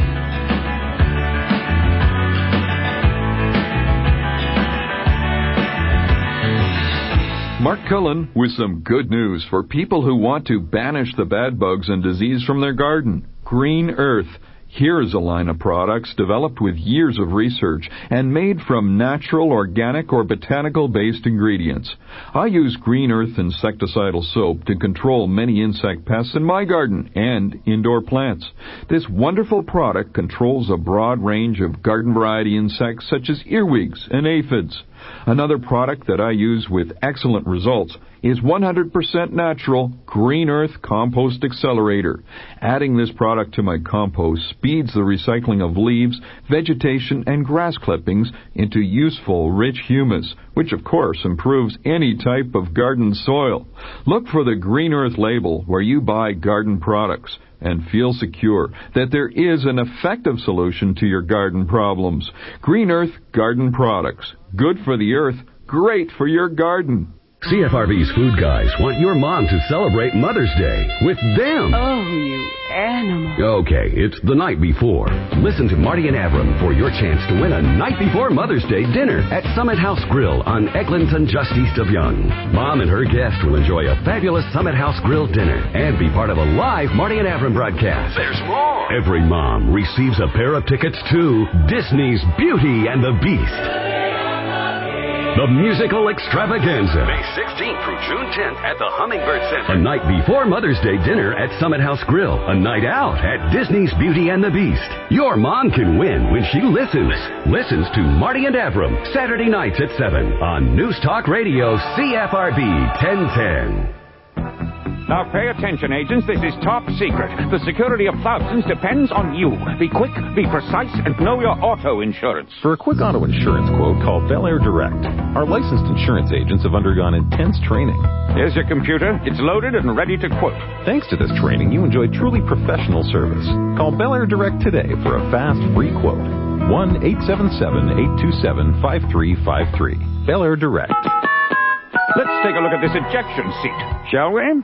Mark Cullen with some good news for people who want to banish the bad bugs and disease from their garden. Green Earth. Here is a line of products developed with years of research and made from natural, organic, or botanical-based ingredients. I use Green Earth insecticidal soap to control many insect pests in my garden and indoor plants. This wonderful product controls a broad range of garden variety insects such as earwigs and aphids. Another product that I use with excellent results is one hundred percent natural Green Earth Compost Accelerator. Adding this product to my compost speeds the recycling of leaves, vegetation, and grass clippings into useful, rich humus, which of course improves any type of garden soil. Look for the Green Earth label where you buy garden products and feel secure that there is an effective solution to your garden problems. Green Earth Garden Products. Good for the earth, great for your garden. C F R B's Food Guys want your mom to celebrate Mother's Day with them. Oh, you animal. Okay, it's the night before. Listen to Marty and Avram for your chance to win a night before Mother's Day dinner at Summit House Grill on Eglinton, just east of Young. Mom and her guest will enjoy a fabulous Summit House Grill dinner and be part of a live Marty and Avram broadcast. There's more. Every mom receives a pair of tickets to Disney's Beauty and the Beast. The musical extravaganza. May sixteenth through June tenth at the Hummingbird Center. A night before Mother's Day dinner at Summit House Grill. A night out at Disney's Beauty and the Beast. Your mom can win when she listens. Listens to Marty and Avram Saturday nights at seven on News Talk Radio C F R B ten ten. Now pay attention, agents. This is top secret. The security of thousands depends on you. Be quick, be precise, and know your auto insurance. For a quick auto insurance quote, call Bel Air Direct. Our licensed insurance agents have undergone intense training. Here's your computer. It's loaded and ready to quote. Thanks to this training, you enjoy truly professional service. Call Bel Air Direct today for a fast, free quote. one eight seven seven, eight two seven, five three five three. Bel Air Direct. Let's take a look at this ejection seat, shall we?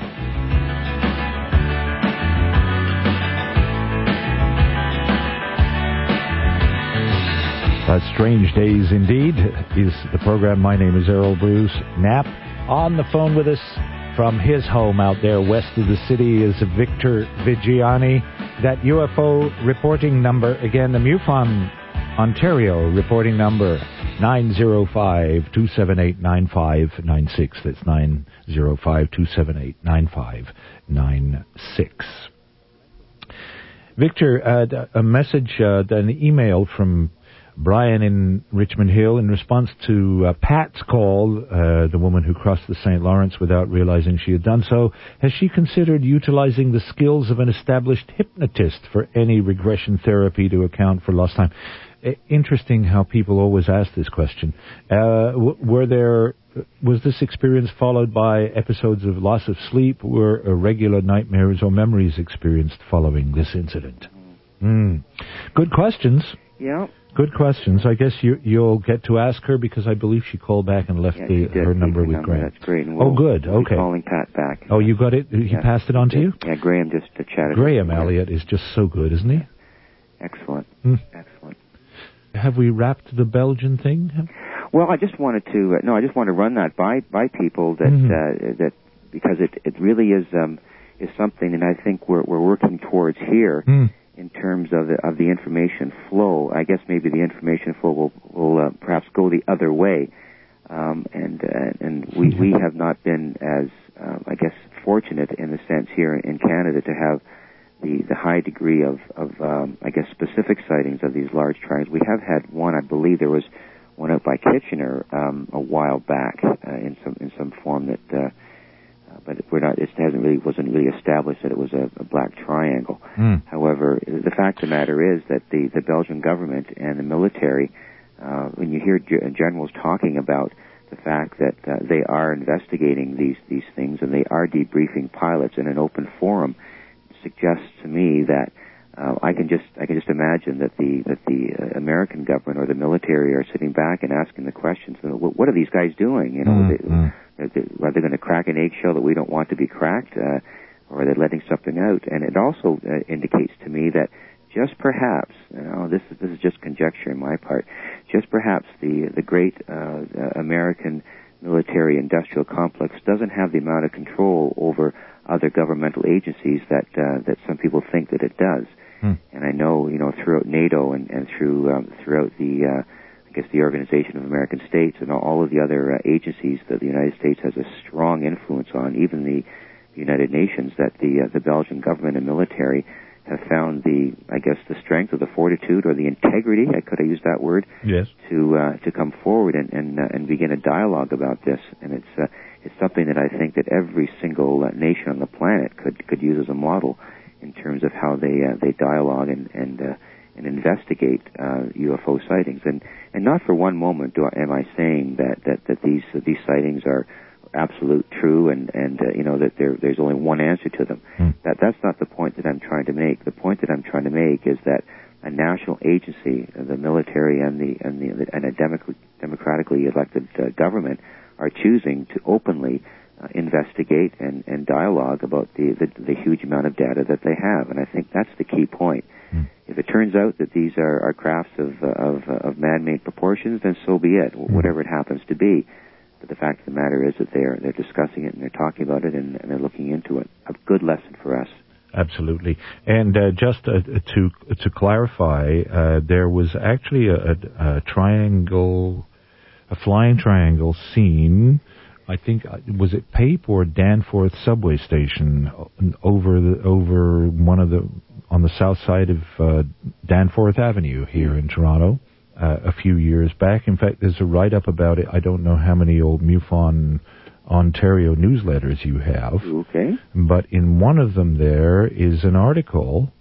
Uh, Strange Days Indeed is the program. My name is Errol Bruce Knapp. On the phone with us from his home out there west of the city is Victor Viggiani. That U F O reporting number, again, the MUFON Ontario reporting number, nine zero five, two seven eight, nine five nine six. That's nine zero five, two seven eight, nine five nine six. Victor, uh, a message, uh, an email from Brian in Richmond Hill in response to uh, Pat's call, uh, the woman who crossed the Saint Lawrence without realizing she had done so. Has she considered utilizing the skills of an established hypnotist for any regression therapy to account for lost time? Uh, interesting how people always ask this question. Uh, w- were there, was this experience followed by episodes of loss of sleep? Were irregular nightmares or memories experienced following this incident? Mm. Good questions. Yeah. Good questions. I guess you, you'll get to ask her because I believe she called back and left yeah, the, her number her with number. Graham. That's great. And we'll, oh, good. We'll okay. Be calling Pat back. Oh, you got it? He yeah. passed it on to you? Yeah, Graham just uh, chatted. Graham Elliott is just so good, isn't he? Excellent. Hmm. Excellent. Have we wrapped the Belgian thing? Well, I just wanted to. Uh, no, I just want to run that by by people that mm-hmm. uh, that because it it really is um is something, and I think we're we're working towards here. Mm. In terms of the, of the information flow, I guess maybe the information flow will, will uh, perhaps go the other way. Um, and uh, and we, we have not been as, uh, I guess, fortunate in the sense here in Canada to have the, the high degree of, of um, I guess, specific sightings of these large triangles. We have had one, I believe there was one out by Kitchener um, a while back uh, in some in some form that, uh, uh, but we're not. It hasn't really wasn't really established that it was a, a black triangle. Mm. However, the fact of the matter is that the, the Belgian government and the military, uh, when you hear ge- generals talking about the fact that uh, they are investigating these these things and they are debriefing pilots in an open forum, suggests to me that. Uh, I can just I can just imagine that the that the uh, American government or the military are sitting back and asking the questions. What, what are these guys doing? You know, mm-hmm. they, they, are they going to crack an eggshell that we don't want to be cracked, uh, or are they letting something out? And it also uh, indicates to me that just perhaps, you know, this is this is just conjecture on my part. Just perhaps the the great uh, uh, American military-industrial complex doesn't have the amount of control over other governmental agencies that uh, that some people think that it does. Hmm. And I know, you know, throughout NATO and, and through um, throughout the, uh, I guess, the Organization of American States and all of the other uh, agencies that the United States has a strong influence on, even the United Nations, that the uh, the Belgian government and military have found the, I guess, the strength or the fortitude or the integrity, I could have used that word, yes, to uh, to come forward and and, uh, and begin a dialogue about this. And it's uh, it's something that I think that every single uh, nation on the planet could could use as a model in terms of how they uh, they dialogue and and uh, and investigate uh, U F O sightings. And and not for one moment do I, am I saying that that that these uh, these sightings are absolute true and and uh, you know that there there's only one answer to them. Mm. That that's not the point that I'm trying to make. The point that I'm trying to make is that a national agency, uh, the military and the and the and a democ- democratically elected uh, government are choosing to openly uh, investigate and, and dialogue about the, the the huge amount of data that they have. And I think that's the key point. Mm. If it turns out that these are, are crafts of uh, of, uh, of man-made proportions, then so be it, mm. whatever it happens to be. But the fact of the matter is that they're they're discussing it and they're talking about it and, and they're looking into it. A good lesson for us. Absolutely. And uh, just uh, to to clarify, uh, there was actually a, a, a triangle, a flying triangle seen. I think was it Pape or Danforth subway station over the over one of the on the south side of uh, Danforth Avenue here in Toronto. Uh, a few years back. In fact, there's a write-up about it. I don't know how many old MUFON Ontario newsletters you have. Okay. But in one of them there is an article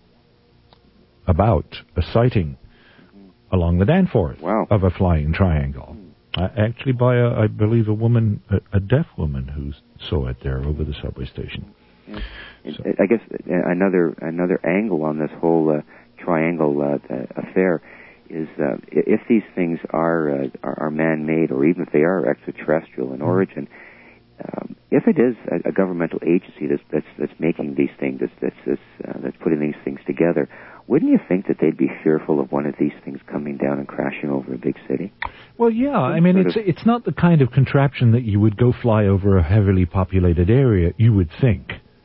about a sighting along the Danforth wow. of a flying triangle. Uh, actually by, a, I believe, a woman, a, a deaf woman who saw it there over the subway station. Yeah. So. I guess another another angle on this whole uh, triangle uh, affair is uh, if these things are, uh, are are man-made, or even if they are extraterrestrial in origin, um, if it is a, a governmental agency that's that's, that's making these things, that's that's that's, uh, that's putting these things together, wouldn't you think that they'd be fearful of one of these things coming down and crashing over a big city? Well, yeah. I mean, it's it's not the kind of contraption that you would go fly over a heavily populated area, you would think,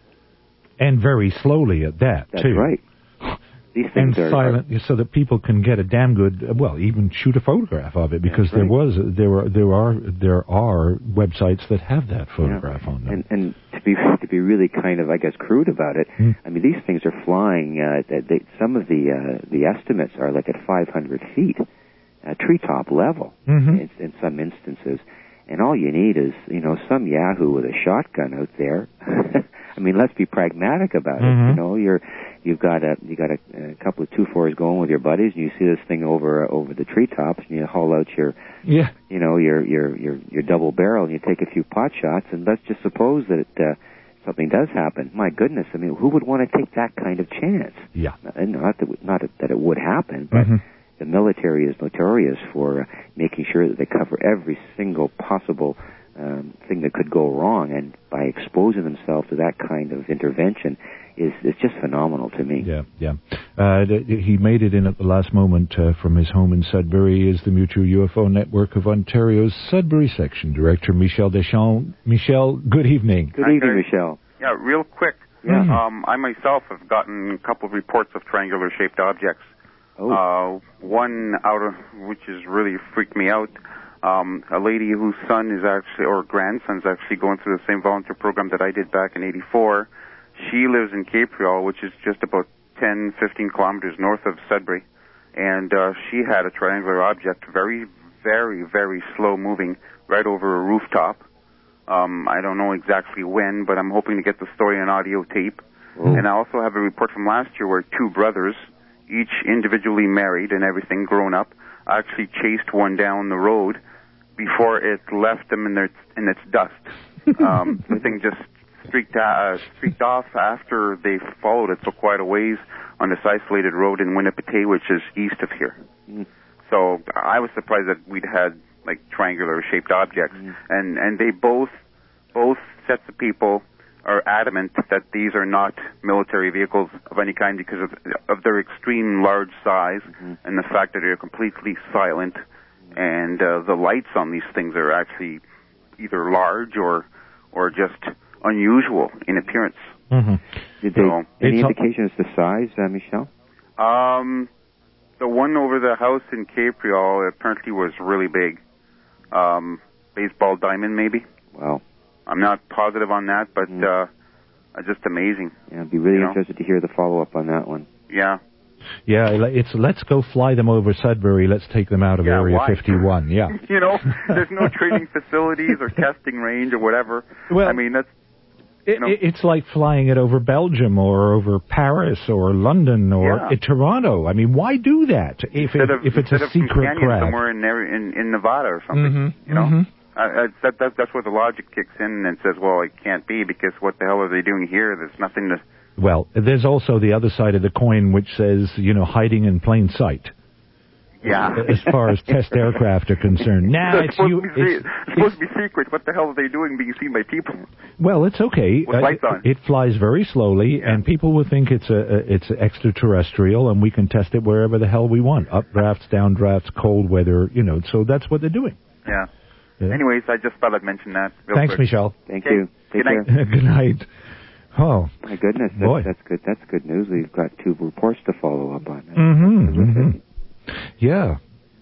and very slowly at that. That's too. right. These things and are, silent, are, so that people can get a damn good, well, even shoot a photograph of it, because right. there was, there are, there are, there are websites that have that photograph yeah. on them. And, and to be to be really kind of, I guess, crude about it, mm. I mean, these things are flying. Uh, they, some of the uh, the estimates are like at five hundred feet, uh, treetop level, mm-hmm. in, in some instances. And all you need is, you know, some yahoo with a shotgun out there. I mean, let's be pragmatic about mm-hmm. it. You know, you're you've got a you got a, a couple of two fours going with your buddies, and you see this thing over uh, over the treetops, and you haul out your yeah, you know, your your your your double barrel, and you take a few pot shots, and let's just suppose that uh, something does happen. My goodness, I mean, who would want to take that kind of chance? Yeah, and not that not that it would happen, but. Mm-hmm. The military is notorious for uh, making sure that they cover every single possible um, thing that could go wrong, and by exposing themselves to that kind of intervention is is just phenomenal to me. Yeah, yeah. Uh, he made it in at the last moment uh, from his home in Sudbury. He is the Mutual U F O Network of Ontario's Sudbury Section Director, Michel Deschamps. Michel, good evening. Good Hi, evening, guys. Michel. Yeah, real quick. Yeah. Um, I myself have gotten a couple of reports of triangular-shaped objects. Oh. Uh, one out of which has really freaked me out. Um, a lady whose son is actually, or grandson is actually going through the same volunteer program that I did back in eighty-four. She lives in Capreol, which is just about ten, fifteen kilometers north of Sudbury. And uh, she had a triangular object, very, very, very slow moving, right over a rooftop. Um, I don't know exactly when, but I'm hoping to get the story on audio tape. Oh. And I also have a report from last year where two brothers, each individually married and everything, grown up, actually chased one down the road before it left them in their in its dust. Um, the thing just streaked uh, streaked off after they followed it for quite a ways on this isolated road in Winnipeg, which is east of here. Mm. So I was surprised that we'd had like triangular shaped objects, mm. and and they both both sets of people are adamant that these are not military vehicles of any kind because of, of their extreme large size mm-hmm. and the fact that they're completely silent, mm-hmm. and uh, the lights on these things are actually either large or or just unusual in appearance. Mm-hmm. Did they, so, any indication as to size, uh, Michel? Um, the one over the house in Capreol apparently was really big. Um, baseball diamond, maybe. Wow. I'm not positive on that, but mm. uh, uh, just amazing. Yeah, I'd be really you interested know? to hear the follow-up on that one. Yeah. Yeah, it's let's go fly them over Sudbury. Let's take them out of yeah, Area why? fifty-one. Yeah. You know, there's no training facilities or testing range or whatever. Well, I mean, that's... It, it's like flying it over Belgium or over Paris or London or yeah. Toronto. I mean, why do that if it, of, if it's a secret craft? Somewhere in, there, in in Nevada or something, mm-hmm. you know? Mm-hmm. Uh, that, that, that's where the logic kicks in and says, well, it can't be because what the hell are they doing here? There's nothing to... Well, there's also the other side of the coin which says, you know, hiding in plain sight. Yeah. As far as test aircraft are concerned. Now, it's, it's, supposed you, to be, it's, it's supposed to be secret. What the hell are they doing being seen by people? Well, it's okay. With lights uh, on. It flies very slowly, yeah. and people will think it's a, a it's extraterrestrial, and we can test it wherever the hell we want. Updrafts, downdrafts, cold weather, you know, so that's what they're doing. Yeah. Yeah. Anyways, I just thought I'd mention that. Real Thanks, quick. Michel. Thank okay. you. Take good care. night. Good night. Oh, my goodness, that's, boy. that's good. That's good news. We've got two reports to follow up on. Mm-hmm, mm-hmm. Yeah,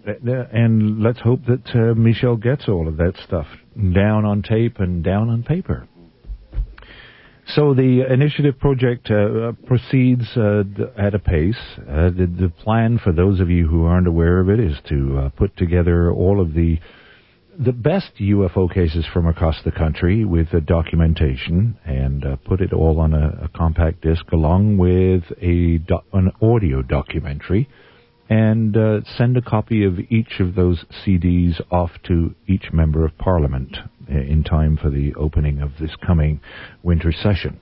and let's hope that uh, Michel gets all of that stuff down on tape and down on paper. So the initiative project uh, proceeds uh, at a pace. Uh, the, the plan, for those of you who aren't aware of it, is to uh, put together all of the the best U F O cases from across the country with the documentation and uh, put it all on a, a compact disc along with a do- an audio documentary, and uh, send a copy of each of those C Ds off to each member of Parliament in time for the opening of this coming winter session.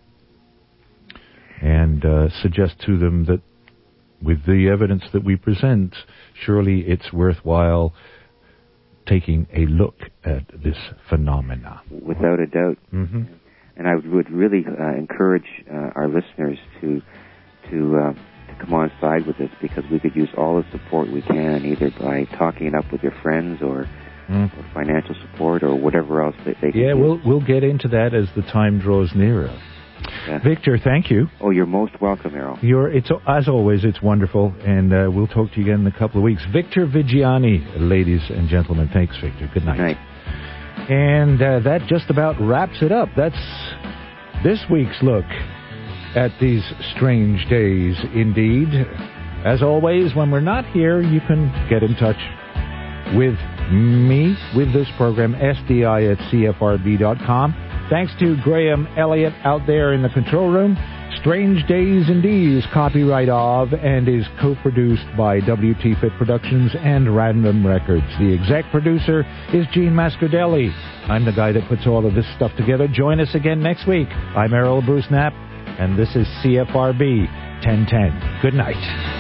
And uh, suggest to them that with the evidence that we present, surely it's worthwhile taking a look at this phenomena. Without a doubt. Mm-hmm. And I would really uh, encourage uh, our listeners to to, uh, to come on side with this, because we could use all the support we can, either by talking it up with your friends or, mm. or financial support or whatever else that they can Yeah, use. we'll we'll get into that as the time draws nearer. Yeah. Victor, thank you. Oh, you're most welcome, Errol. You're, it's, as always, it's wonderful, and uh, we'll talk to you again in a couple of weeks. Victor Vigiani, ladies and gentlemen. Thanks, Victor. Good night. Good night. And uh, that just about wraps it up. That's this week's look at these strange days, indeed. As always, when we're not here, you can get in touch with me, with this program, S D I at C F R B dot com. Thanks to Graham Elliott out there in the control room. Strange Days Indeed is copyright of and is co-produced by W T Fit Productions and Random Records. The exec producer is Gene Mascardelli. I'm the guy that puts all of this stuff together. Join us again next week. I'm Errol Bruce Knapp, and this is C F R B ten ten. Good night.